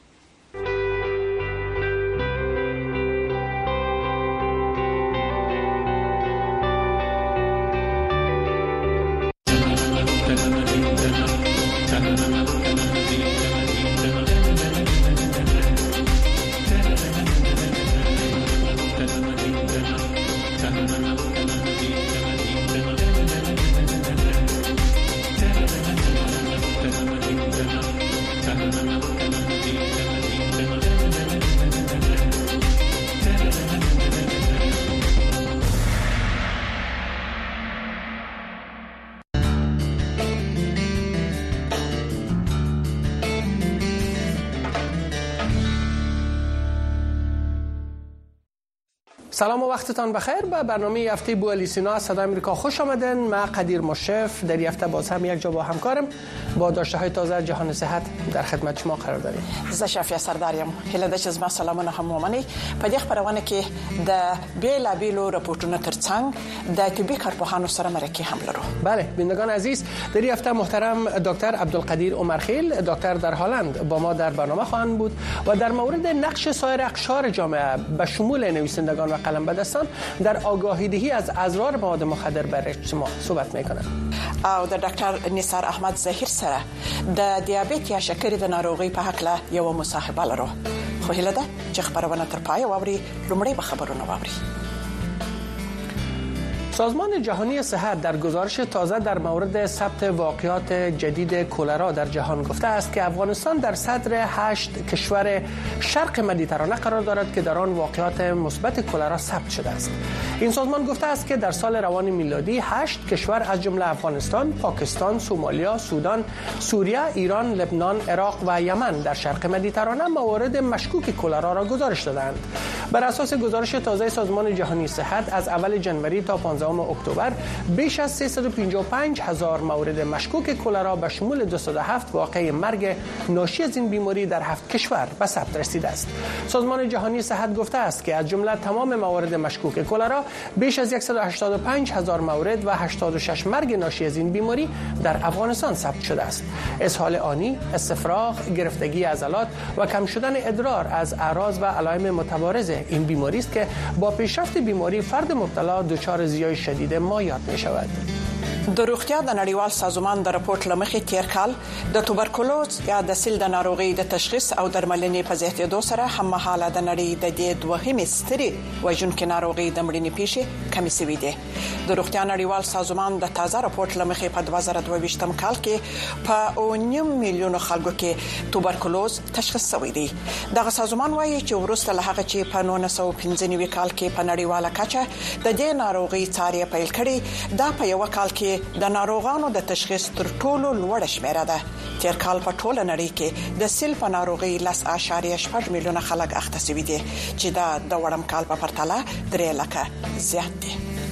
Speaker 8: سلام و وقتتان بخیر. به برنامه هفته بوالیسینا صدای آمریکا خوش آمدین. من قدیر مشرف در هفته باز هم یک جا با همکارم با داشته های تازه جهان صحت در خدمت شما قرار داریم.
Speaker 12: زه شافیه سرداریم. هله د چې ما سلامونه هم ومني. په دې خبرونه کې د بیلا بیلو راپورټونو ترڅنګ د طبي کارپوهانو سره مرکه هم لرو.
Speaker 8: بله بینندگان عزیز، در این هفته محترم دکتر عبدالقدیر عمرخیل دکتر در هلند با ما در برنامه خواهند بود و در مورد نقش سایر اقشار جامعه به شمول نویسندگان و قلمبدستان در آگاهی دهی از اضرار مواد مخدر بر اجتماع صحبت میکنند.
Speaker 12: او د ډاکټر نثار احمد ظاهر سره د دیابت یا شکر د ناروغي په حق له یو مصاحبه لرو. خو هله ده چې خبرونه تر پای واوري لومړی به خبرونه واوري.
Speaker 8: سازمان جهانی صحت در گزارش تازه در مورد ثبت واقعات جدید کلرا در جهان گفته است که افغانستان در صدر 8 کشور شرق مدیترانه قرار دارد که در آن واقعات مثبت کلرا ثبت شده است. این سازمان گفته است که در سال روان میلادی 8 کشور از جمله افغانستان، پاکستان، سومالیا، سودان، سوریه، ایران، لبنان، عراق و یمن در شرق مدیترانه موارد مشکوک کلرا را گزارش دادند. بر اساس گزارش تازه سازمان جهانی صحت از اول جنوری تا 15 اکتبر بیش از 355,000 مورد مشکوک کلرا به شمول 207 واقعه مرگ ناشی از این بیماری در 7 کشور به ثبت رسیده است. سازمان جهانی صحت گفته است که از جمله تمام موارد مشکوک کلرا بیش از 185,000 مورد و 86 مرگ ناشی از این بیماری در افغانستان ثبت شده است. اسهال آنی، استفراغ، گرفتگی عضلات و کم شدن ادرار از اعراض و علائم متبارز این بیماری است که با پیشرفت بیماری فرد مبتلا دچار زیای شدید مایات می شود.
Speaker 12: د روغتیا د نړیوال سازمان د راپورټ لمخې تیر کال د توبرکلوز یا د سیل د ناروغي د تشخیص او درملنې په زیاتېدو سره هممهاله د نړۍ د دې دوهمې سترې وژونکې ناروغي د مړینې پیښې کمې شوې دي. د روغتیا نړیوال سازمان د تازه راپورټ لمخې په 2022م کال کې په 9 میلیون خلکو کې توبرکلوز تشخیص شوی دی. دغه سازمان وایي چې وروسته له هغه چې په 1995 کال کې په نړیواله کچه د دې ناروغي څارنه پیل کړې، دا په یو کال کې د ناروغانو د تشخیص تر ټولو لوړ شمیره ده. تیر کال په ټوله نړۍ کې د سیل په ناروغي 10.8 میلیونه خلک اخته شوي دي چې دا د وړم کال په پرتله 3 لکه زیات دي.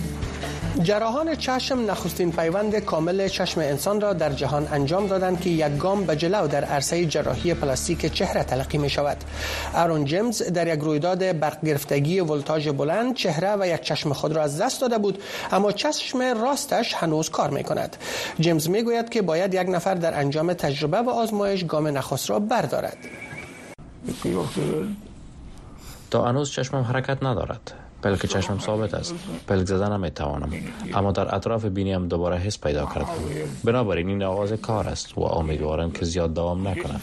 Speaker 8: جراحان چشم نخستین پیوند کامل چشم انسان را در جهان انجام دادند که یک گام به جلو در عرصه جراحی پلاستیک چهره تلقی می شود. آرون جیمز در یک رویداد برق گرفتگی ولتاژ بلند چهره و یک چشم خود را از دست داده بود، اما چشم راستش هنوز کار می کند. جیمز می گوید که باید یک نفر در انجام تجربه و آزمایش گام نخست را بردارد.
Speaker 13: تا هنوز چشمم حرکت ندارد. پلک چشمم ثابت است. پلک زدن نمیتوانم، اما در اطراف بینیم دوباره حس پیدا کردم. بنابراین این آغاز کار است و امیدوارم که زیاد دوام نکند.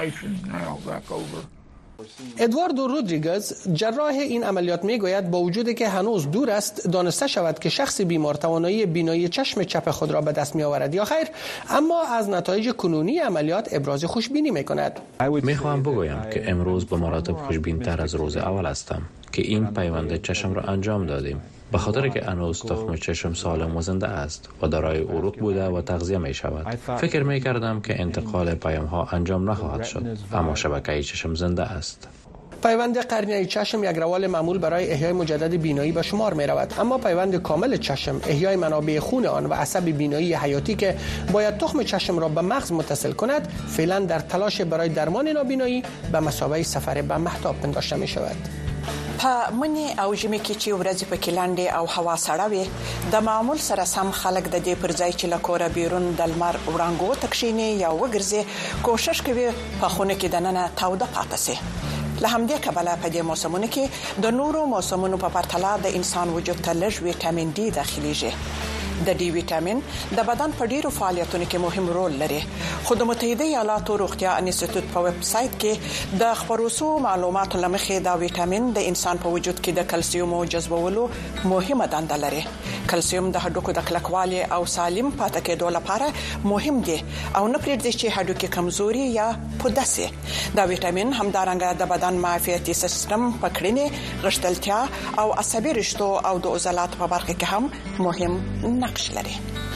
Speaker 8: ادواردو رودریگز جراح این عملیات میگوید با وجودی که هنوز دور است دانسته شود که شخص بیمار توانایی بینایی چشم چپ خود را به دست می آورد یا خیر، اما از نتایج کنونی عملیات ابراز خوشبینی می کند.
Speaker 13: میخواهم بگویم که امروز به مراتب خوشبین‌تر از روز اول هستم که این پیوند چشم را انجام دادیم، به خاطر که هنوز تخم چشم سالم و زنده است و دارای عروق بوده و تغذیه می شود. فکر می کردم که انتقال پیام ها انجام نخواهد شد، اما شبکه چشم زنده است.
Speaker 8: پیوند قرنیه چشم یک روال معمول برای احیای مجدد بینایی به شمار می رود، اما پیوند کامل چشم، احیای منابع خون آن و عصب بینایی حیاتی که باید تخم چشم را به مغز متصل کند، فعلا در تلاش برای درمان نابینایی به مثابه سفر به مهتاب پنداشته می شود.
Speaker 12: په منی او ژمي کې چې ورځې پکې لاندې او هوا سړه وي د معمول سره سم خلک د دې پر ځای چې له کوره بیرون د لمر وړانګو تکشینی یا وګرځي کوشش کوي په خونه کې دننه تاوده پاتې شي. له همدې کبله په دې موسمونو کې د نورو موسمونو په پرتله د انسان وجود ته لږ ویټامین ډي داخليږي. د ډي ویټامین د بدن په ډیرو فعالیتونو کې مهم رول لري، خو د متحده ایالاتو روغتیا انسټیټیوټ په ویب سټ کې د خبروسو معلوماتو لمخې دا ویټامین د انسان په وجود کې د کلسیم او جذبولو مهمه دنده لري. کلسیم د هډوکو د کلکوالي او سالم پاتې کېدو لپاره مهم دی او نه پرېږدي چې هډوکي کمزوري یا پودسي. دا ویټامین همدارنګه د بدن معافیتي سیستم پکړنې، غښتلتیا او عصبي رشتو او د عضلات په برخه کې هم مهم نقش لري.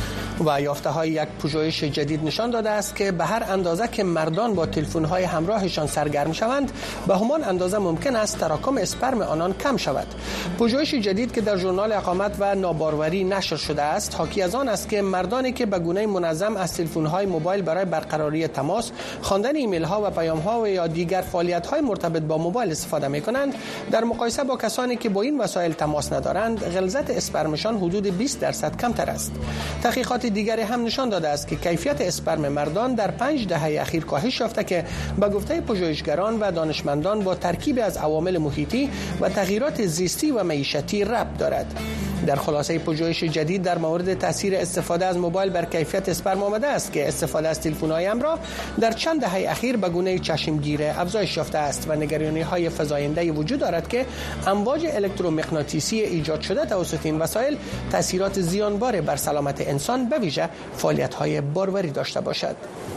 Speaker 8: و یافته‌های یک پژوهش جدید نشان داده است که به هر اندازه که مردان با تلفن‌های همراهشان سرگرم شوند، به همان اندازه ممکن است تراکم اسپرم آنان کم شود. پژوهش جدید که در ژورنال اقامت و ناباروری نشر شده است، حاکی از آن است که مردانی که به گونه منظم از تلفن‌های موبایل برای برقراری تماس، خواندن ایمیل‌ها و پیام‌ها و یا دیگر فعالیت‌های مرتبط با موبایل استفاده می‌کنند، در مقایسه با کسانی که با این وسایل تماس ندارند، غلظت اسپرمشان حدود 20% کمتر است. تحقیقات دیگری هم نشان داده است که کیفیت اسپرم مردان در 5 دهه اخیر کاهش یافته که به گفته پژوهشگران و دانشمندان با ترکیب از عوامل محیطی و تغییرات زیستی و معیشتی ربط دارد. در خلاصه پژوهش جدید در مورد تاثیر استفاده از موبایل بر کیفیت اسپرم آمده است که استفاده از تلفن‌های همراه در چند دهه اخیر به گونه چشمگیر افزایش یافته است و نگرانی‌های فزاینده وجود دارد که امواج الکترومغناطیسی ایجاد شده توسط این وسایل تاثیرات زیانبار بر سلامت انسان به ویژه فعالیت‌های باروری داشته باشد.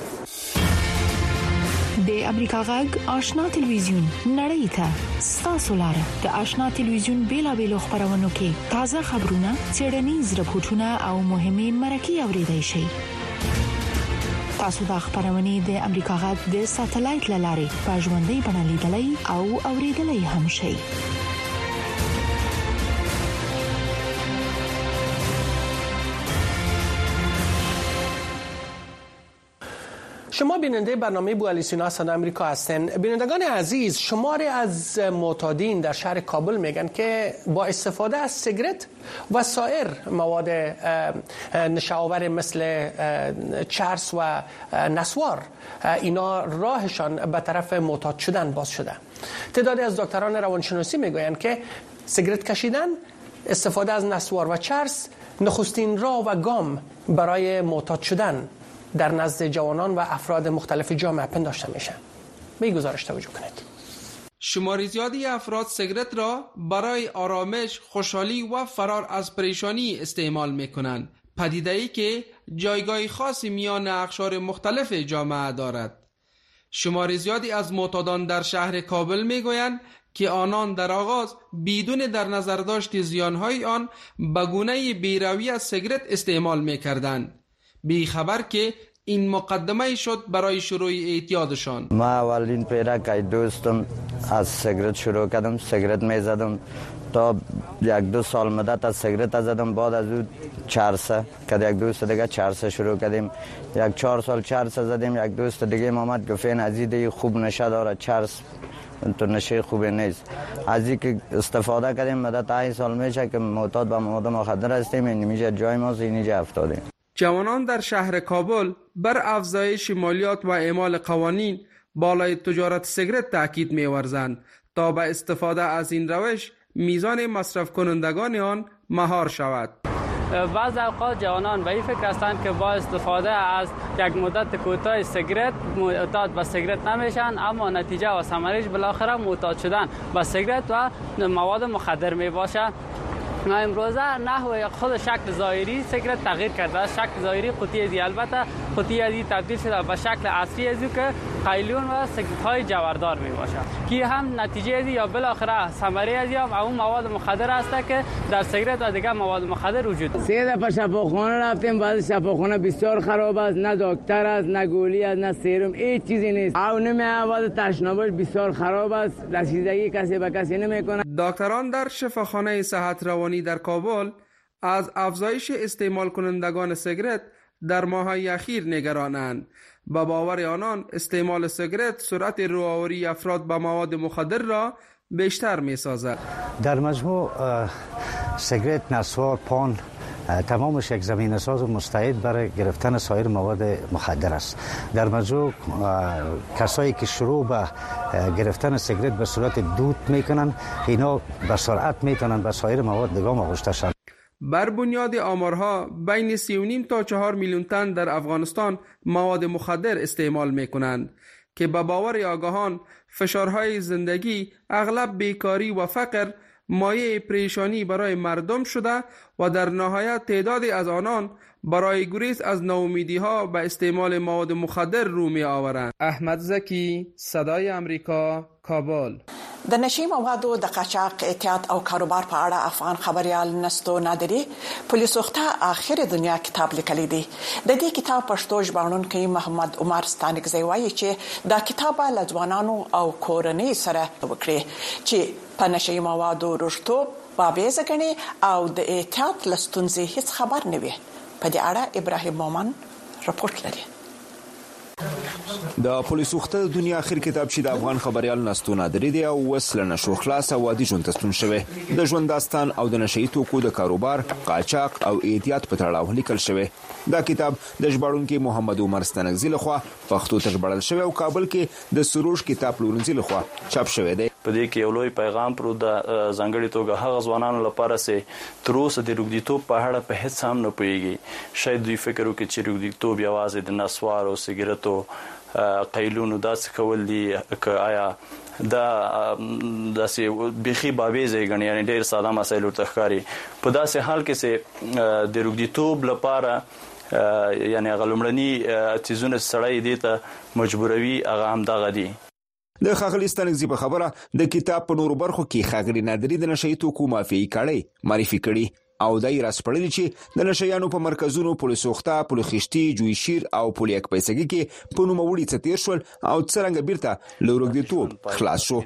Speaker 22: د امریکا غږ آشنا ټلویزیون نړۍ ته ستاسو لاره د آشنا ټلویزیون بیلابېلو خبرونو کې تازه خبرونه، څېړنیز راپورټونه او مهمه مرکې اوريدئ شئ. تاسو د خبرونې د امریکا غږ د ساتلایت لارې په ژوندۍ بڼه لیدلای او اوریدلای هم شئ.
Speaker 8: شما بیننده برنامه بوالیسینا صدا آمریکا هستین. بینندگان عزیز، شماری از معتادین در شهر کابل میگن که با استفاده از سیگرت و سایر مواد نشاور مثل چرس و نسوار اینا راهشان به طرف معتاد شدن باز شده. تعدادی از دکتران روانشناسی میگویند که سیگرت کشیدن، استفاده از نسوار و چرس نخستین راه و گام برای معتاد شدن در نزد جوانان و افراد مختلف جامعه پنداشته میشه. به این گزارش توجه کنید.
Speaker 16: شمار زیادی افراد سیگرت را برای آرامش، خوشحالی و فرار از پریشانی استعمال میکنند. پدیده‌ای که جایگاه خاصی میان اقشار مختلف جامعه دارد. شمار زیادی از معتادان در شهر کابل میگویند که آنان در آغاز بدون در نظر داشت زیانهای آن به گونه بی‌رویه از سیگرت استعمال میکردند، بی خبر که این مقدمه شد برای شروع اعتیادشان.
Speaker 23: ما اولین پیدا که دوستم از سیگرت شروع کردم، سیگرت میزدم تا 1-2 سال مدت از سیگرت زدم. بعد از اون چرسه که یک دوست دیگه چرسه شروع کردیم، 4 سال چرسه زدیم. یک دوست دیگه محمد گفتین عزیزی خوب نشه داره، چرس تو نشه خوبی نیست. از اینکه استفاده کردیم مدت 8 سال میشه که معتاد به مواد مخدر هستیم. این میشه جای ما اینجا افتادیم.
Speaker 16: جوانان در شهر کابل بر افزایش مالیات و اعمال قوانین بالای تجارت سیگرت تاکید می‌ورزند تا به استفاده از این روش میزان مصرف کنندگان آن مهار شود.
Speaker 15: بعض اوقات جوانان به این فکر هستند که با استفاده از یک مدت کوتاه سیگرت معتاد به سیگرت نمیشن، اما نتیجه و ثمرش بالاخره معتاد شدن به سیگرت و مواد مخدر می باشد. امروزه نحوه خود شکل ظاهری سیگرت تغییر کرده است. شکل ظاهری قطی ازی، البته قطی ازی تبدیل شده به شکل اصلی ازی که قیلون و سیگرت های جوهردار می باشد که هم نتیجه ازی یا بالاخره ثمره ازی هم اون مواد مخدر است که در سیگرت و دیگر مواد مخدر وجود دارد.
Speaker 17: 3 دفعه شفاخانه رفتیم، بعد شفاخانه بسیار خراب است، نه دکتر است، نه گولی است، نه سرم، هیچ چیزی نیست. اون مواد تشنابش بسیار خراب است، رسیدگی کسی به کسی نمیکنه.
Speaker 16: دکتران در شفاخانه صحت روانی در کابل از افزایش استعمال کنندگان سیگرت در ماه‌های اخیر نگرانند. با باور آنان استعمال سیگرت سرعت روآوری افراد به مواد مخدر را بیشتر می‌سازد.
Speaker 18: در مجموع سیگرت، نسوار، پان تمامش یک زمینه ساز مستعد برای گرفتن سایر مواد مخدر است. در مجموع کسایی که شروع به گرفتن سیگرت به صورت دود میکنن، اینا به سرعت میتونن به سایر مواد لگام آغشته شوند.
Speaker 16: بر بنیاد آمارها بین 3.5 تا 4 میلیون تن در افغانستان مواد مخدر استعمال میکنند که به باور آگاهان فشارهای زندگی، اغلب بیکاری و فقر مایه پریشانی برای مردم شده و در نهایت تعدادی از آنان برای گریز از ناامیدی‌ها به استعمال مواد مخدر رو می آورند. احمد زکی، صدای امریکا، کابل.
Speaker 12: د نشي موادو د قاچاق، اعتیاد او کاروبار په اړه افغان خبريال نستو نادری پولیس وخته اخر دنیا کتاب لیکلی دی. د دې کتاب پښتو ژباړونکی محمد عمر ستانکزی وایي چې دا کتاب له ځوانانو او کورنۍ سره وکړي چې په نشي موادو رښتو بابیزه غني او د اعتیاد لستونزې هیڅ خبر نه وي. په دې اړه ابراهیم مومن راپورټ لري.
Speaker 24: د پولیس وخته د دنیا اخر کتاب چې د افغان خبريال نستو نادری دی او وسله نشو خلاص او عادي ژوند تستون شوی د ژوند داستان او د نشئی توکو د کاروبار، قاچاق او اعتیاد په تړاو لیکل شوی. دا کتاب د ژباړونکي محمد عمر ستانکزی لخوا پښتو ته ژباړل شوی او کابل کې د سروش کتاب پلورنځي لخوا چاپ شوی دی.
Speaker 25: په دې کې یو لوی پیغام پرو د ځانګړي توګه هغه ځوانانو لپاره چې تر اوسه د روغتیتوب په اړه په هیڅ هم نه پوهیږي. شاید دوی فکر وکړي چې روغتیتوب یوازې د نسوار او سیګریټو قیلونو داسې کول دي که آیا دا داسې بيخي بابیزه غني، یعنی ډېر ساده مسایل ورته ښکاري. په داسې حال کې چې د روغتیتوب لپاره یعنی غلمړنی چیزونه سړی دي ته مجبوروي، هغه هم دغه دي.
Speaker 24: د خاغلی ستانکزی په خبره د کتاب په نورو برخو کې خاغلی نادری د نشئی توکو مافیایي کړي معرفي کړي او دای راسپړلی چې د نشیانو په مرکزونو پولیس وخته، پولخشتي، جویشیر او پولیک پیسګي کې په نوموړي څتیر شول او څنګه بیرته لورګدیتوب خلاص شو.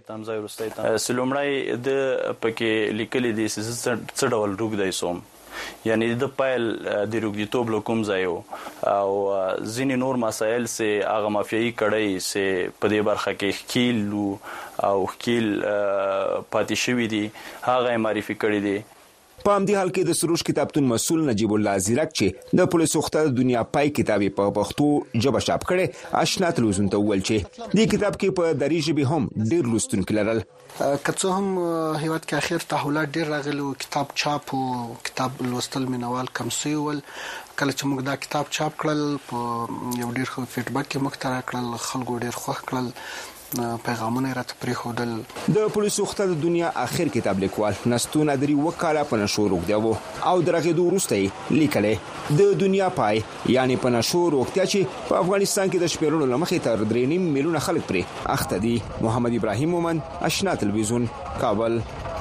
Speaker 25: سلومړی د پکې لیکلي دي چې څه ډول روغ دی سوم، یعنی د پایل د روغتیتوب لکوم ځایو او ځینې نور مسایل سه هغه مافیایي کړي سه په دې برخه کې خکیل او خکیل پاتې شوی دي، هغه معرفي کړي دي.
Speaker 24: په همدې حال کې د سروش کتابتون مسول نجیب الله زیرک چې د پولیس وخته د دنیا پای کتابي په پښتو ژبه چاپ کړي آشنا تلویزیون ته ویل چې دې کتاب کې په دری ژبه هم ډېر لوستونکي لرل.
Speaker 8: کڅو هم هیواد کې اخر تحولات ډېر راغلي، کتاب چاپ او کتاب لوستل مینوال کم سویول. کله چې موږ دا کتاب چاپ کړل په یو ډېر ښه فیډبیک کې موږ تر کړل، خلکو ډېر خوښ کړل، پیغامونه راته پریښودل.
Speaker 24: د پولیس وخته د دنیا اخر کتاب لیکوال نستو نادری وکاله په نشو روغدیو او درغېدو وروسته لیکلې د دنیا پای یعنی په نشو روغتیا چې په افغانستان کې د شپږ لمخې تر 3.5 میلیونه خلک پرې اخته دي. محمد ابراهیم مومن، آشنا تلویزیون، کابل.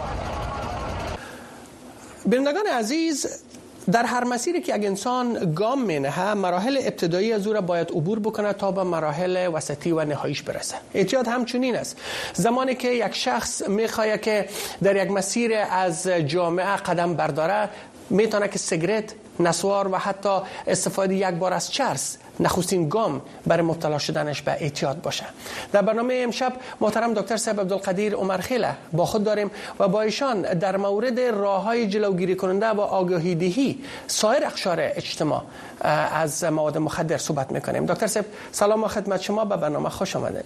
Speaker 8: بینندگان عزیز، در هر مسیری که یک انسان گام می‌نهه مراحل ابتدایی از او را باید عبور بکنه تا به مراحل وسطی و نهاییش برسه. اعتیاد همچنین است. زمانی که یک شخص می‌خواهد که در یک مسیر از جامعه قدم برداره، میتونه که سیگرت، نسوار و حتی استفاده یک بار از چرس نخستین گام برای مبتلا شدنش به اعتیاد باشه. در برنامه امشب محترم دکتر صاحب عبدالقدیر عمرخیله با خود داریم و با ایشان در مورد راههای جلوگیری کننده و آگاهی دهی سایر اقشار اجتماع از مواد مخدر صحبت میکنیم. دکتر صاحب سلام و خدمت شما، به برنامه خوش آمدید.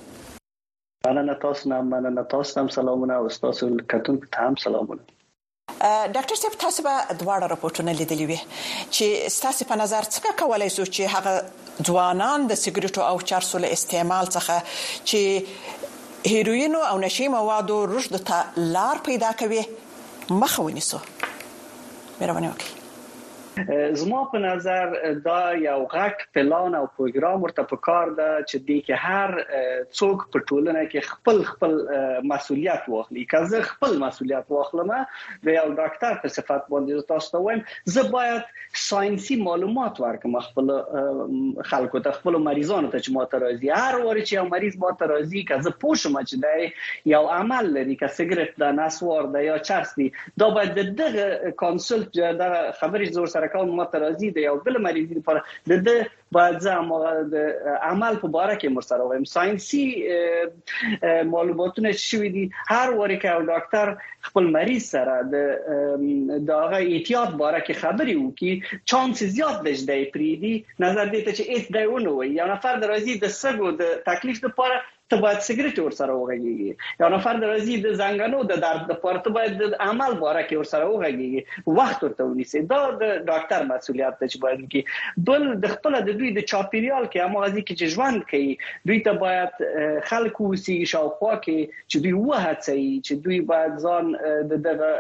Speaker 3: مننه تاسو سلامونه او تاسو کتون ته سلامونه.
Speaker 12: ډاکټر صاحب تاسو به دواړه راپورټونه لیدلي وي چې تاسو په نظر څه کولای شو چې هغه ځوانان د سیګریټو او چرسو له استعمال څخه چې هیروین او نشي موادو رشد ته لار پیدا کوي مخه ونیسو؟ مهرباني وکړئ.
Speaker 3: زما په نظر دا یو غټ پلان او پروګرام ورته پکار ده چې د کې هر څوک په ټولنه کې خپل مسؤلیت واخلي. که زه خپل مسؤلیت واخلم د یو ډاکټر په صفت باندې تاسو ته وایم زه باید ساينسي معلومات ورکړم خپل خلکو ته، خپل مریضانو ته چې ماته راځي. هر واري چې یو مریض ماته راځي که زه پوه شم چې دا یو عمل لري که سیګریټ ده، نسوار ده یا چرس دي، دا باید دغه کانسلټ دا خبرې زور سره کوم ماته راځي د یو بل مریض لپاره د باید زه د عمل په باره کې مرسته وایم. ساينسي معلوماتونه شوي دي هر واري که یو ډاکټر خپل مریض سره د هغه احتیاط باره کې خبرې وکړي چانس زیات دی پریدي نظر دې ته چې هیڅ دی ونه وي. یو نفر راځي د سګو د تکلیف لپاره ته باید سیګریټ ورسره وغږیږي. یو نفر راځي د زنګانو د درد لپاره ته باید د عمل باره کې ورسره وغږیږي، وخت ورته ونیسي. دا د ډاکټر مسؤلیت دی چې باید وکړي. بل د خپل د دوی د چاپیریال کې همغږي کې چې ژوند کوي دوی ته باید خلک وسی شاوخوا کې چې دوی وهڅي چې دوی باید ځان دغه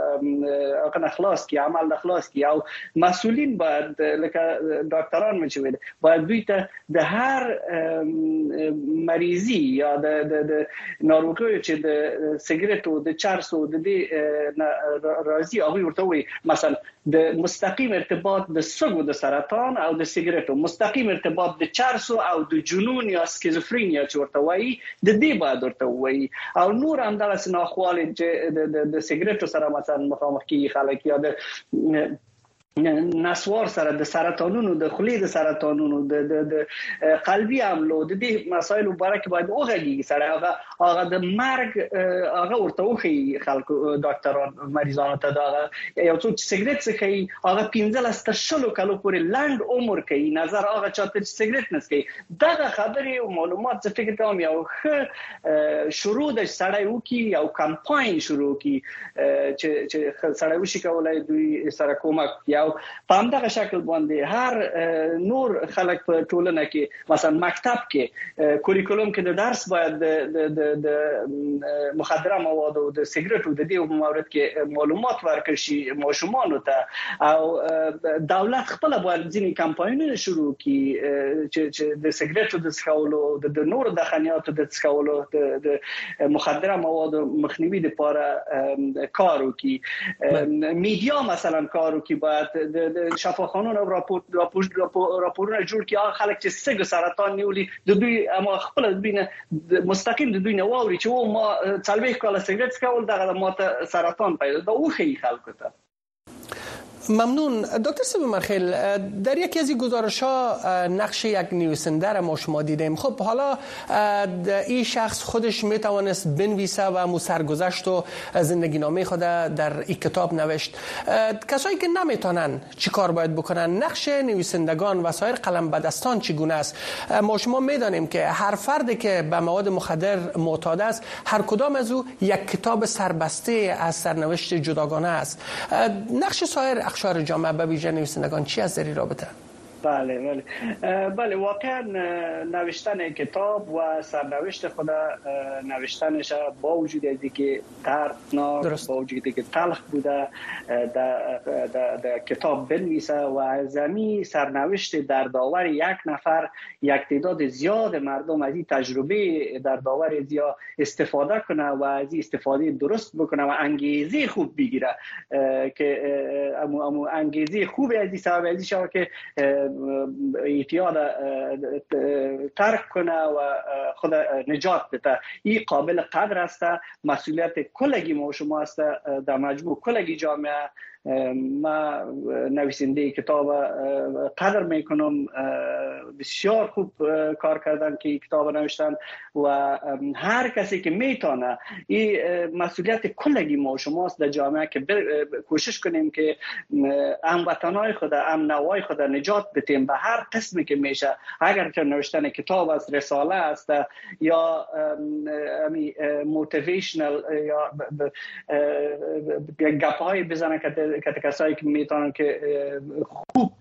Speaker 3: هغه خلاص کی عمل خلاص کی او مسؤلین باید لکه ډاکټران مې ویل باید دوی ته د هر مریضي یا د ناروغیو چې د سیګریټو د چرسو د دې راځي هغه ورته وي مثلا د مستقیم ارتباط د سږو د سرطان او د سیګریټو، مستقیم ارتباط د چرسو او د جنون یا سکیزوفرینیا چې ورته وایي د دې باید ورته وایي. او نور هم دغه سناخوالي چې د سیګریټو سره مثلا مخامخ کیږي خلک یا د نسوار سره د سرطانونو د خلی د سرطانونو د قلبي حملو د دې مسایل مبارک باید اوغږي سره هغه د مرګ هغه ورته وخی خلکو ډاکټران مریضانو ته دا یو څو سیګریټ څخه هغه 15 تر 20 کالو پورې لاند عمر کوي نظر هغه چاته سیګریټ نه کوي. دا خبرې او معلومات څه فکر کوم یو شروع د سړی وکي یو کمپاین شروع کی چې سړی وشي کولای دوی سره کومک یو په همدغه شکل باندې هر نور خلک په ټولنه کې مثلا مکتب کې کوریکولم کې د درس باید د مخدره مواد او د سیګریټو د دې مورد کې معلومات ورکړي شي ماشومانو ته او دولت خپل باید ځینې کمپاینونه شروع کړي چې د سیګریټو د څکولو د نور د خنیاتو د څکولو د مخدره مواد مخنیوي لپاره کار وکړي. میډیا مثلا کار وکړي باید د شفاخانونو راپورونه جوړ کړي هغه خلک چې سګ سرطان نیولي د دوی اما خپل دوی مستقیم د دوی نه واوري چې ما څلوي کال سیګریټ څکول دغه ماته سرطان پیدا دا وخی خلکو ته.
Speaker 8: ممنون دکتر صاحب مرخیل. در یکی از این گزارش‌ها نقش یک نویسنده را ما شما دیدیم. خب حالا این شخص خودش میتوانست بنویسه و مو سرگذشت و زندگی نامه خود در این کتاب نوشت. کسایی که نمیتونن چی کار باید بکنن؟ نقش نویسندگان و سایر قلمبدستان چگونه است؟ ما شما میدانیم که هر فردی که به مواد مخدر معتاد است هر کدام از او یک کتاب سربسته از سرنوشت جداگانه است. نقش سایر اقشار جامعه به ویژه نویسندگان چی از در رابطه؟
Speaker 3: بله واقعا نوشتن کتاب و سرنوشت خود نوشتنش با وجود از اینکه دردناک با وجود که تلخ بوده در کتاب بنویسه و از این سرنوشت دردآور یک نفر یک تعداد زیاد مردم از این تجربه دردآور زیاد استفاده کنه و از این استفاده درست بکنه و انگیزه خوب بگیره که انگیزه خوب از این سبب از این شود که اعتیاد ترک کنه و خود نجات بده. این قابل قدر است. مسئولیت کلگی ما شما است در مجموع کلگی جامعه ما نویسنده کتاب قدر میکنم، بسیار خوب کار کردن که کتاب نوشتن و هر کسی که میتونه این مسئولیت کلگی ما و شماست در جامعه که کوشش کنیم که هموطنای خود، نوای خود نجات بدیم به هر قسمی که میشه. اگر که نوشتن کتاب است، رساله است یا موتیویشنال یا گپ‌های بزنن که کسایی که میتونن که خوب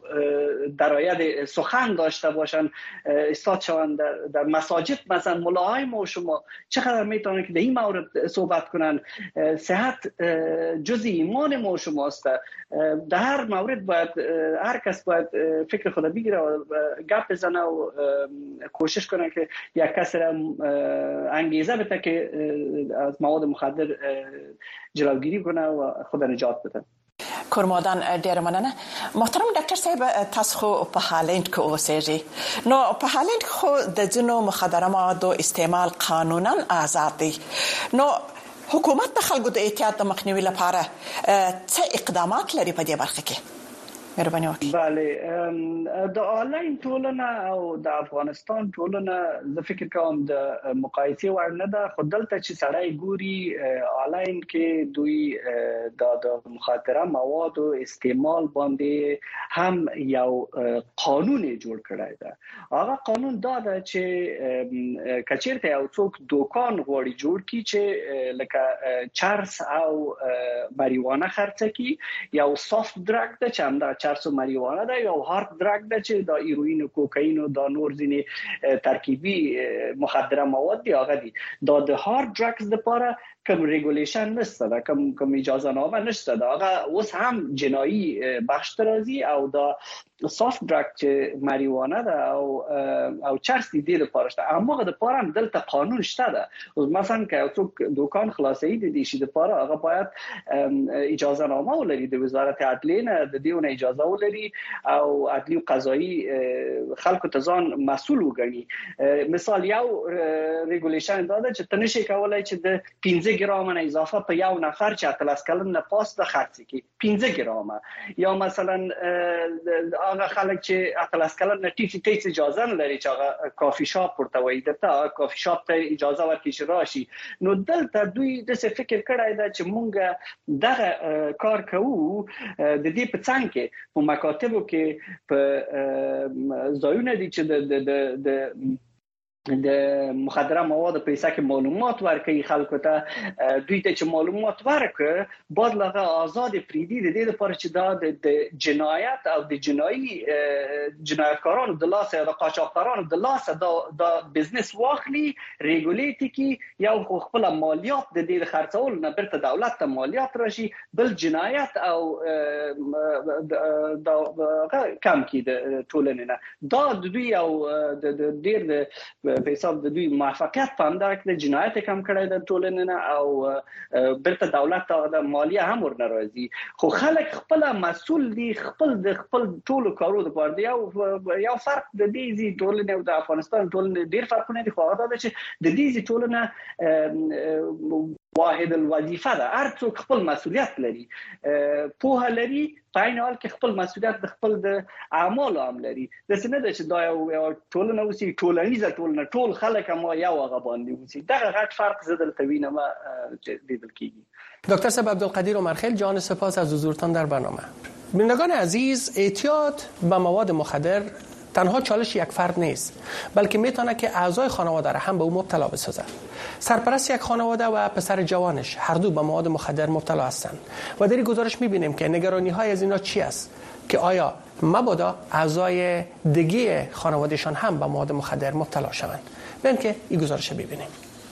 Speaker 3: درآید سخن داشته باشن استاد شوند در مساجد، مثلا ملاهای ما و شما چقدر میتونن که در این مورد صحبت کنن. صحت جزء ایمان ما و شماست. در هر مورد باید هر کس باید فکر خود بگیره و گپ بزنه و کوشش کنه که یک کس را انگیزه بده که از مواد مخدر جلوگیری کنه و خود نجات بده.
Speaker 12: کورمادان ډیر مننه. محترم ډاکټر صاحب، تاسو خو په هالند کې اوسېږئ، نو په هالند خو د ځینو مخدره موادو استعمال قانونا آزاد دی، نو حکومت د خلکو د احتیاط د مخنیوي لپاره څه اقدامات لري په دې برخه کې؟ مهرباني وکړئ.
Speaker 3: بله، د آنلاین ټولنه او د افغانستان ټولنه زه فکر کوم د مقایسې وړ نه ده، خو دلته چې سړی ګوري آنلاین کې دوی د مخدره موادو استعمال باندې هم یو قانون جوړ کړی ده. هغه قانون دا ده چې کچیرته یو څوک دوکان غواړي جوړ کړي چې لکه چرس او ماریوانا خرڅه کړي، یو سافت ډرګ ده چې همدا چرس و ماریوانا ده، یا هارد درگ ده چې دا هیروئین و کوکائین و دا نور ځینی ترکیبی مخدره مواد دی. هغه دی دا د هارد درگز لپاره کم ریگولیشن نشته ده، کم اجازه نامه نشته ده. هغه اوس هم جنایی بخش ترازی او دا سافت درگ چې ماریوانا ده او چرس دی لپاره شته، اما د لپاره هم دلته قانون شته ده. مثلا که څوک دکان خلاصي دي شي د لپاره هغه باید اجازه نامه ولري د وزارت عدلیه نه، د دیونه اجازه ولري او عدلی و قضایی خلکو ته ځان مسؤل وګڼي. مثال یو ریگولیشن داده چې تنشي کولای چې د 15 ګرام نه اضافه په یو نفر چې اتلس کلن نه پاس د خرڅ کی 15 ګرام، یا مثلا هغه خلک چې اتلس کلن نه ټیټ اجازه لري چې هغه کافی شاپ ورته وایي دته کافی شاپ ته اجازه ورکړي چې راشي. نو دلته دوی د څه فکر کړای دا چې مونږ دغه کار کوو د دې په څنګ کې په مکاتبو کې په ځایونه دي چې د مخدره مواد په حساب کې معلومات ورکړي خلکو ته، دوی ته چې معلومات ورکړي بعد لغه آزاد فریدي د دې لپاره چې دا د جنایت او د جنایي جنایتکارانو د لاس یا د قاچاقبرانو د لاس دا بزنس واخلي، ریګولیټ کی یو خپل مالیات د دې خرڅول نه برته دولت ته مالیات راشي، بل جنایت او دا کم کی د ټولنې نه. دا د دوی او د ډیر په حساب د دوی موفقیت په اندازه کې جنایت کم کړی د ټولنې نه او برته دولت ته د مالیه هم ورناراضي. خو خلک خپل مسؤل دي، خپل ټولو کارو د پاره دی. یو فرق د دې ټولنې او د افغانستان ټولنې ډیر فرقونه دي، خو هغه دا چې د دې ټولنه واحد الوظیفه ده، هر څوک خپل مسؤلیت لري، په لري په عین حال کې خپل مسؤلیت د خپل د اعمالو هم لري. د څه نه ده چې دا یو ټولنه اوسي ټولنیزه ټولنه ټول خلک ما یو هغه باندې اوسي. دغه غټ فرق زدل توینه ما دیدل کیږي.
Speaker 8: دکتر صاحب عبدالقدیر عمرخیل، جان سپاس از حضورتان در برنامه. بینندگان عزیز، اعتیاد به مواد مخدر تنها چالش یک فرد نیست، بلکه میتونه که اعضای خانواده را هم به او مبتلا بسازه. سرپرست یک خانواده و پسر جوانش هر دو به مواد مخدر مبتلا هستند و در این گزارش میبینیم که نگرانی های از اینا چی است، که آیا مبادا اعضای دیگه خانوادهشان هم به مواد مخدر مبتلا شوند. بیاین که این گزارش ببینیم.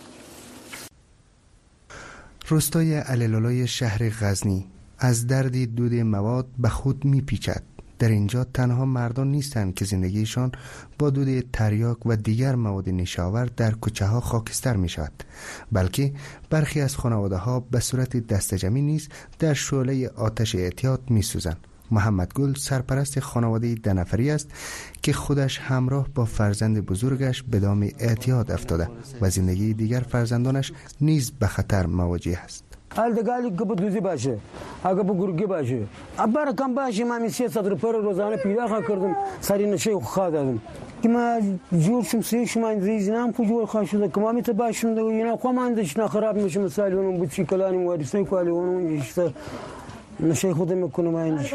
Speaker 5: روستای عللالای شهر غزنی از درد دود مواد به خود میپیچد. در اینجا تنها مردان نیستند که زندگیشان با دود تریاک و دیگر مواد نشاور در کوچه ها خاکستر می شود، بلکه برخی از خانواده ها به صورت دستجمعی نیز در شعله آتش اعتیاد می سوزند. محمد گل سرپرست خانواده 10 نفری است که خودش همراه با فرزند بزرگش به دام اعتیاد افتاده و زندگی دیگر فرزندانش نیز به خطر مواجه است.
Speaker 7: حال دگالی که بدوزی باشه اگه بگرگی باشه ابر کم باشه من 300 روپیه روزانه پیدا کردم سری نشه خو دادم که ما جور شم سی شما زیزنام کو جور خاص شده که ما میت باشم دو اینا کوماندش نه خراب میشه مثال اون بچی کلانی وارثی کالی اون نشه خود میکنه ما این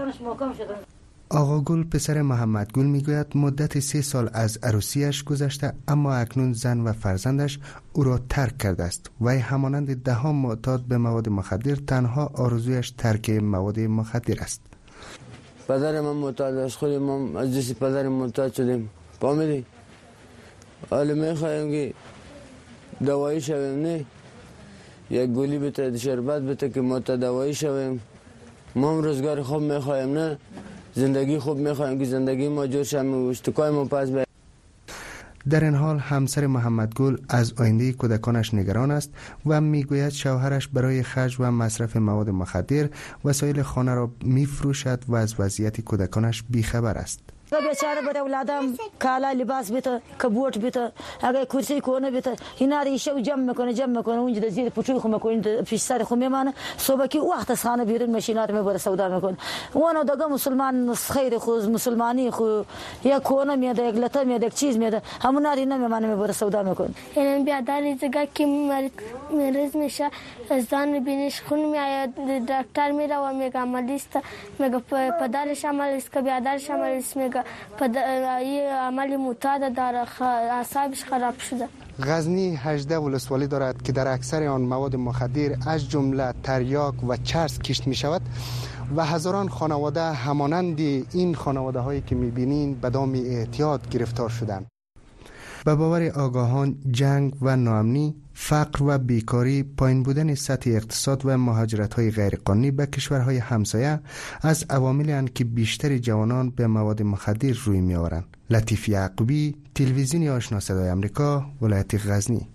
Speaker 5: آقا گل پسر محمد گل میگوید مدت 3 سال از عروسیش گذشته اما اکنون زن و فرزندش او را ترک کرده است و همانند دهان معتاد به مواد مخدر تنها آرزویش ترک مواد مخدر است.
Speaker 17: پدر من معتاد است، خود ما از دست پدر معتاد شدیم. فهمیدی؟ حالا میخوایم که دوایی شویم، نه یک گلی بده شربت بده که ما تا دوایی شویم. ما هم روزگار خوب میخوایم، نه زندگی خوب میخوایم که زندگی ما جور شم و اشتکای ما پس به.
Speaker 5: در این حال همسر محمد گل از آینده کودکانش نگران است و میگوید شوهرش برای خرج و مصرف مواد مخدر وسایل خانه را میفروشد و از وضعیت کودکانش بیخبر است.
Speaker 14: بیچاره بر اولادم کالا لباس بیت کبوت بیت اگه کرسی کنه بیت اینا ریشه جمع میکنه اونجا زیر پوچو خو میکنه پیش سر خو میمانه صبح کی وقت خانه بیرون ماشینات میبره سودا میکنه وانا دغه مسلمان خیر خو مسلمانی خو یا کنه میاد یک لته میاد یک چیز میاد همون ناری نمیمانه میبره سودا میکنه
Speaker 19: این بیا داری زگا کی مریض میشه ازدان بینش خون میاد دکتر میره و میگه عملیست میگه پدرش عملیست که بیادرش عملیست میگه عملی معتاد داره اعصابش خراب شده.
Speaker 5: غزنی 18 ولسوالی دارد که در اکثر آن مواد مخدر از جمله تریاک و چرس کشت می شود و هزاران خانواده همانند این خانواده هایی که می بینین به دام اعتیاد گرفتار شدند. به باور آگاهان جنگ و ناامنی، فقر و بیکاری، پایین بودن سطح اقتصاد و مهاجرت‌های غیرقانونی به کشورهای همسایه از عواملی هستند که بیشتر جوانان به مواد مخدر روی می‌آورند. لطیف یعقوبی، تلویزیون آشنا صدای آمریکا، ولایت غزنی.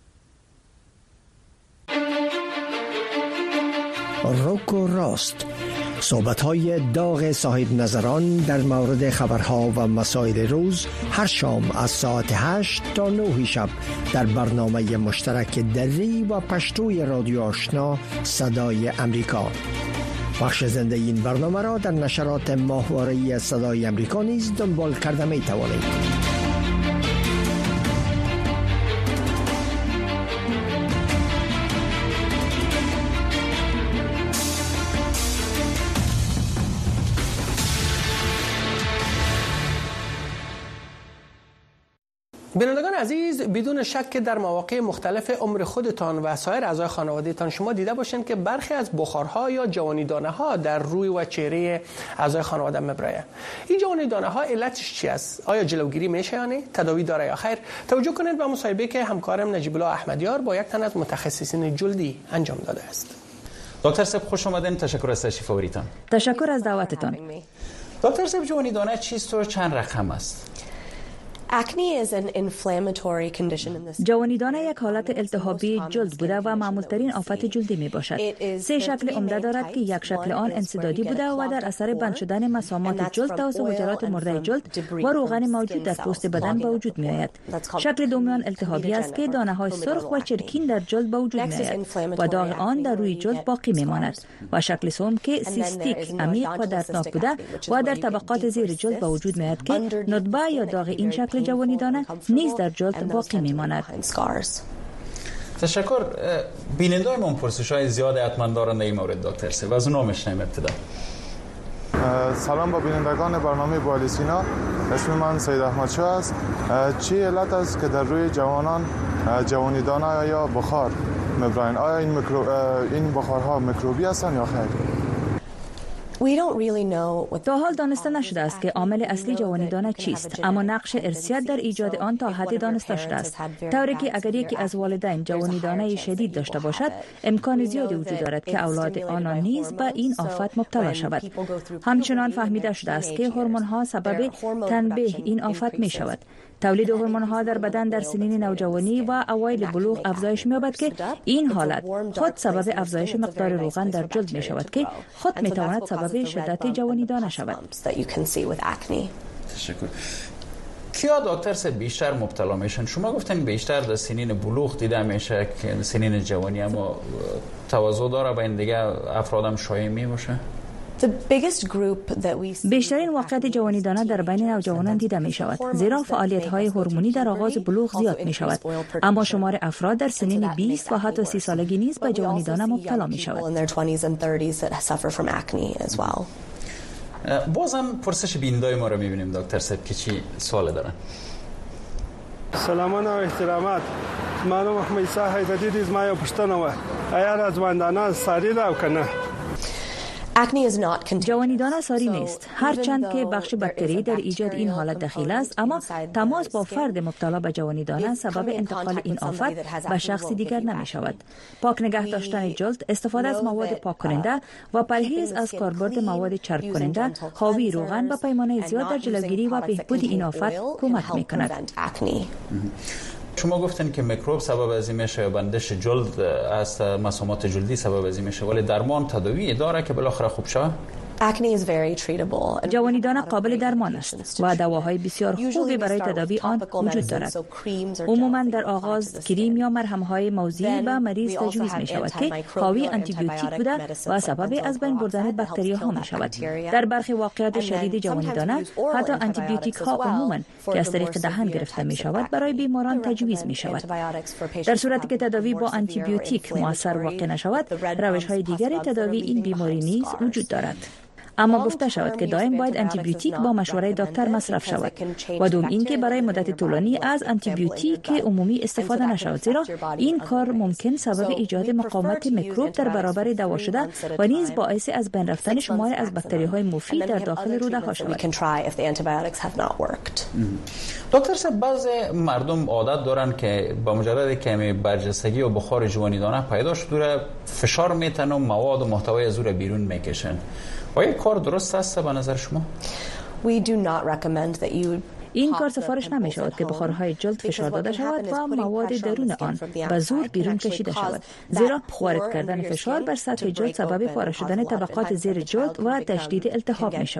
Speaker 20: روک و راست، صحبت‌های داغ صاحب نظران در مورد خبرها و مسائل روز هر شام از ساعت 8 تا 9 شب در برنامه مشترک دری و پشتوی رادیو آشنا صدای امریکا. بخش زنده این برنامه را در نشرات ماهواره‌ای صدای امریکا نیز دنبال کرده می توانید.
Speaker 8: بینندگان عزیز، بدون شک در مواقع مختلف عمر خودتان و سایر اعضای خانوادهتان شما دیده باشند که برخی از بخارها یا جوانی دانه ها در روی و چهره اعضای خانواده میبرایند. این جوانی دانه ها علتش چی است؟ آیا جلوگیری میشه یا نه؟ تداوی داره یا خیر؟ توجه کنید به مصاحبه که همکارم نجیب الله احمدیار با یک تن از متخصصین جلدی انجام داده است.
Speaker 21: دکتر صاحب خوش آمدین. تشکر از تشریف آوریدتان.
Speaker 26: تشکر از دعوتتان.
Speaker 21: دکتر صاحب جوانی دانه چیست و چند رقم است؟
Speaker 26: جوانی دانه یک حالت التهابی جلد بوده و معمولترین آفت جلدی می باشد. 3 شکل عمده دارد که یک شکل آن انسدادی بوده و در اثر بند شدن مسامات جلد توسط حجرات مرده جلد و روغن موجود در پوست بدن به وجود می آید. شکل دوم آن التهابی است که دانه های سرخ و چرکین در جلد به وجود می آید و داغ آن در روی جلد باقی می ماند. و شکل سوم که سیستیک، عمیق و دردناک بوده و در طبقات زیر جلد به وجود می آید که ندبه یا داغ این شکل جوانی دانه نیز در جلد باقی میماند.
Speaker 21: تشکر. بیننده من پرسش‌های زیاد حتما دارن در این مورد دکتر صاحب. از اونها میشنیم ابتدا.
Speaker 27: سلام با بینندگان برنامه بالی سینا. اسم من سید احمدشاه است. چی علت است که در روی جوانان جوانی دانه یا بخار میبرند؟ آیا این بخارها میکروبی هستند یا خیر؟
Speaker 26: تا حال دانسته نشده است که عامل اصلی جوانی دانه چیست، اما نقش ارثیت در ایجاد آن تا حدی دانسته شده است، طوری که اگر یکی از والدین جوانی دانه شدید داشته باشد امکان زیادی وجود دارد که اولاد آنان نیز به این آفت مبتلا شود. همچنان فهمیده شده است که هورمون ها سبب تنبیه این آفت می شود. تولید هورمون ها در بدن در سنین نوجوانی و اوایل بلوغ افزایش می‌یابد که این حالت خود سبب افزایش مقدار روغن در جلد می شود که خود می تواند سبب شدت جوانی دانه شود.
Speaker 21: تشکر. کیا دکتر صاحب بیشتر مبتلا میشن؟ شما گفتن بیشتر در سنین بلوغ دیده میشه که سنین جوانی، اما تواضع داره بین دیگه افراد هم شایع می باشه؟
Speaker 26: بیشترین واقعیت جوانی دانه در بین نوجوانان دیده می شود، زیرا فعالیت های هورمونی در آغاز بلوغ زیاد می شود، اما شمار افراد در سنین 20 و حتی 30 سالگی نیز به جوانی دانه مبتلا می شود.
Speaker 21: بازم پرسش بینندای ما رو می بینیم دکتر صاحب که چی سوال دارن.
Speaker 1: سلامان و احترامات. منو محمد صاحب حیدری از ما یو پښتنه و آیا رضواندانه ساری دا کنه؟
Speaker 26: جوانی دانه ساری نیست، هرچند که بخش باکتری در ایجاد این حالت دخیل است، اما تماس با فرد مبتلا به جوانی دانه سبب انتقال این آفت به شخص دیگر نمی شود. پاک نگه داشتن جلد، استفاده از مواد پاک کننده و پرهیز از کاربرد مواد چرب کننده حاوی روغن به پیمانه زیاد در جلوگیری و بهبود این آفت کمک می کند.
Speaker 21: شما گفتن که میکروب سبب از این میشه، بندش جلد از مسامات جلدی سبب از این میشه، ولی درمان تداوی داره که بالاخره خوب شه؟
Speaker 26: جوانی دانه قابل درمان است و دواهای بسیار خوبی برای تداوی آن وجود دارد. عموما در آغاز کریم یا مرهم‌های موضعی به مریض تجویز می شود که حاوی آنتی بیوتیک بوده و سبب از بین بردن باکتریاها می شود. در برخی واقعات شدید جوانی دانه حتی آنتی بیوتیک ها عموما که از طریق دهان گرفته می شود برای بیماران تجویز می شود. در صورتی که تداوی با آنتی بیوتیک مؤثر واقع نشود، روش‌های دیگر تداوی این بیماری نیز وجود دارد. اما گفته شود که دائم باید آنتی بیوتیک با مشوره دکتر مصرف شود و دوم اینکه برای مدت طولانی از آنتی بیوتیک عمومی استفاده نشود، زیرا این کار ممکن سبب ایجاد مقاومت میکروب در برابر دوا شده و نیز باعث از بین رفتن شماری از باکتری‌های مفید در داخل روده ها شود.
Speaker 21: دکتر صاحب، بعضی مردم عادت دارن که با مجرد کمی برجستگی و بخار جوانی دانه پیدا شده فشار میتن و مواد و محتوای از اون بیرون میکشن. آیا کار درست است به نظر شما؟
Speaker 26: این کار سفارش نمی شود که بخارهای جلد فشار داده شود و مواد درون آن به زور بیرون کشیده شود، زیرا وارد کردن فشار بر سطح جلد سبب پاره شدن طبقات زیر جلد و تشدید التهاب می شود.